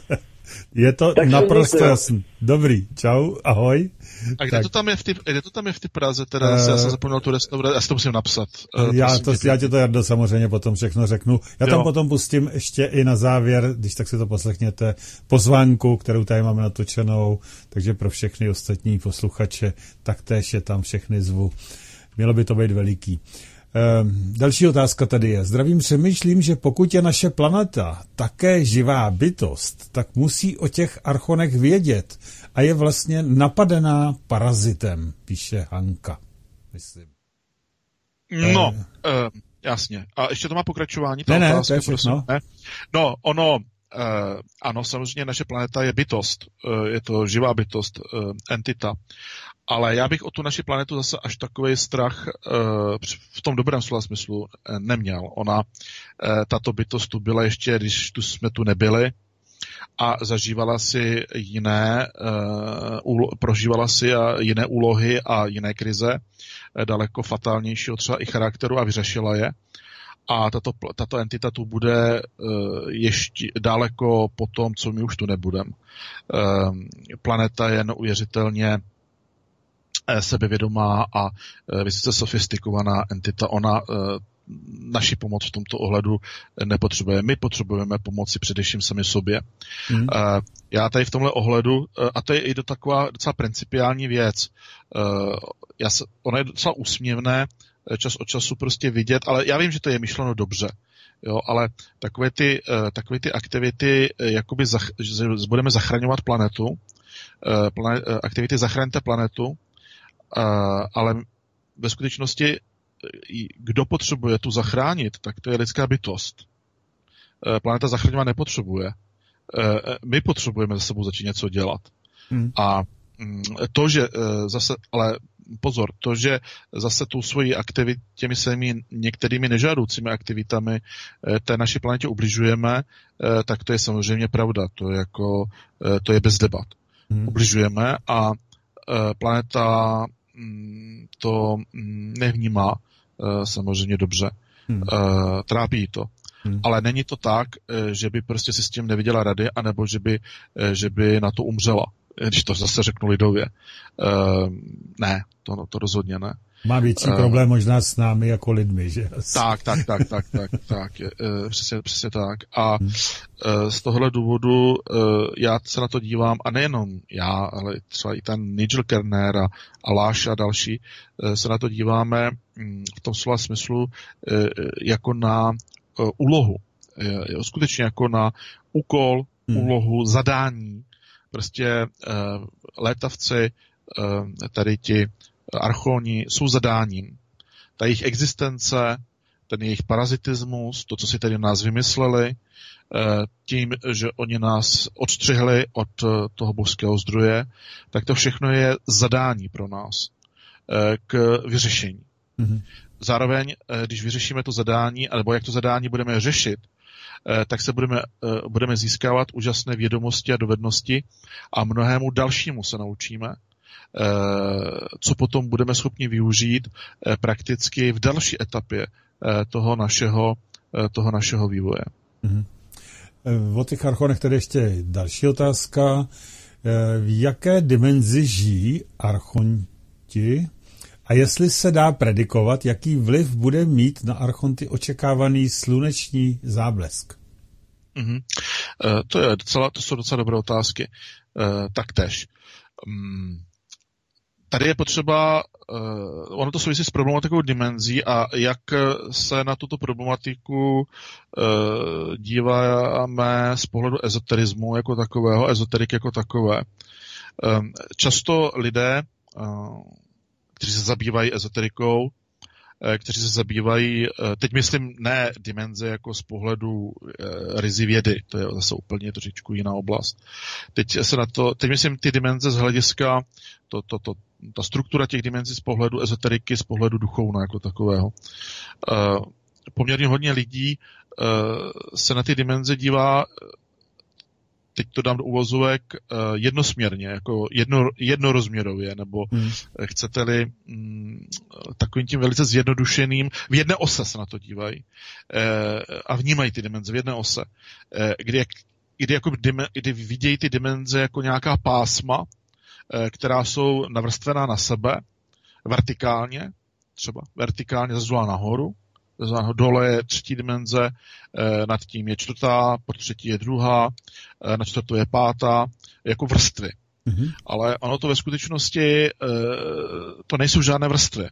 Je to tak naprosto jasný. Dobrý, čau, ahoj. A kde to tam je v ty, kde to tam je v ty Praze, teda uh, já jsem zapomněl tu restauraci, já si to musím napsat. Uh, já, to, já ti to, Jardo, samozřejmě potom všechno řeknu. Já tam jo. potom pustím ještě i na závěr, když tak si to poslechněte, pozvánku, kterou tady máme natočenou, takže pro všechny ostatní posluchače taktéž je tam všechny zvu. Mělo by to být veliký. Um, další otázka tady je. Zdravím, přemýšlím, že pokud je naše planeta také živá bytost, tak musí o těch archonech vědět a je vlastně napadená parazitem, píše Hanka. Myslím. No, uh, uh, jasně. A ještě to má pokračování? Ne, ne, otázka, to je všechno. Ne? No, ono, uh, ano, samozřejmě naše planeta je bytost. Uh, je to živá bytost, uh, entita. Ale já bych o tu naši planetu zase až takovej strach uh, v tom dobrém slova smyslu uh, neměl. Ona, uh, tato bytost tu byla ještě, když tu jsme tu nebyli a zažívala si jiné, uh, úlo- prožívala si a jiné úlohy a jiné krize, uh, daleko fatálnějšího třeba i charakteru a vyřešila je. A tato, tato entita tu bude uh, ještě daleko po tom, co my už tu nebudeme. Uh, planeta je neuvěřitelně sebevědomá a vysoce sofistikovaná entita. Ona naši pomoc v tomto ohledu nepotřebuje. My potřebujeme pomoci především sami sobě. Hmm. Já tady v tomhle ohledu, a to je i do taková docela principiální věc, já se, ono je docela úsměvné čas od času prostě vidět, ale já vím, že to je myšleno dobře. Jo, ale takové ty, takové ty aktivity, jakoby zach, že budeme zachraňovat planetu, planet, aktivity zachraňte planetu, Uh, ale ve skutečnosti, kdo potřebuje tu zachránit, tak to je lidská bytost. Uh, planeta zachraňovat nepotřebuje. Uh, my potřebujeme za sebou začít něco dělat. Hmm. A um, to, že uh, zase, ale pozor, to, že zase tu svoji aktivit těmi svými některými nežádoucími aktivitami uh, té naší planetě ubližujeme, uh, tak to je samozřejmě pravda. To je, jako, uh, to je bez debat. Hmm. Ubližujeme a uh, planeta to nevnímá samozřejmě dobře. Hmm. Trápí to. Hmm. Ale není to tak, že by prostě si s tím neviděla rady, anebo že by, že by na to umřela. Když to zase řeknu lidově. Ne, to, to rozhodně ne. Má větší problém možná s námi jako lidmi, že? Tak, tak, tak, tak, tak, tak. Přesně, přesně tak. A hmm. z tohohle důvodu já se na to dívám, a nejenom já, ale třeba i ten Nigel Kerner a, a Láš a další, se na to díváme v tom slova smyslu jako na úlohu. Skutečně jako na úkol, hmm. úlohu, zadání. Prostě létavci, tady ti archoni jsou zadáním. Ta jejich existence, ten jejich parazitismus, to, co si tady nás vymysleli, tím, že oni nás odstřihli od toho božského zdroje, tak to všechno je zadání pro nás k vyřešení. Mm-hmm. Zároveň, když vyřešíme to zadání, nebo jak to zadání budeme řešit, tak se budeme, budeme získávat úžasné vědomosti a dovednosti a mnohému dalšímu se naučíme, co potom budeme schopni využít prakticky v další etapě toho našeho, toho našeho vývoje. Mm-hmm. O těch archonech tedy ještě další otázka. V jaké dimenzi žijí archonti a jestli se dá predikovat, jaký vliv bude mít na archonty očekávaný sluneční záblesk? Mm-hmm. To, je docela, to jsou docela dobré otázky. Taktéž. Um, Tady je potřeba, uh, ono to souvisí s problematikou dimenzí a jak se na tuto problematiku uh, díváme z pohledu ezoterismu jako takového, ezoterik jako takové. Um, často lidé, uh, kteří se zabývají ezoterikou, uh, kteří se zabývají, uh, teď myslím ne dimenze jako z pohledu uh, ryzy vědy, to je zase úplně trošičku jiná oblast. Teď se na to, teď myslím ty dimenze z hlediska to, to, to ta struktura těch dimenzí z pohledu ezoteriky, z pohledu duchovna jako takového. Uh, poměrně hodně lidí uh, se na ty dimenze dívá, teď to dám do uvozovek, uh, jednosměrně, jako jedno, jednorozměrově, nebo hmm. chcete-li um, takovým tím velice zjednodušeným, v jedné ose se na to dívají uh, a vnímají ty dimenze v jedné ose, uh, kdy jak kdy, jako dim, kdy vidějí ty dimenze jako nějaká pásma, která jsou navrstvená na sebe, vertikálně, třeba vertikálně zazula nahoru, dole je třetí dimenze, nad tím je čtvrtá, pod třetí je druhá, na čtvrtou je pátá, jako vrstvy. Mm-hmm. Ale ono to ve skutečnosti, to nejsou žádné vrstvy.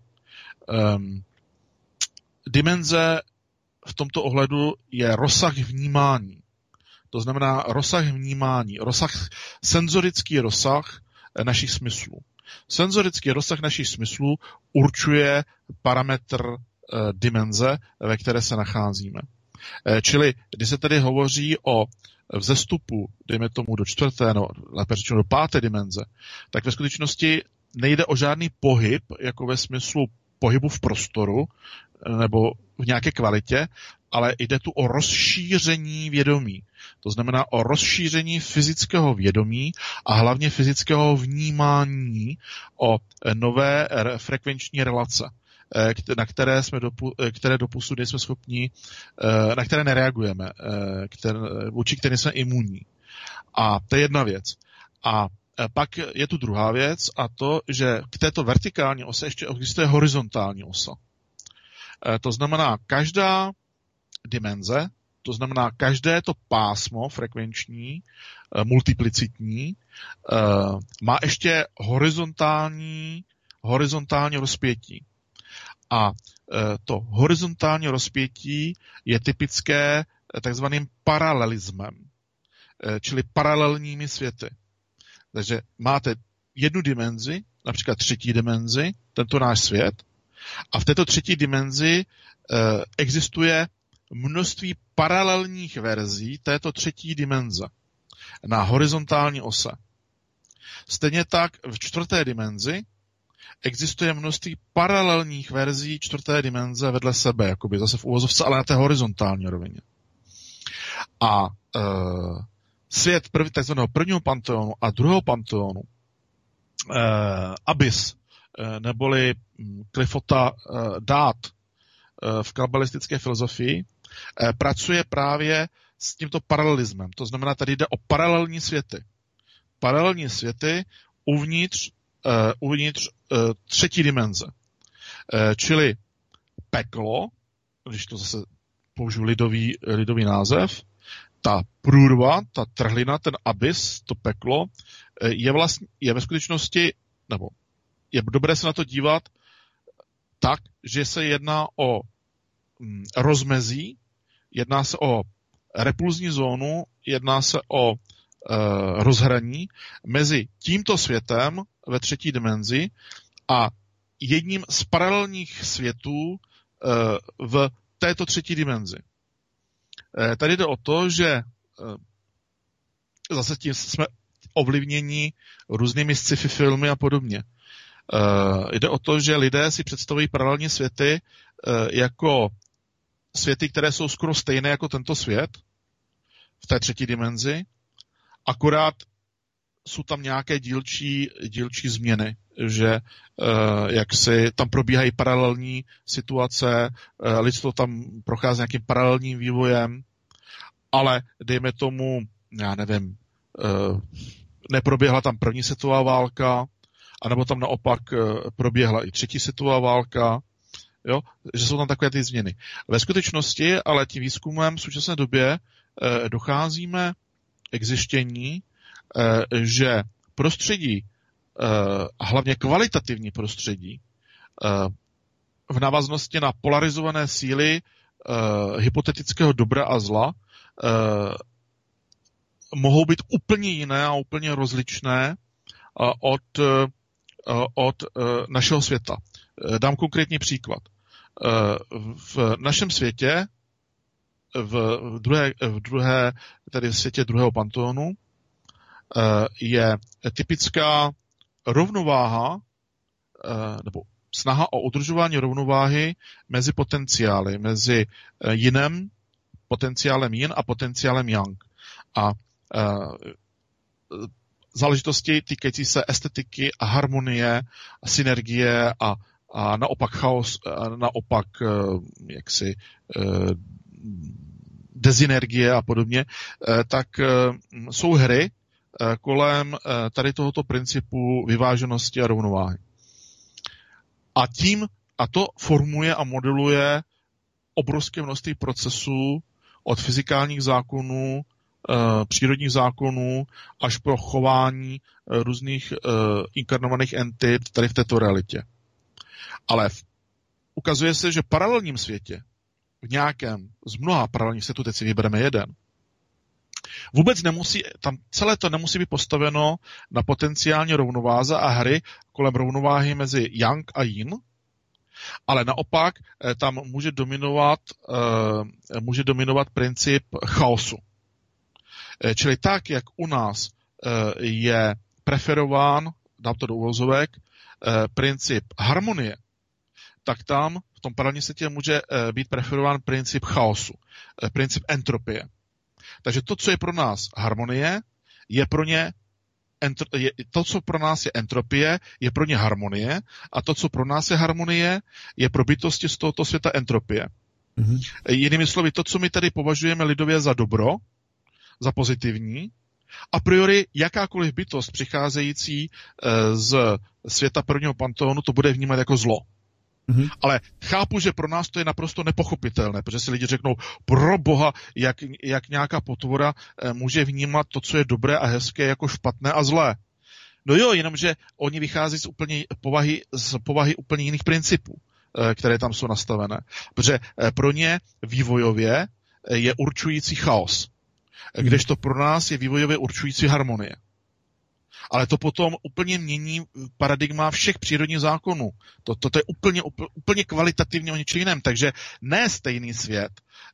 Dimenze v tomto ohledu je rozsah vnímání. To znamená rozsah vnímání, rozsah, senzorický rozsah našich smyslů. Senzorický rozsah našich smyslů určuje parametr e, dimenze, ve které se nacházíme. E, čili, když se tedy hovoří o vzestupu, dejme tomu do čtvrté, no lépe řečeno do páté dimenze, tak ve skutečnosti nejde o žádný pohyb, jako ve smyslu pohybu v prostoru, nebo v nějaké kvalitě, ale jde tu o rozšíření vědomí. To znamená o rozšíření fyzického vědomí a hlavně fyzického vnímání o nové frekvenční relace, na které jsme dopu, které doposud jsme schopni, na které nereagujeme, které, vůči které jsme imunní. A to je jedna věc. A pak je tu druhá věc a to, že k této vertikální ose ještě existuje horizontální osa. To znamená, každá dimenze, to znamená, každé to pásmo frekvenční, multiplicitní, má ještě horizontální, horizontální rozpětí. A to horizontální rozpětí je typické takzvaným paralelismem, čili paralelními světy. Takže máte jednu dimenzi, například třetí dimenzi, tento náš svět, a v této třetí dimenzi eh, existuje množství paralelních verzí této třetí dimenze na horizontální ose. Stejně tak v čtvrté dimenzi existuje množství paralelních verzí čtvrté dimenze vedle sebe, jakoby zase v uvozovce, ale na té horizontální rovině. A eh, svět prv, takzvaného prvního panteonu a druhého panteonu, eh, Abyss, neboli Cliffota Dát v kabalistické filozofii, pracuje právě s tímto paralelismem. To znamená, tady jde o paralelní světy. Paralelní světy uvnitř, uvnitř třetí dimenze. Čili peklo, když to zase použiju lidový, lidový název, ta průrva, ta trhlina, ten abyss, to peklo, je vlastně, je ve skutečnosti, nebo je dobré se na to dívat tak, že se jedná o rozmezí, jedná se o repulzní zónu, jedná se o e, rozhraní mezi tímto světem ve třetí dimenzi a jedním z paralelních světů e, v této třetí dimenzi. E, tady jde o to, že e, zase tím jsme ovlivněni různými sci-fi filmy a podobně. Uh, jde o to, že lidé si představují paralelní světy uh, jako světy, které jsou skoro stejné jako tento svět v té třetí dimenzi, akorát jsou tam nějaké dílčí, dílčí změny, že uh, jak si tam probíhají paralelní situace, uh, lidstvo tam prochází nějakým paralelním vývojem, ale dejme tomu, já nevím, uh, neproběhla tam první světová válka, anebo tam naopak proběhla i třetí světová válka, jo? Že jsou tam takové ty změny. Ve skutečnosti, ale tím výzkumem v současné době eh, docházíme k zjištění, eh, že prostředí, eh, hlavně kvalitativní prostředí, eh, v návaznosti na polarizované síly eh, hypotetického dobra a zla, eh, mohou být úplně jiné a úplně rozličné eh, od od našeho světa. Dám konkrétní příklad. V našem světě, v druhé, v druhé tedy v světě druhého panteonu, je typická rovnováha nebo snaha o udržování rovnováhy mezi potenciály, mezi jinem, potenciálem yin a potenciálem yang. A záležitosti týkající se estetiky a harmonie a synergie a, a naopak chaos, a naopak jaksi dezinergie a podobně, tak jsou hry kolem tady tohoto principu vyváženosti a rovnováhy. A tím, a to formuje a modeluje obrovské množství procesů od fyzikálních zákonů, přírodních zákonů až pro chování různých inkarnovaných entit tady v této realitě. Ale v, ukazuje se, že v paralelním světě, v nějakém z mnoha paralelních světů, teď si vybereme jeden, vůbec nemusí, tam celé to nemusí být postaveno na potenciální rovnováze a hry kolem rovnováhy mezi yang a yin, ale naopak tam může dominovat, může dominovat princip chaosu. Čili tak, jak u nás je preferován, dám to do uvozovek, princip harmonie, tak tam v tom paralelním světě může být preferován princip chaosu, princip entropie. Takže to, co je pro nás harmonie, je pro ně entro, je, to, co pro nás je entropie, je pro ně harmonie a to, co pro nás je harmonie, je pro bytosti z tohoto světa entropie. Mm-hmm. Jinými slovy, to, co my tady považujeme lidově za dobro, za pozitivní, a priori jakákoliv bytost přicházející z světa prvního panteonu to bude vnímat jako zlo. Mm-hmm. Ale chápu, že pro nás to je naprosto nepochopitelné, protože si lidi řeknou, pro boha, jak, jak nějaká potvora může vnímat to, co je dobré a hezké, jako špatné a zlé. No jo, jenomže oni vychází z, úplně povahy, z povahy úplně jiných principů, které tam jsou nastavené. Protože pro ně vývojově je určující chaos, kdežto pro nás je vývojově určující harmonie. Ale to potom úplně mění paradigma všech přírodních zákonů. To, to, to je úplně, úplně kvalitativně o něčem jiném. Takže ne stejný svět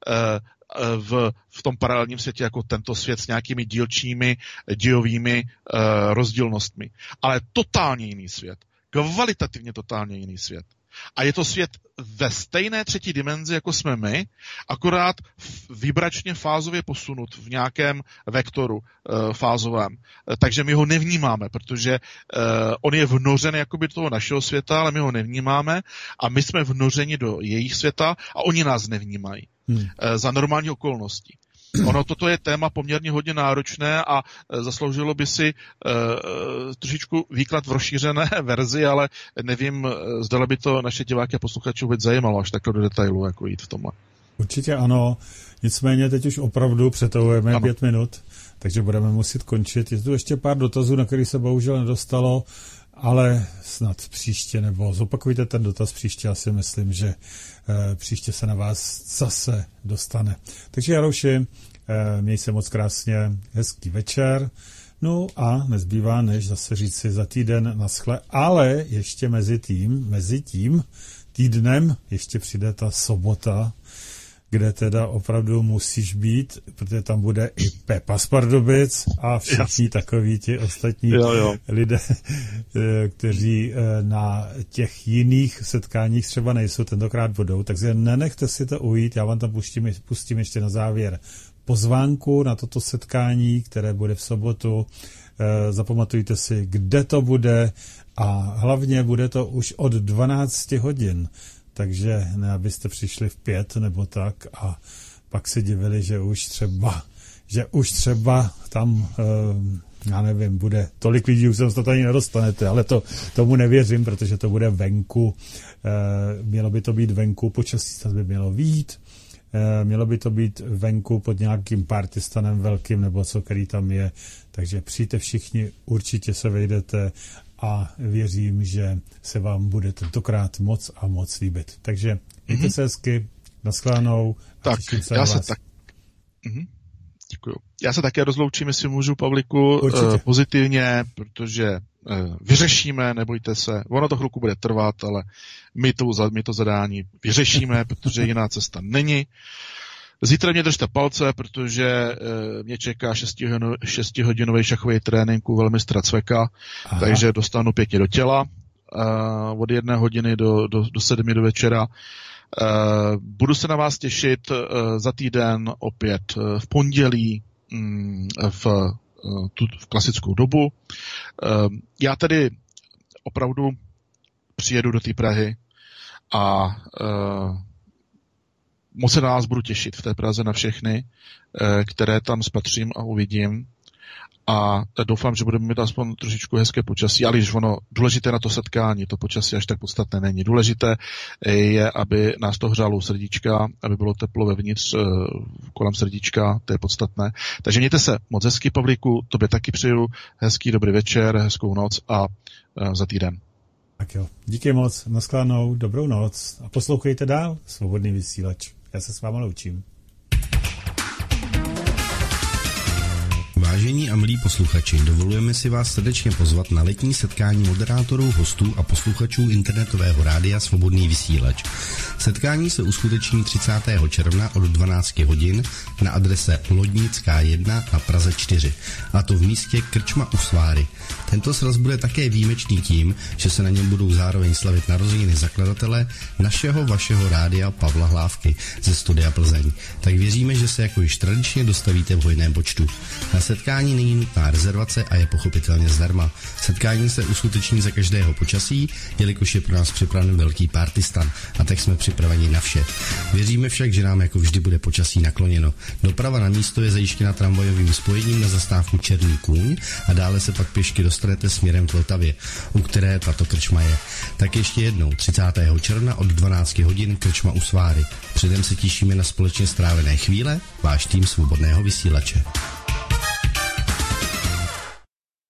uh, v, v tom paralelním světě jako tento svět s nějakými dílčími, dějovými uh, rozdílnostmi. Ale totálně jiný svět. Kvalitativně totálně jiný svět. A je to svět ve stejné třetí dimenzi, jako jsme my, akorát vibračně fázově posunut v nějakém vektoru e, fázovém. E, takže my ho nevnímáme, protože e, on je vnořen jakoby do toho našeho světa, ale my ho nevnímáme a my jsme vnořeni do jejich světa a oni nás nevnímají. Hmm. E, za normální okolností. Ono toto je téma poměrně hodně náročné a zasloužilo by si uh, trošičku výklad v rozšířené verzi, ale nevím, zdali by to naše diváky a posluchače vůbec zajímalo až takhle do detailu, jako jít v tomhle. Určitě ano, nicméně teď už opravdu přetahujeme pět minut, takže budeme muset končit. Je tu ještě pár dotazů, na který se bohužel nedostalo, ale snad příště, nebo zopakujte ten dotaz příště, já si myslím, že e, příště se na vás zase dostane. Takže Jaroši, e, měj se moc krásně, hezký večer, no a nezbývá než zase říct si za týden naschle, ale ještě mezi tím, mezi tím týdnem ještě přijde ta sobota, kde teda opravdu musíš být, protože tam bude i Pepa z Pardubic a všichni takoví ti ostatní jo, jo. lidé, kteří na těch jiných setkáních třeba nejsou, tentokrát budou, takže nenechte si to ujít, já vám tam pustím, pustím ještě na závěr pozvánku na toto setkání, které bude v sobotu. Zapamatujte si, kde to bude a hlavně bude to už od dvanácti hodin. Takže ne, abyste přišli v pět nebo tak a pak se divili, že už třeba, že už třeba tam, já nevím, bude tolik lidí, už se to tady nedostanete, ale to, tomu nevěřím, protože to bude venku, mělo by to být venku, počasí se by mělo vyjít, mělo by to být venku pod nějakým partystanem velkým nebo co, který tam je, takže přijďte všichni, určitě se vejdete a věřím, že se vám bude tentokrát moc a moc líbit. Takže mějte mm-hmm. se hezky, naschledanou a tak, těším se já na se vás. Tak... Mm-hmm. Děkuju. Já se také rozloučím, jestli můžu, Pavliku, uh, pozitivně, protože uh, vyřešíme, nebojte se, ono to chvilku bude trvat, ale my to, my to zadání vyřešíme, protože jiná cesta není. Zítra mě držte palce, protože e, mě čeká šestihodinový šachový trénink u velmistra Cveka, Aha. takže dostanu pěkně do těla e, od jedné hodiny do, do, do sedmi do večera. E, budu se na vás těšit e, za týden opět e, v pondělí m, v, e, tu, v klasickou dobu. E, já tedy opravdu přijedu do té Prahy a e, moc se na nás budu těšit v té Praze na všechny, které tam spatřím a uvidím. A doufám, že budeme mít aspoň trošičku hezké počasí, ale když ono důležité na to setkání, to počasí až tak podstatné není. Důležité je, aby nás to hřálo srdíčka, aby bylo teplo vevnitř kolem srdíčka, to je podstatné. Takže mějte se moc hezky, Pavlíku, tobě taky přeju hezký dobrý večer, hezkou noc a za týden. Tak jo, díky moc, nashledanou, dobrou noc a poslouchejte dál Svobodný vysílač. Já se s váma loučím. Vážení a milí posluchači, dovolujeme si vás srdečně pozvat na letní setkání moderátorů, hostů a posluchačů internetového rádia Svobodný vysílač. Setkání se uskuteční třicátého června od dvanácti hodin na adrese Lodnická jedna na Praze čtyři, a to v místě Krčma u Sváry. Tento sraz bude také výjimečný tím, že se na něm budou zároveň slavit narozeniny zakladatele našeho vašeho rádia Pavla Hlávky ze Studia Plzeň. Tak věříme, že se jako již tradičně dostavíte v hojném počtu. Na setkání není nutná rezervace a je pochopitelně zdarma. Setkání se uskuteční za každého počasí, jelikož je pro nás připraven velký partystan, a tak jsme připraveni na vše. Věříme však, že nám jako vždy bude počasí nakloněno. Doprava na místo je zajištěna tramvajovým spojením na zastávku Černý kůň a dále se pak pěšky dostanete směrem k Vltavě, u které tato krčma je. Tak ještě jednou, třicátého června od dvanácti hodin Krčma u Sváry. Předem se těšíme na společně strávené chvíle, váš tým Svobodného vysílače.